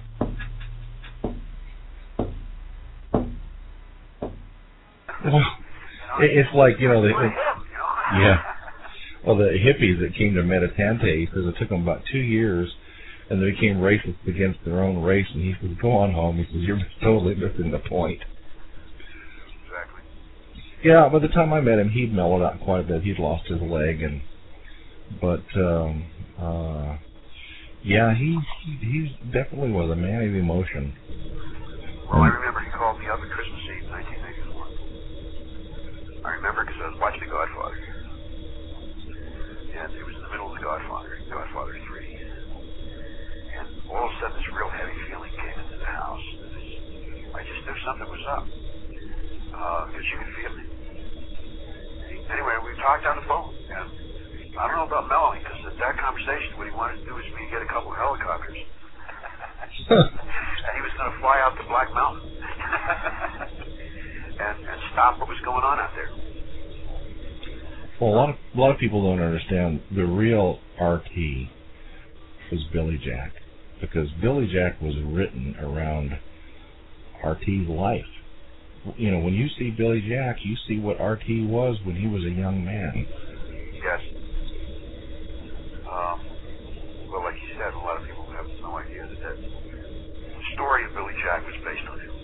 Well, it's like, you know, the, it, yeah. Well, the hippies that came to Meditante, he says it took them about two years, and they became racist against their own race, and he says, go on home. He says, you're totally missing the point. Exactly. Yeah, by the time I met him, he'd mellowed out quite a bit. He'd lost his leg, and but um, uh, yeah, he, he he definitely was a man of emotion. Well, I remember he called me up at Christmas Eve, nineteen eighty-four. I remember because I was watching The Godfather, and it was in the middle of The Godfather, Godfather three, and all of a sudden this real heavy feeling came into the house. I just knew something was up. because uh, you can feel it. Anyway, we talked on the phone, and I don't know about Melanie, because at that conversation, what he wanted to do was me to get a couple of helicopters. And he was going to fly out to Black Mountain and, and stop what was going on out there. Well, a lot of a lot of people don't understand the real R T was Billy Jack, because Billy Jack was written around R T's life. You know, when you see Billy Jack, you see what R T was when he was a young man. Yes. Um, well, like you said, a lot of people have no idea that, that the story of Billy Jack was based on him.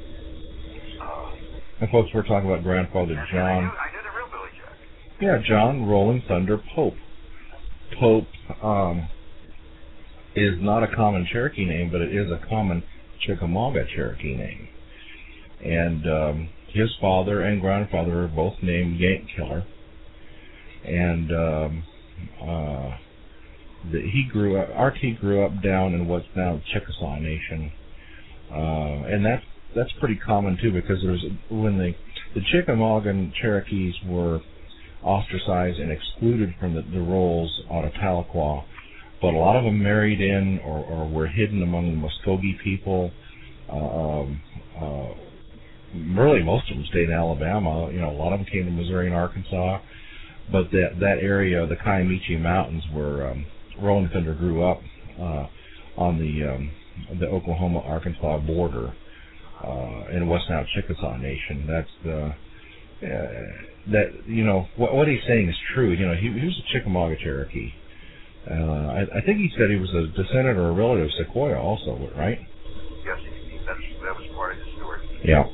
Uh, and folks, we're talking about Grandfather and John. I knew, I knew the real Billy Jack. Yeah, John Rolling Thunder Pope. Pope um, is not a common Cherokee name, but it is a common Chickamauga Cherokee name. And um, his father and grandfather are both named Yank Killer. And um, uh, the, he grew up, R T grew up down in what's now Chickasaw Nation. Uh, and that's that's pretty common too, because there's when the the Chickamaugan Cherokees were ostracized and excluded from the, the rolls out of Tahlequah, but a lot of them married in or, or were hidden among the Muskogee people. Uh, um, uh, really, most of them stayed in Alabama. You know, a lot of them came to Missouri and Arkansas, but that that area, the Kiamichi Mountains, where um, Rolling Thunder grew up uh, on the um, the Oklahoma-Arkansas border uh, in what's now Chickasaw Nation. That's the uh, that you know what, what he's saying is true. You know, he, he was a Chickamauga Cherokee. Uh, I, I think he said he was a descendant or a relative of Sequoyah, also, right? Yes, that's, that was part of his story. Yeah.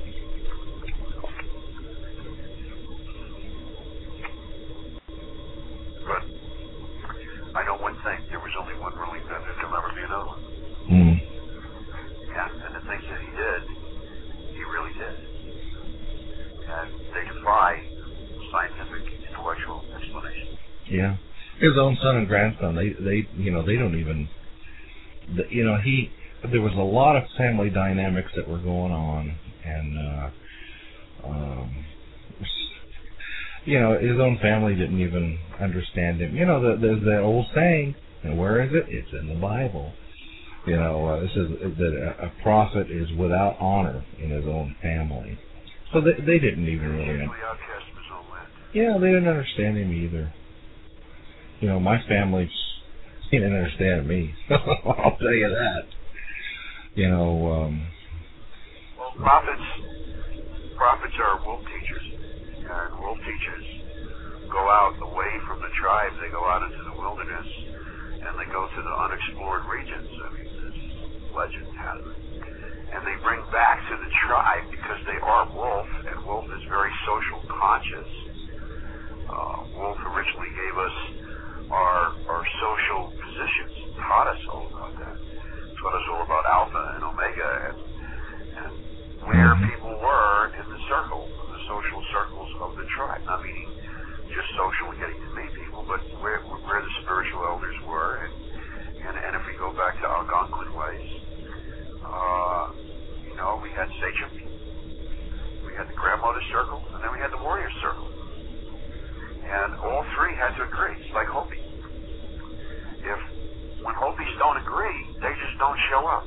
But I know one thing: there was only one Rolling Thunder. There'll never be another one. Mm. Yeah, and the things that he did, he really did, and they defy scientific, intellectual explanation. Yeah, his own son and grandson, they, they, you know, they don't even, the, you know, he, there was a lot of family dynamics that were going on, and, uh, um, you know, his own family didn't even understand him. You know, the, there's that old saying, and where is it? It's in the Bible. You know, uh, this is that a, a prophet is without honor in his own family. So they, they didn't even really. Yeah, they didn't understand him either. You know, my family didn't understand me. I'll tell you that. You know. Um, well, prophets, prophets are wolf teachers, and wolf teachers go out away from the tribe. They go out into the wilderness, and they go to the unexplored regions. I mean, this legend has it. And they bring back to the tribe because they are wolf, and wolf is very social conscious. Uh, wolf originally gave us our our social positions, taught us all about that, taught us all about alpha and omega, and, and where people were in the circle, the social circles of the tribe. Not meaning just social and getting to meet people, but where where the spiritual elders were, and and, and if we go back to Algonquin ways, uh, you know, we had sachem, we had the grandmother circle, and then we had the warrior circle. And all three had to agree. It's like Hopi. If when Hopis don't agree, they just don't show up.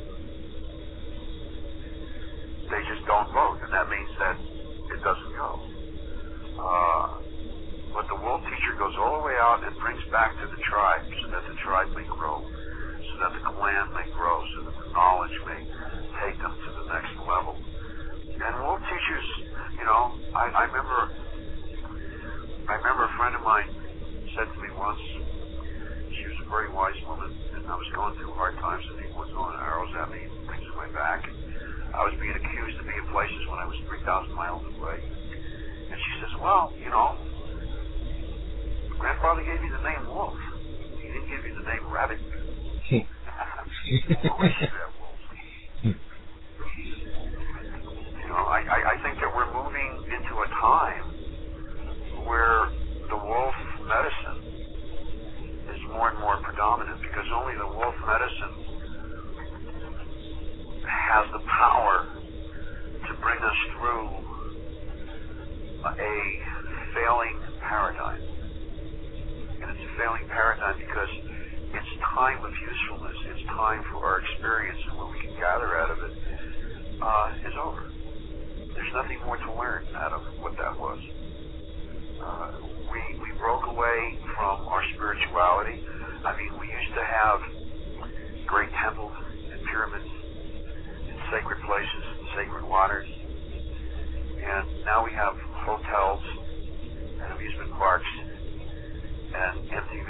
They just don't vote, and that means that it doesn't go. Uh, but the wolf teacher goes all the way out and brings back to the tribe, so that the tribe may grow, so that the clan may grow, so that the knowledge may take them to the next level. And wolf teachers, you know, I, I remember. I remember a friend of mine said to me once, she was a very wise woman, and I was going through hard times, and people were throwing arrows at me, things in my back. I was being accused of being places when I was three thousand miles away. And she says, well, you know, Grandfather gave you the name Wolf. He didn't give you the name Rabbit. Of course you have wolves. You know, I, I, I think that we're moving into a time where the wolf medicine is more and more predominant, because only the wolf medicine has the power to bring us through a failing paradigm. And it's a failing paradigm because its time of usefulness, its time for our experience and what we can gather out of it uh, is over. There's nothing more to learn out of what that was. Uh, we, we broke away from our spirituality. I mean, we used to have great temples and pyramids and sacred places and sacred waters. And now we have hotels and amusement parks and M T V.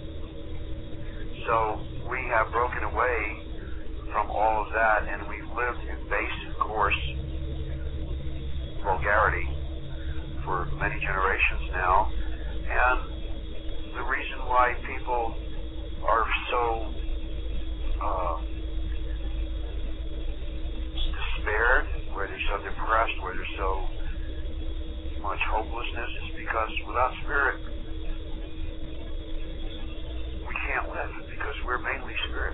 So we have broken away from all of that, and we've lived in base, coarse vulgarity for many generations now. And the reason why people are so uh, despaired, where they're so depressed, where there's so much hopelessness, is because without spirit, we can't live, because we're mainly spirit.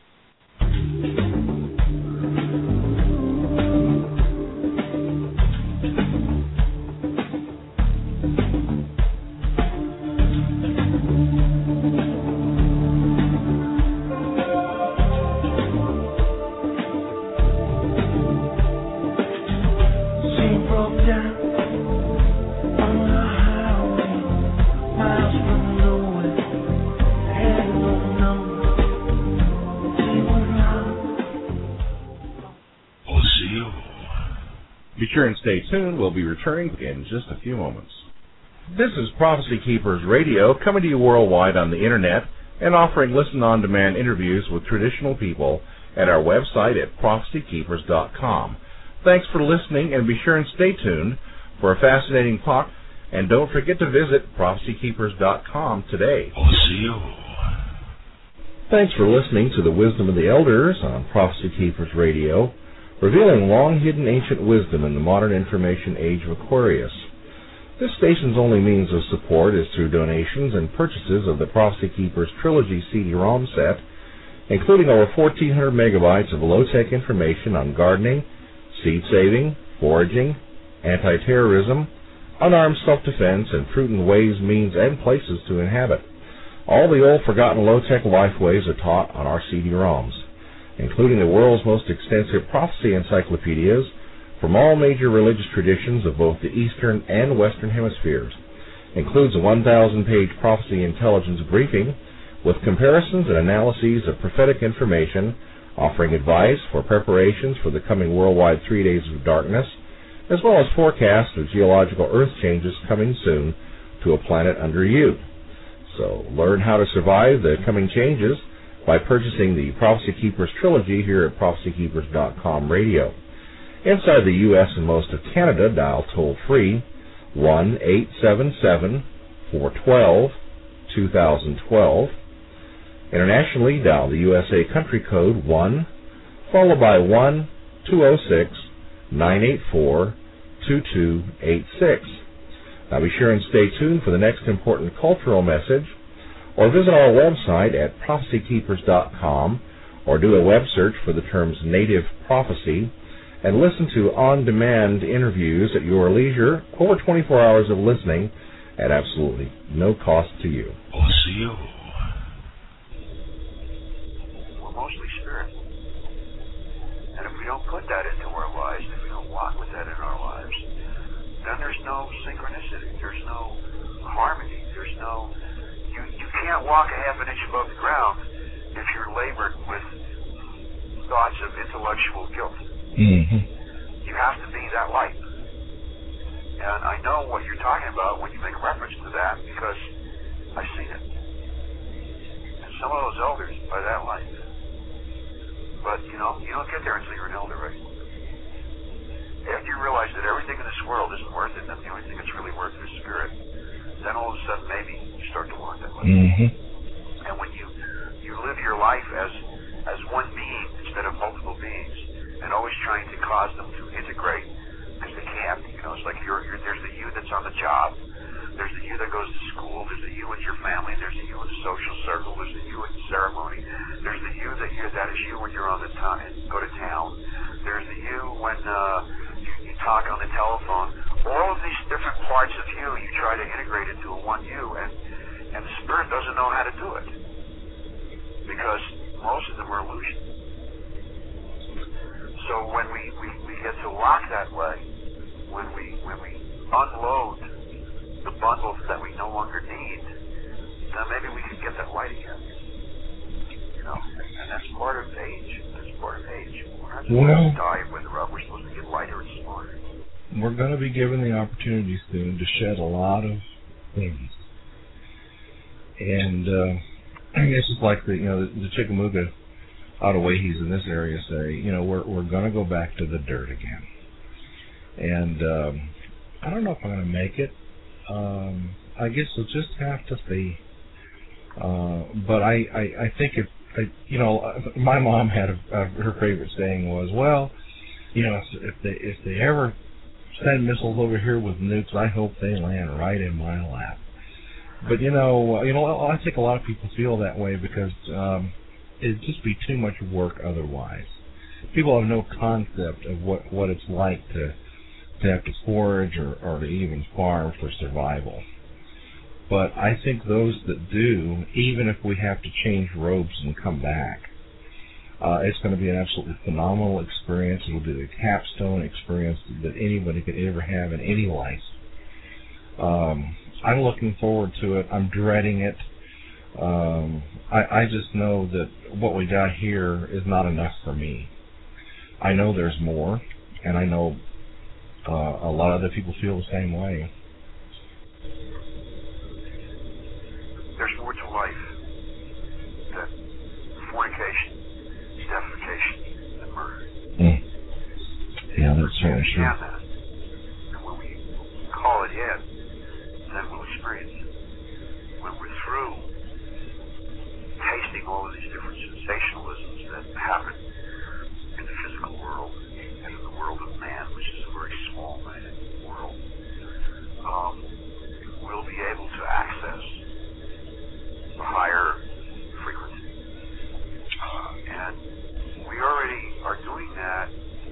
Be sure and stay tuned. We'll be returning in just a few moments. This is Prophecy Keepers Radio, coming to you worldwide on the Internet and offering listen-on-demand interviews with traditional people at our website at prophecy keepers dot com. Thanks for listening, and be sure and stay tuned for a fascinating talk. And don't forget to visit prophecy keepers dot com today. We'll see you. Thanks for listening to the Wisdom of the Elders on Prophecy Keepers Radio, revealing long-hidden ancient wisdom in the modern information age of Aquarius. This station's only means of support is through donations and purchases of the Prophecy Keepers Trilogy C D ROM set, including over fourteen hundred megabytes of low-tech information on gardening, seed saving, foraging, anti-terrorism, unarmed self-defense, and fruit and ways, means, and places to inhabit. All the old forgotten low-tech life ways are taught on our C D ROMs, including the world's most extensive prophecy encyclopedias from all major religious traditions of both the Eastern and Western hemispheres. Includes a one thousand page prophecy intelligence briefing with comparisons and analyses of prophetic information, offering advice for preparations for the coming worldwide three days of darkness, as well as forecasts of geological earth changes coming soon to a planet under you. So learn how to survive the coming changes by purchasing the Prophecy Keepers Trilogy here at prophecy keepers dot com radio. Inside the U S and most of Canada, dial toll-free one eight seven seven, four one two, two thousand twelve. Internationally, dial the U S A country code one, followed by one two zero six, nine eight four, two two eight six. Now be sure and stay tuned for the next important cultural message, or visit our website at prophecy keepers dot com, or do a web search for the terms Native Prophecy, and listen to on-demand interviews at your leisure, over twenty-four hours of listening at absolutely no cost to you. We'll see you. We're mostly spirit. And if we don't put that into our lives, if we don't walk with that in our lives, then there's no synchronicity, there's no harmony, there's no... You, you can't walk a half an inch above the ground if you're labored with thoughts of intellectual guilt. Mm-hmm. You have to be that light. And I know what you're talking about when you make reference to that, because I've seen it. And some of those elders are that light. But, you know, you don't get there until you're an elder, right? After you realize that everything in this world isn't worth it, and the only thing that's really worth it is spirit, then all of a sudden maybe you start to walk that way. Mm-hmm. And when you, you live your life as as one being instead of multiple beings, and always trying to cause them to integrate, because they can't. You know, it's like you're, you're, there's the you that's on the job, there's the you that goes to school, there's the you with your family, there's the you in the social circle, there's the you in the ceremony, there's the you that you that is you when you're on the town and go to town, there's the you when uh, you, you talk on the telephone. All of these different parts that light again. You know, and that's part of age. That's part of age. We're not supposed Well, to die with the rub. We're supposed to get lighter and smarter. We're going to be given the opportunity soon to shed a lot of things. And uh, it's just like the, you know, the, the Chickamauga Ottawahees in this area say, you know, we're we're going to go back to the dirt again. And um, I don't know if I'm going to make it. Um, I guess we'll just have to see. Uh, but I, I, I think if, I, you know, my mom had a, a, her favorite saying was, well, you know, if they if they ever send missiles over here with nukes, I hope they land right in my lap. But you know, you know, I think a lot of people feel that way because um, it'd just be too much work otherwise. People have no concept of what, what it's like to to have to forage or, or to even farm for survival. But I think those that do, even if we have to change robes and come back, uh, it's going to be an absolutely phenomenal experience. It will be the capstone experience that anybody could ever have in any life. Um, I'm looking forward to it. I'm dreading it. Um, I, I just know that what we got here is not enough for me. I know there's more, and I know uh, a lot of other people feel the same way. There's more to life than fornication, defecation, and murder. Mm. Yeah, that's certainly true. And that. And when we call it in, then we'll experience it. When we're through tasting all of these different sensationalisms that happen in the physical world and in the world of man, which is a very small man world, um, we'll be able to access the higher frequency. Uh, and we already are doing that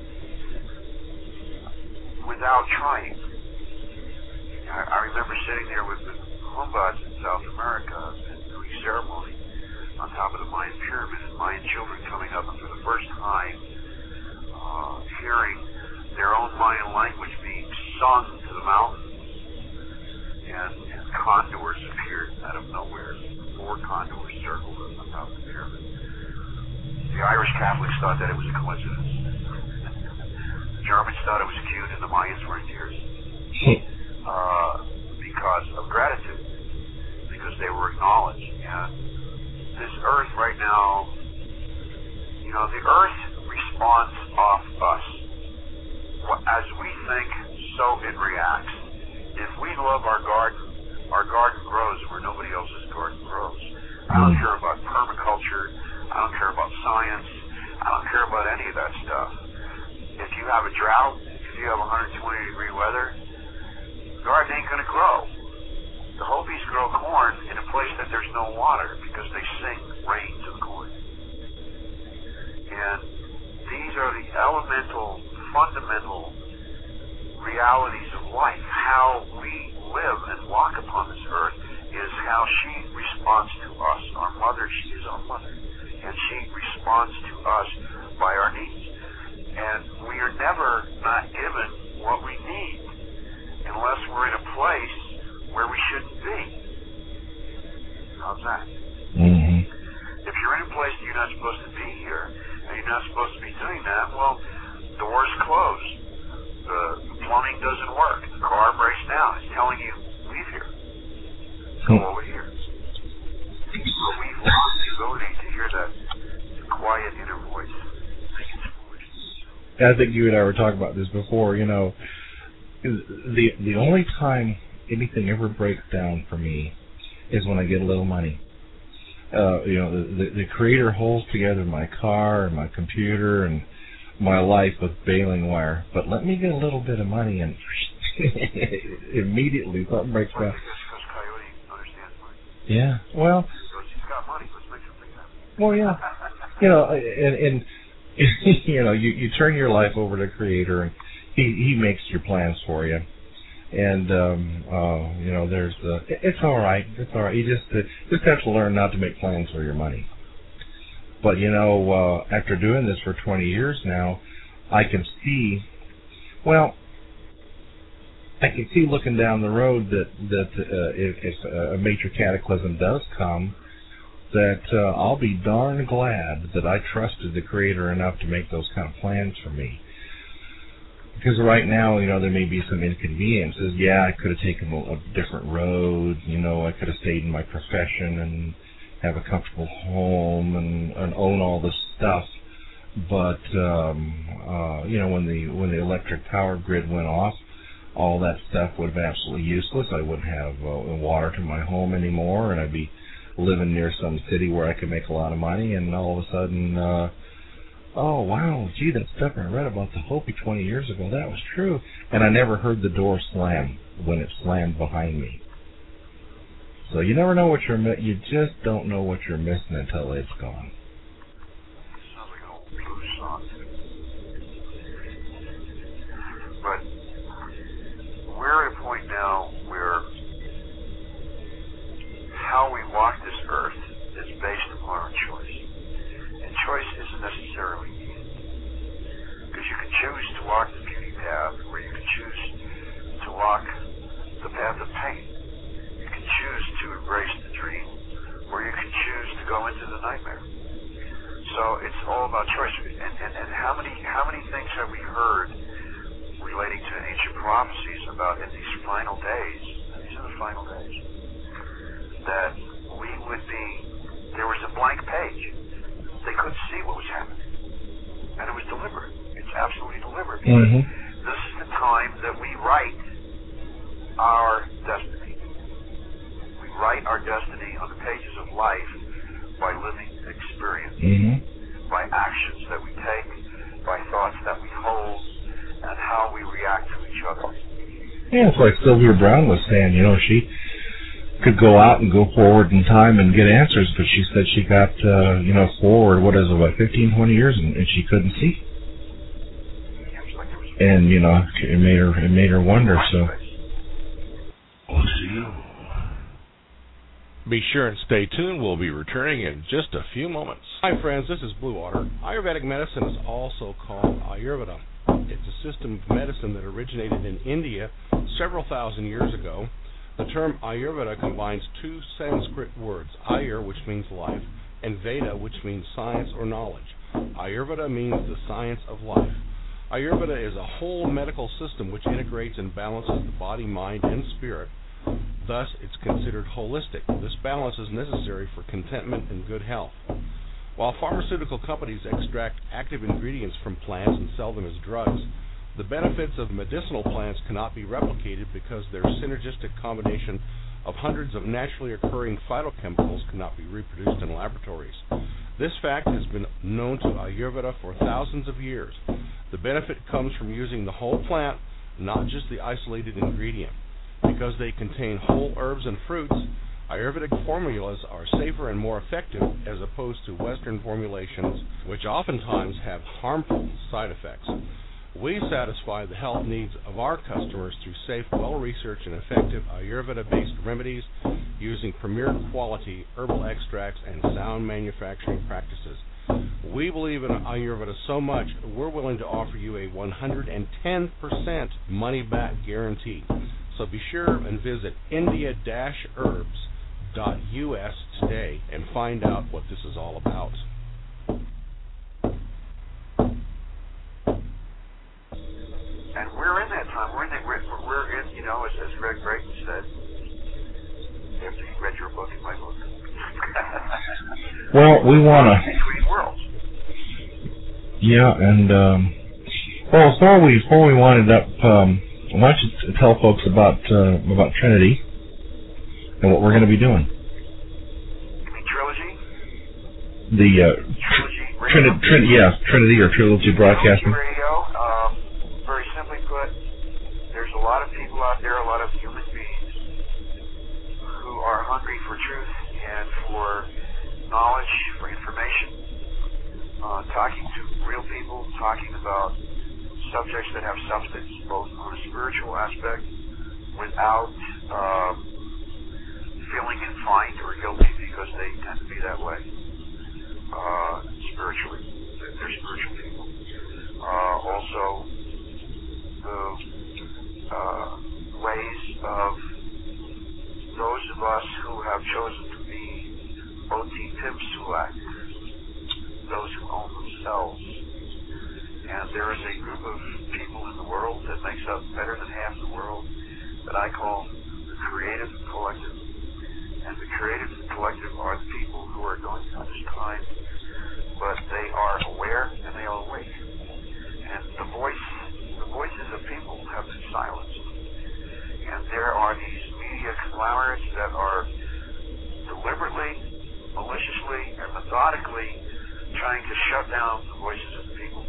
without trying. I, I remember sitting there with the Humbats in South America and doing ceremony on top of the Mayan pyramid, and Mayan children coming up and for the first time uh, hearing their own Mayan language being sung to the mountains, and, and condors appeared out of nowhere. Four condors circled on top of the pyramid. The Irish Catholics thought that it was a coincidence. The Germans thought it was cute, and the Mayans were in tears. Uh, because of gratitude, because they were acknowledged. And this earth right now, you know, the earth responds off us. As we think, so it reacts. If we love our garden, our garden grows where nobody else's garden grows. I don't care about permaculture. I don't care about science. I don't care about any of that stuff. If you have a drought, if you have one hundred twenty degree weather, the garden ain't going to grow. The Hopis grow corn in a place that there's no water because they sing rain to the corn. And these are the elemental, fundamental realities of life. How we live and walk upon this earth is how she responds to us. Our mother, she is our mother. And she responds to us by our needs. And we are never not given what we need unless we're in a place where we shouldn't be. How's that? Mm-hmm. If you're in a place that you're not supposed to be here, and you're not supposed to be doing that, well, doors closed. The plumbing doesn't work. The car breaks down. It's telling you, leave here. Go over here. So we've lost the ability to hear that quiet inner voice. I think you and I were talking about this before, you know, the the only time anything ever breaks down for me is when I get a little money. Uh, you know, the, the, the Creator holds together my car and my computer and my life with baling wire. But let me get a little bit of money and immediately something breaks down. Because Coyote understands money. Yeah, well. Because he's got money, let's make something happen. Well, yeah. You know, and, and you know, you, you turn your life over to the Creator, and he, he makes your plans for you. And, um, uh, you know, there's the, it's all right. It's all right. You just, uh, just have to learn not to make plans for your money. But, you know, uh, after doing this for twenty years now, I can see, well, I can see looking down the road that, that uh, if, if a major cataclysm does come, that uh, I'll be darn glad that I trusted the Creator enough to make those kind of plans for me. Because right now, you know, there may be some inconveniences. Yeah, I could have taken a, a different road. You know, I could have stayed in my profession and have a comfortable home and, and own all this stuff. But um, uh, you know, when the when the electric power grid went off, all that stuff would have been absolutely useless. I wouldn't have uh, water to my home anymore, and I'd be living near some city where I could make a lot of money. And all of a sudden, uh, oh wow, gee, that stuff I read about the Hopi twenty years ago, that was true. And I never heard the door slam when it slammed behind me. So you never know what you're mi- you just don't know what you're missing until it's gone. Sounds like an old blues song. But we're at a point now where how we walk this earth is based upon our choice. And choice isn't necessarily easy. Because you can choose to walk the beauty path, or you can choose to walk the path of pain. You can choose to embrace the dream, or you can choose to go into the nightmare. So it's all about choice. And, and, and how many how many things have we heard relating to ancient prophecies about in these final days, and these are the final days, that we would be, there was a blank page. They couldn't see what was happening. And it was deliberate. It's absolutely deliberate. Mm-hmm. This is the time that we write our destiny. We write our destiny on the pages of life by living experience, mm-hmm. by actions that we take, by thoughts that we hold, and how we react to each other. Yeah, it's like Sylvia Brown was saying, you know, she could go out and go forward in time and get answers, but she said she got, uh, you know, forward, what is it, about fifteen, twenty years, and, and she couldn't see. And, you know, it made her, it made her wonder, so. We'll see you. Be sure and stay tuned. We'll be returning in just a few moments. Hi, friends. This is Blue Water. Ayurvedic medicine is also called Ayurveda. It's a system of medicine that originated in India several thousand years ago. The term Ayurveda combines two Sanskrit words, Ayur, which means life, and Veda, which means science or knowledge. Ayurveda means the science of life. Ayurveda is a whole medical system which integrates and balances the body, mind, and spirit. Thus, it's considered holistic. This balance is necessary for contentment and good health. While pharmaceutical companies extract active ingredients from plants and sell them as drugs, the benefits of medicinal plants cannot be replicated because their synergistic combination of hundreds of naturally occurring phytochemicals cannot be reproduced in laboratories. This fact has been known to Ayurveda for thousands of years. The benefit comes from using the whole plant, not just the isolated ingredient. Because they contain whole herbs and fruits, Ayurvedic formulas are safer and more effective as opposed to Western formulations, which oftentimes have harmful side effects. We satisfy the health needs of our customers through safe, well-researched, and effective Ayurveda-based remedies using premier quality herbal extracts and sound manufacturing practices. We believe in Ayurveda so much, we're willing to offer you a one hundred ten percent money-back guarantee. So be sure and visit india dash herbs dot U S today and find out what this is all about. And we're in that time. We're in that. We're, we're in. You know, as, as Greg Drayton said, after you read your book and my book. Well, we want to. Between worlds. Yeah, and um, well, before we before we wind it up, um, why don't you tell folks about uh, about Trinity and what we're going to be doing? You mean Trilogy? The uh, Trilogy Radio. Trinity, Trin- yeah, Trinity or Trilogy Broadcasting. Trilogy Radio. Um, very simply put, there's a lot of people out there, a lot of human beings who are hungry for truth and for knowledge, for information. Uh, talking to real people, talking about subjects that have substance, both on a spiritual aspect, without um, feeling inclined or guilty, because they tend to be that way uh, spiritually. They're, they're spiritual people. Uh, also, the uh, ways of those of us who have chosen to be O T T I call the creative collective. And the creative collective are the people who are going through this time, but they are aware and they are awake. And the voice, the voices of people have been silenced. And there are these media conglomerates that are deliberately, maliciously, and methodically trying to shut down the voices of the people.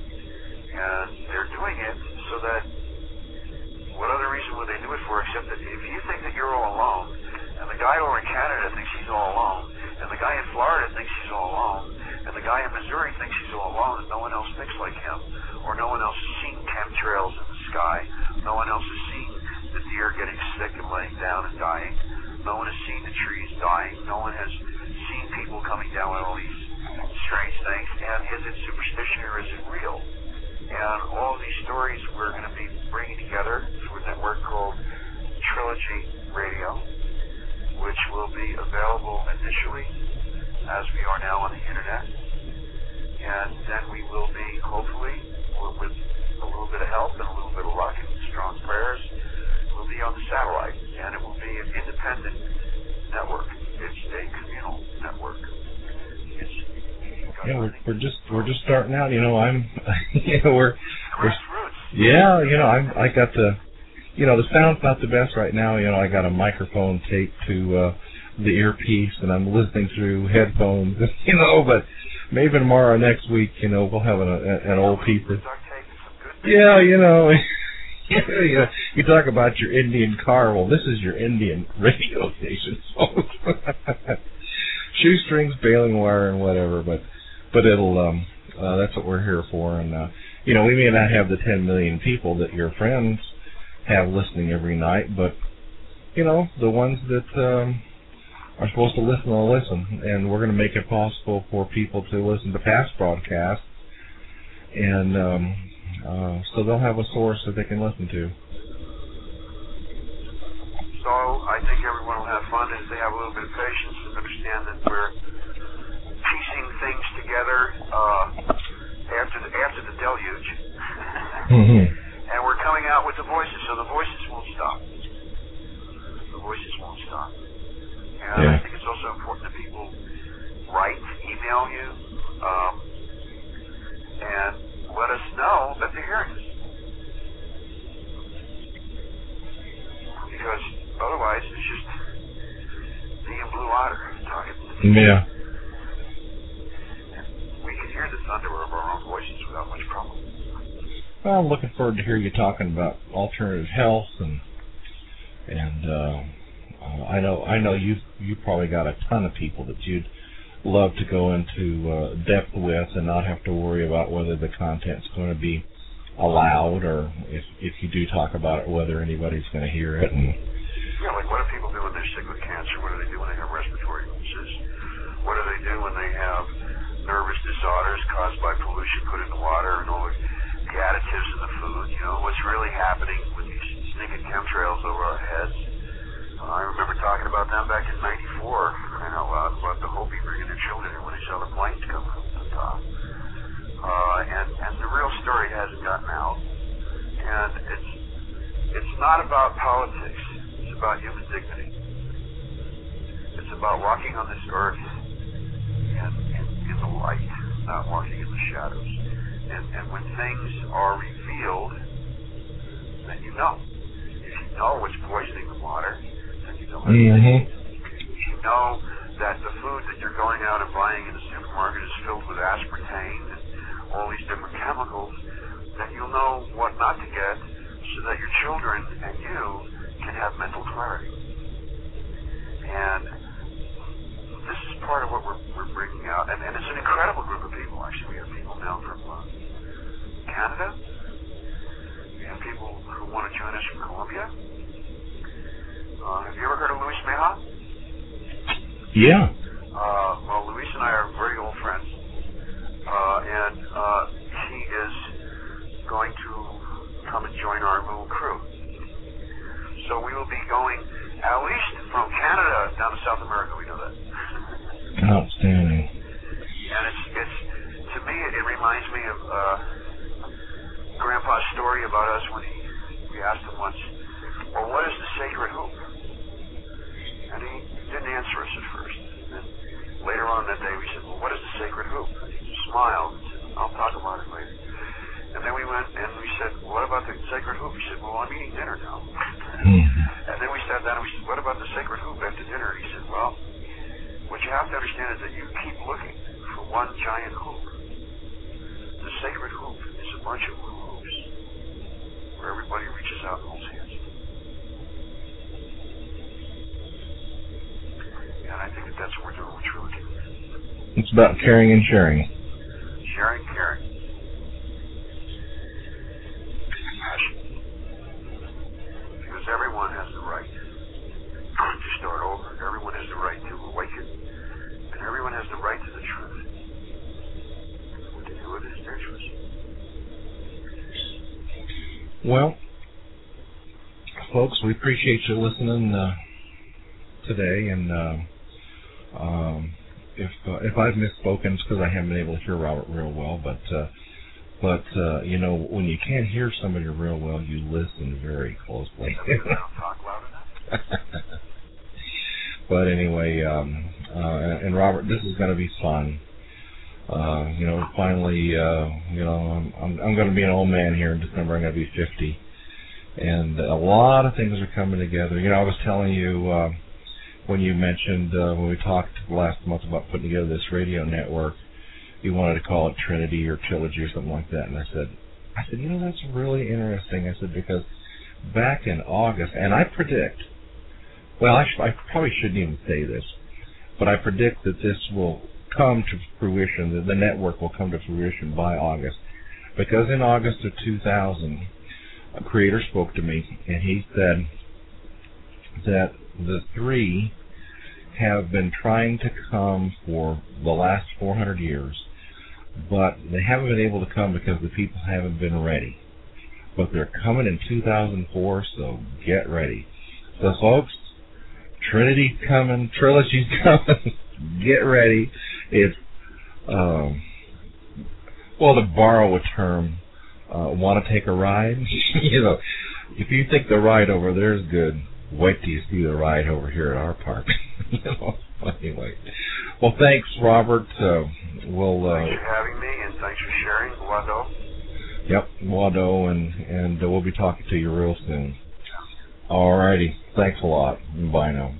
And they're doing it so that, what other reason would they do it for except that if you think that you're all alone, and the guy over in Canada thinks he's all alone, and the guy in Florida thinks he's all alone, and the guy in Missouri thinks he's all alone, and no one else thinks like him, or no one else has seen chemtrails in the sky, no one else has seen the deer getting sick and laying down and dying, no one has seen the trees dying, no one has seen people coming down with all these strange things, and is it superstition or is it real? And all these stories we're going to be bringing together through a network called Trilogy Radio, which will be available initially as we are now on the internet. And then we will be, hopefully, with a little bit of help and a little bit of luck and strong prayers, we'll be on the satellite. And it will be an independent network. It's a communal network. It's Yeah, we're, we're just we're just starting out. You know, I'm, you know, we're, we're yeah, you know, I'm I got the, you know, the sound's not the best right now. You know, I got a microphone taped to uh, the earpiece, and I'm listening through headphones. You know, but maybe tomorrow or next week, you know, we'll have an, an old peeper. Yeah, you know, you know, you talk about your Indian car. Well, this is your Indian radio station, folks. Shoestrings, baling wire, and whatever, but. But it'll, um, uh, that's what we're here for. And, uh, you know, we may not have the ten million people that your friends have listening every night, but, you know, the ones that um, are supposed to listen will listen. And we're going to make it possible for people to listen to past broadcasts. And um, uh, so they'll have a source that they can listen to. So I think everyone will have fun if they have a little bit of patience and understand that we're piecing things together uh, after the after the deluge, mm-hmm. and we're coming out with the voices, so the voices won't stop. The voices won't stop, and yeah. I think it's also important that people write, email you, um, and let us know that they're hearing us, because otherwise it's just me and Blue Otter talking. Yeah. Hear the thunder of our own voices without much problem. Well, I'm looking forward to hear you talking about alternative health, and and uh, uh, I know I know you you probably got a ton of people that you'd love to go into uh, depth with, and not have to worry about whether the content's going to be allowed, or if if you do talk about it, whether anybody's going to hear it. And yeah, like what do people do when they're sick with cancer? What do they do when they have respiratory illnesses? What do they do when they have nervous disorders caused by pollution put in the water and all the, the additives in the food? You know, what's really happening with these sneaking chemtrails over our heads? Uh, I remember talking about them back in ninety-four, crying out loud, about the Hopi bringing their children in when they saw the planes come from the top. Uh, and, and the real story hasn't gotten out. And it's, it's not about politics. It's about human dignity. It's about walking on this earth and, and in the light, not walking in the shadows. And, and when things are revealed, then you know. If you know what's poisoning the water, then you know. Mm-hmm. If you know that the food that you're going out and buying in the supermarket is filled with aspartame and all these different chemicals, then you'll know what not to get so that your children and you can have mental clarity. And this is part of what we're, we're bringing out, and, and it's an incredible group of people. Actually, we have people now from uh, Canada. We have people who want to join us from Colombia. Uh, have you ever heard of Luis Meja? Yeah. Uh, well, Luis and I are very old friends, uh, and uh, he is going to come and join our little crew. So we will be going at least from Canada down to South America. We know that. Outstanding. And it's, it's to me, it, it reminds me of uh, Grandpa's story about us when he, we asked him once, well, what is the sacred hoop? And he didn't answer us at first. And later on that day, we said, well, what is the sacred hoop? And he smiled and said, I'll talk about it later. And then we went and we said, what about the sacred hoop? He said, well, I'm eating dinner now. And then we sat down and we said, what about the sacred hoop after dinner? He said, well, what you have to understand is that you keep looking for one giant hoop. The sacred hoop is a bunch of little hoops where everybody reaches out and holds hands. And I think that that's what we're doing with Trilogy. It's about caring and sharing. Sharing, caring. Compassion. Because everyone has the right to start over. Everyone has the right to awaken. And everyone has the right to the truth. What to do with it is their choice. Well, folks, we appreciate you listening uh, today, and uh, um, if uh, if I've misspoken, it's because I haven't been able to hear Robert real well. But uh, but uh, you know, when you can't hear somebody real well, you listen very closely. Talk loud enough. But anyway, um, uh, and Robert, this is going to be fun. Uh, you know, finally, uh, you know, I'm I'm, I'm going to be an old man here in December. I'm going to be fifty, and a lot of things are coming together. You know, I was telling you uh, when you mentioned uh, when we talked last month about putting together this radio network, you wanted to call it Trinity or Trilogy or something like that, and I said, I said, you know, that's really interesting. I said, because back in August, and I predict, well, I, sh- I probably shouldn't even say this, but I predict that this will come to fruition, that the network will come to fruition by August. Because in August of two thousand, a creator spoke to me, and he said that the three have been trying to come for the last four hundred years, but they haven't been able to come because the people haven't been ready. But they're coming in two thousand four, so get ready. So, folks, Trinity's coming, Trilogy's coming, get ready. It's, um, well, to borrow a term, uh, want to take a ride? You know, if you think the ride over there is good, wait till you see the ride over here at our park. You know, anyway. Well, thanks, Robert. Uh, we'll, uh, thanks for having me, and thanks for sharing, Wado. Yep, Wado, and, and uh, we'll be talking to you real soon. All righty. Thanks a lot. Bye now.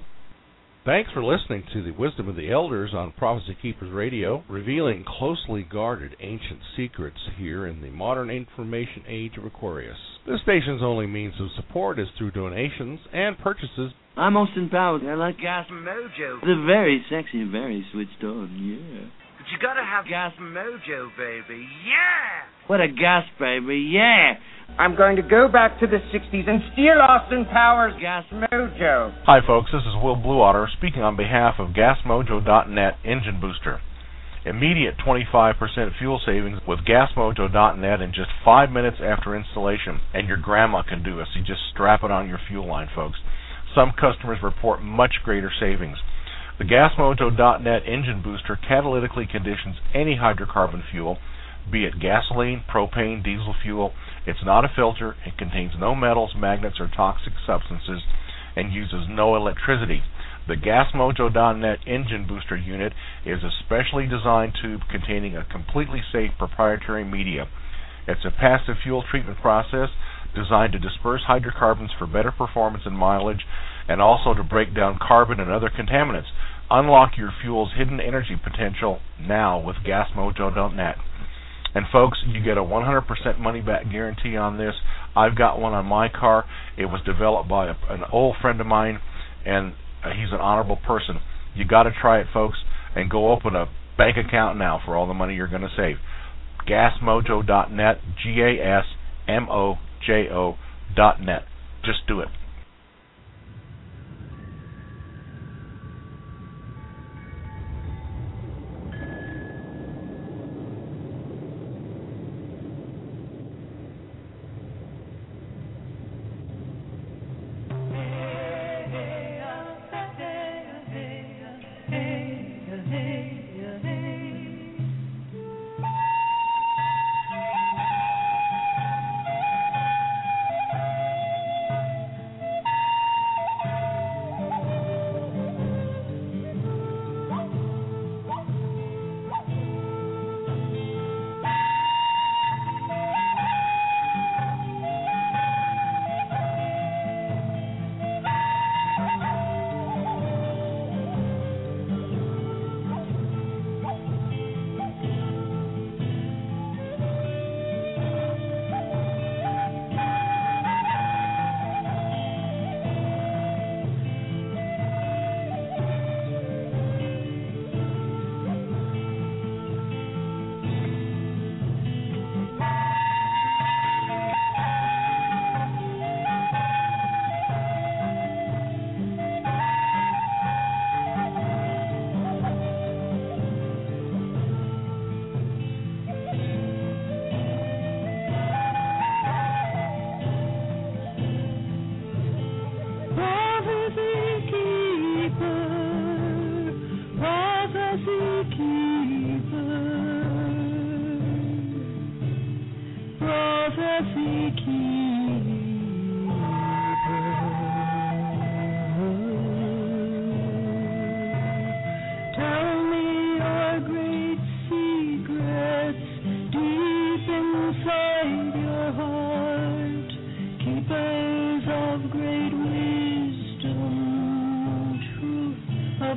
Thanks for listening to the Wisdom of the Elders on Prophecy Keepers Radio, revealing closely guarded ancient secrets here in the modern information age of Aquarius. This station's only means of support is through donations and purchases. I'm Austin Powers. I like Gas Mojo. The very sexy and very switched on, yeah. But you gotta have Gas Mojo, baby. Yeah! What a gas, baby, yeah! I'm going to go back to the sixties and steal Austin Powers' Gas Mojo. Hi, folks. This is Will Bluewater speaking on behalf of Gas Mojo dot net Engine Booster. Immediate twenty-five percent fuel savings with Gas Mojo dot net in just five minutes after installation. And your grandma can do it, so you just strap it on your fuel line, folks. Some customers report much greater savings. The Gas Mojo dot net Engine Booster catalytically conditions any hydrocarbon fuel, be it gasoline, propane, diesel fuel. It's not a filter, it contains no metals, magnets, or toxic substances, and uses no electricity. The Gas Mojo dot net Engine Booster unit is a specially designed tube containing a completely safe proprietary media. It's a passive fuel treatment process designed to disperse hydrocarbons for better performance and mileage, and also to break down carbon and other contaminants. Unlock your fuel's hidden energy potential now with Gas Mojo dot net. And folks, you get a one hundred percent money-back guarantee on this. I've got one on my car. It was developed by a, an old friend of mine, and uh, he's an honorable person. You got to try it, folks, and go open a bank account now for all the money you're going to save. Gas Mojo dot net, G A S M O J O dot net. Just do it.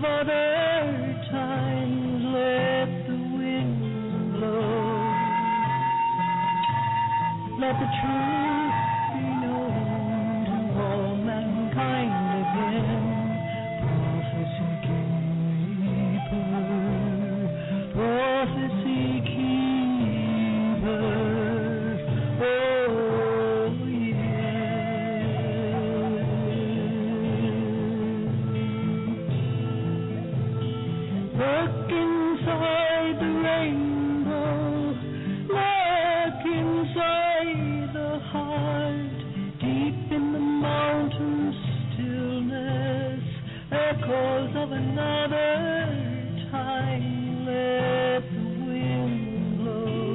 other times, let the wind blow. Let the truth be known to all mankind again. Prophecy keeper, prophecy keeper. Oh, look inside the rainbow, look inside the heart, deep in the mountain stillness, echoes of another time. Let the wind blow,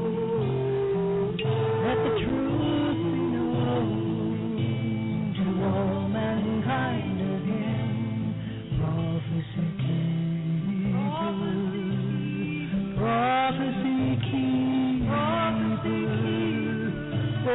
let the truth be known to all mankind again. Prophecy prophecy keeper, oh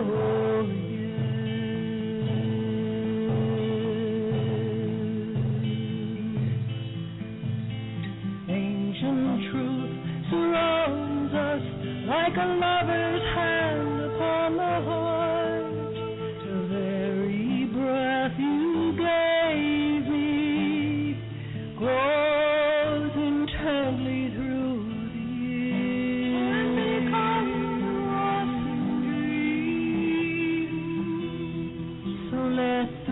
yeah. Ancient truth surrounds us like a lover's hand upon the heart. The very breath you gave me grows intently through the years. So let the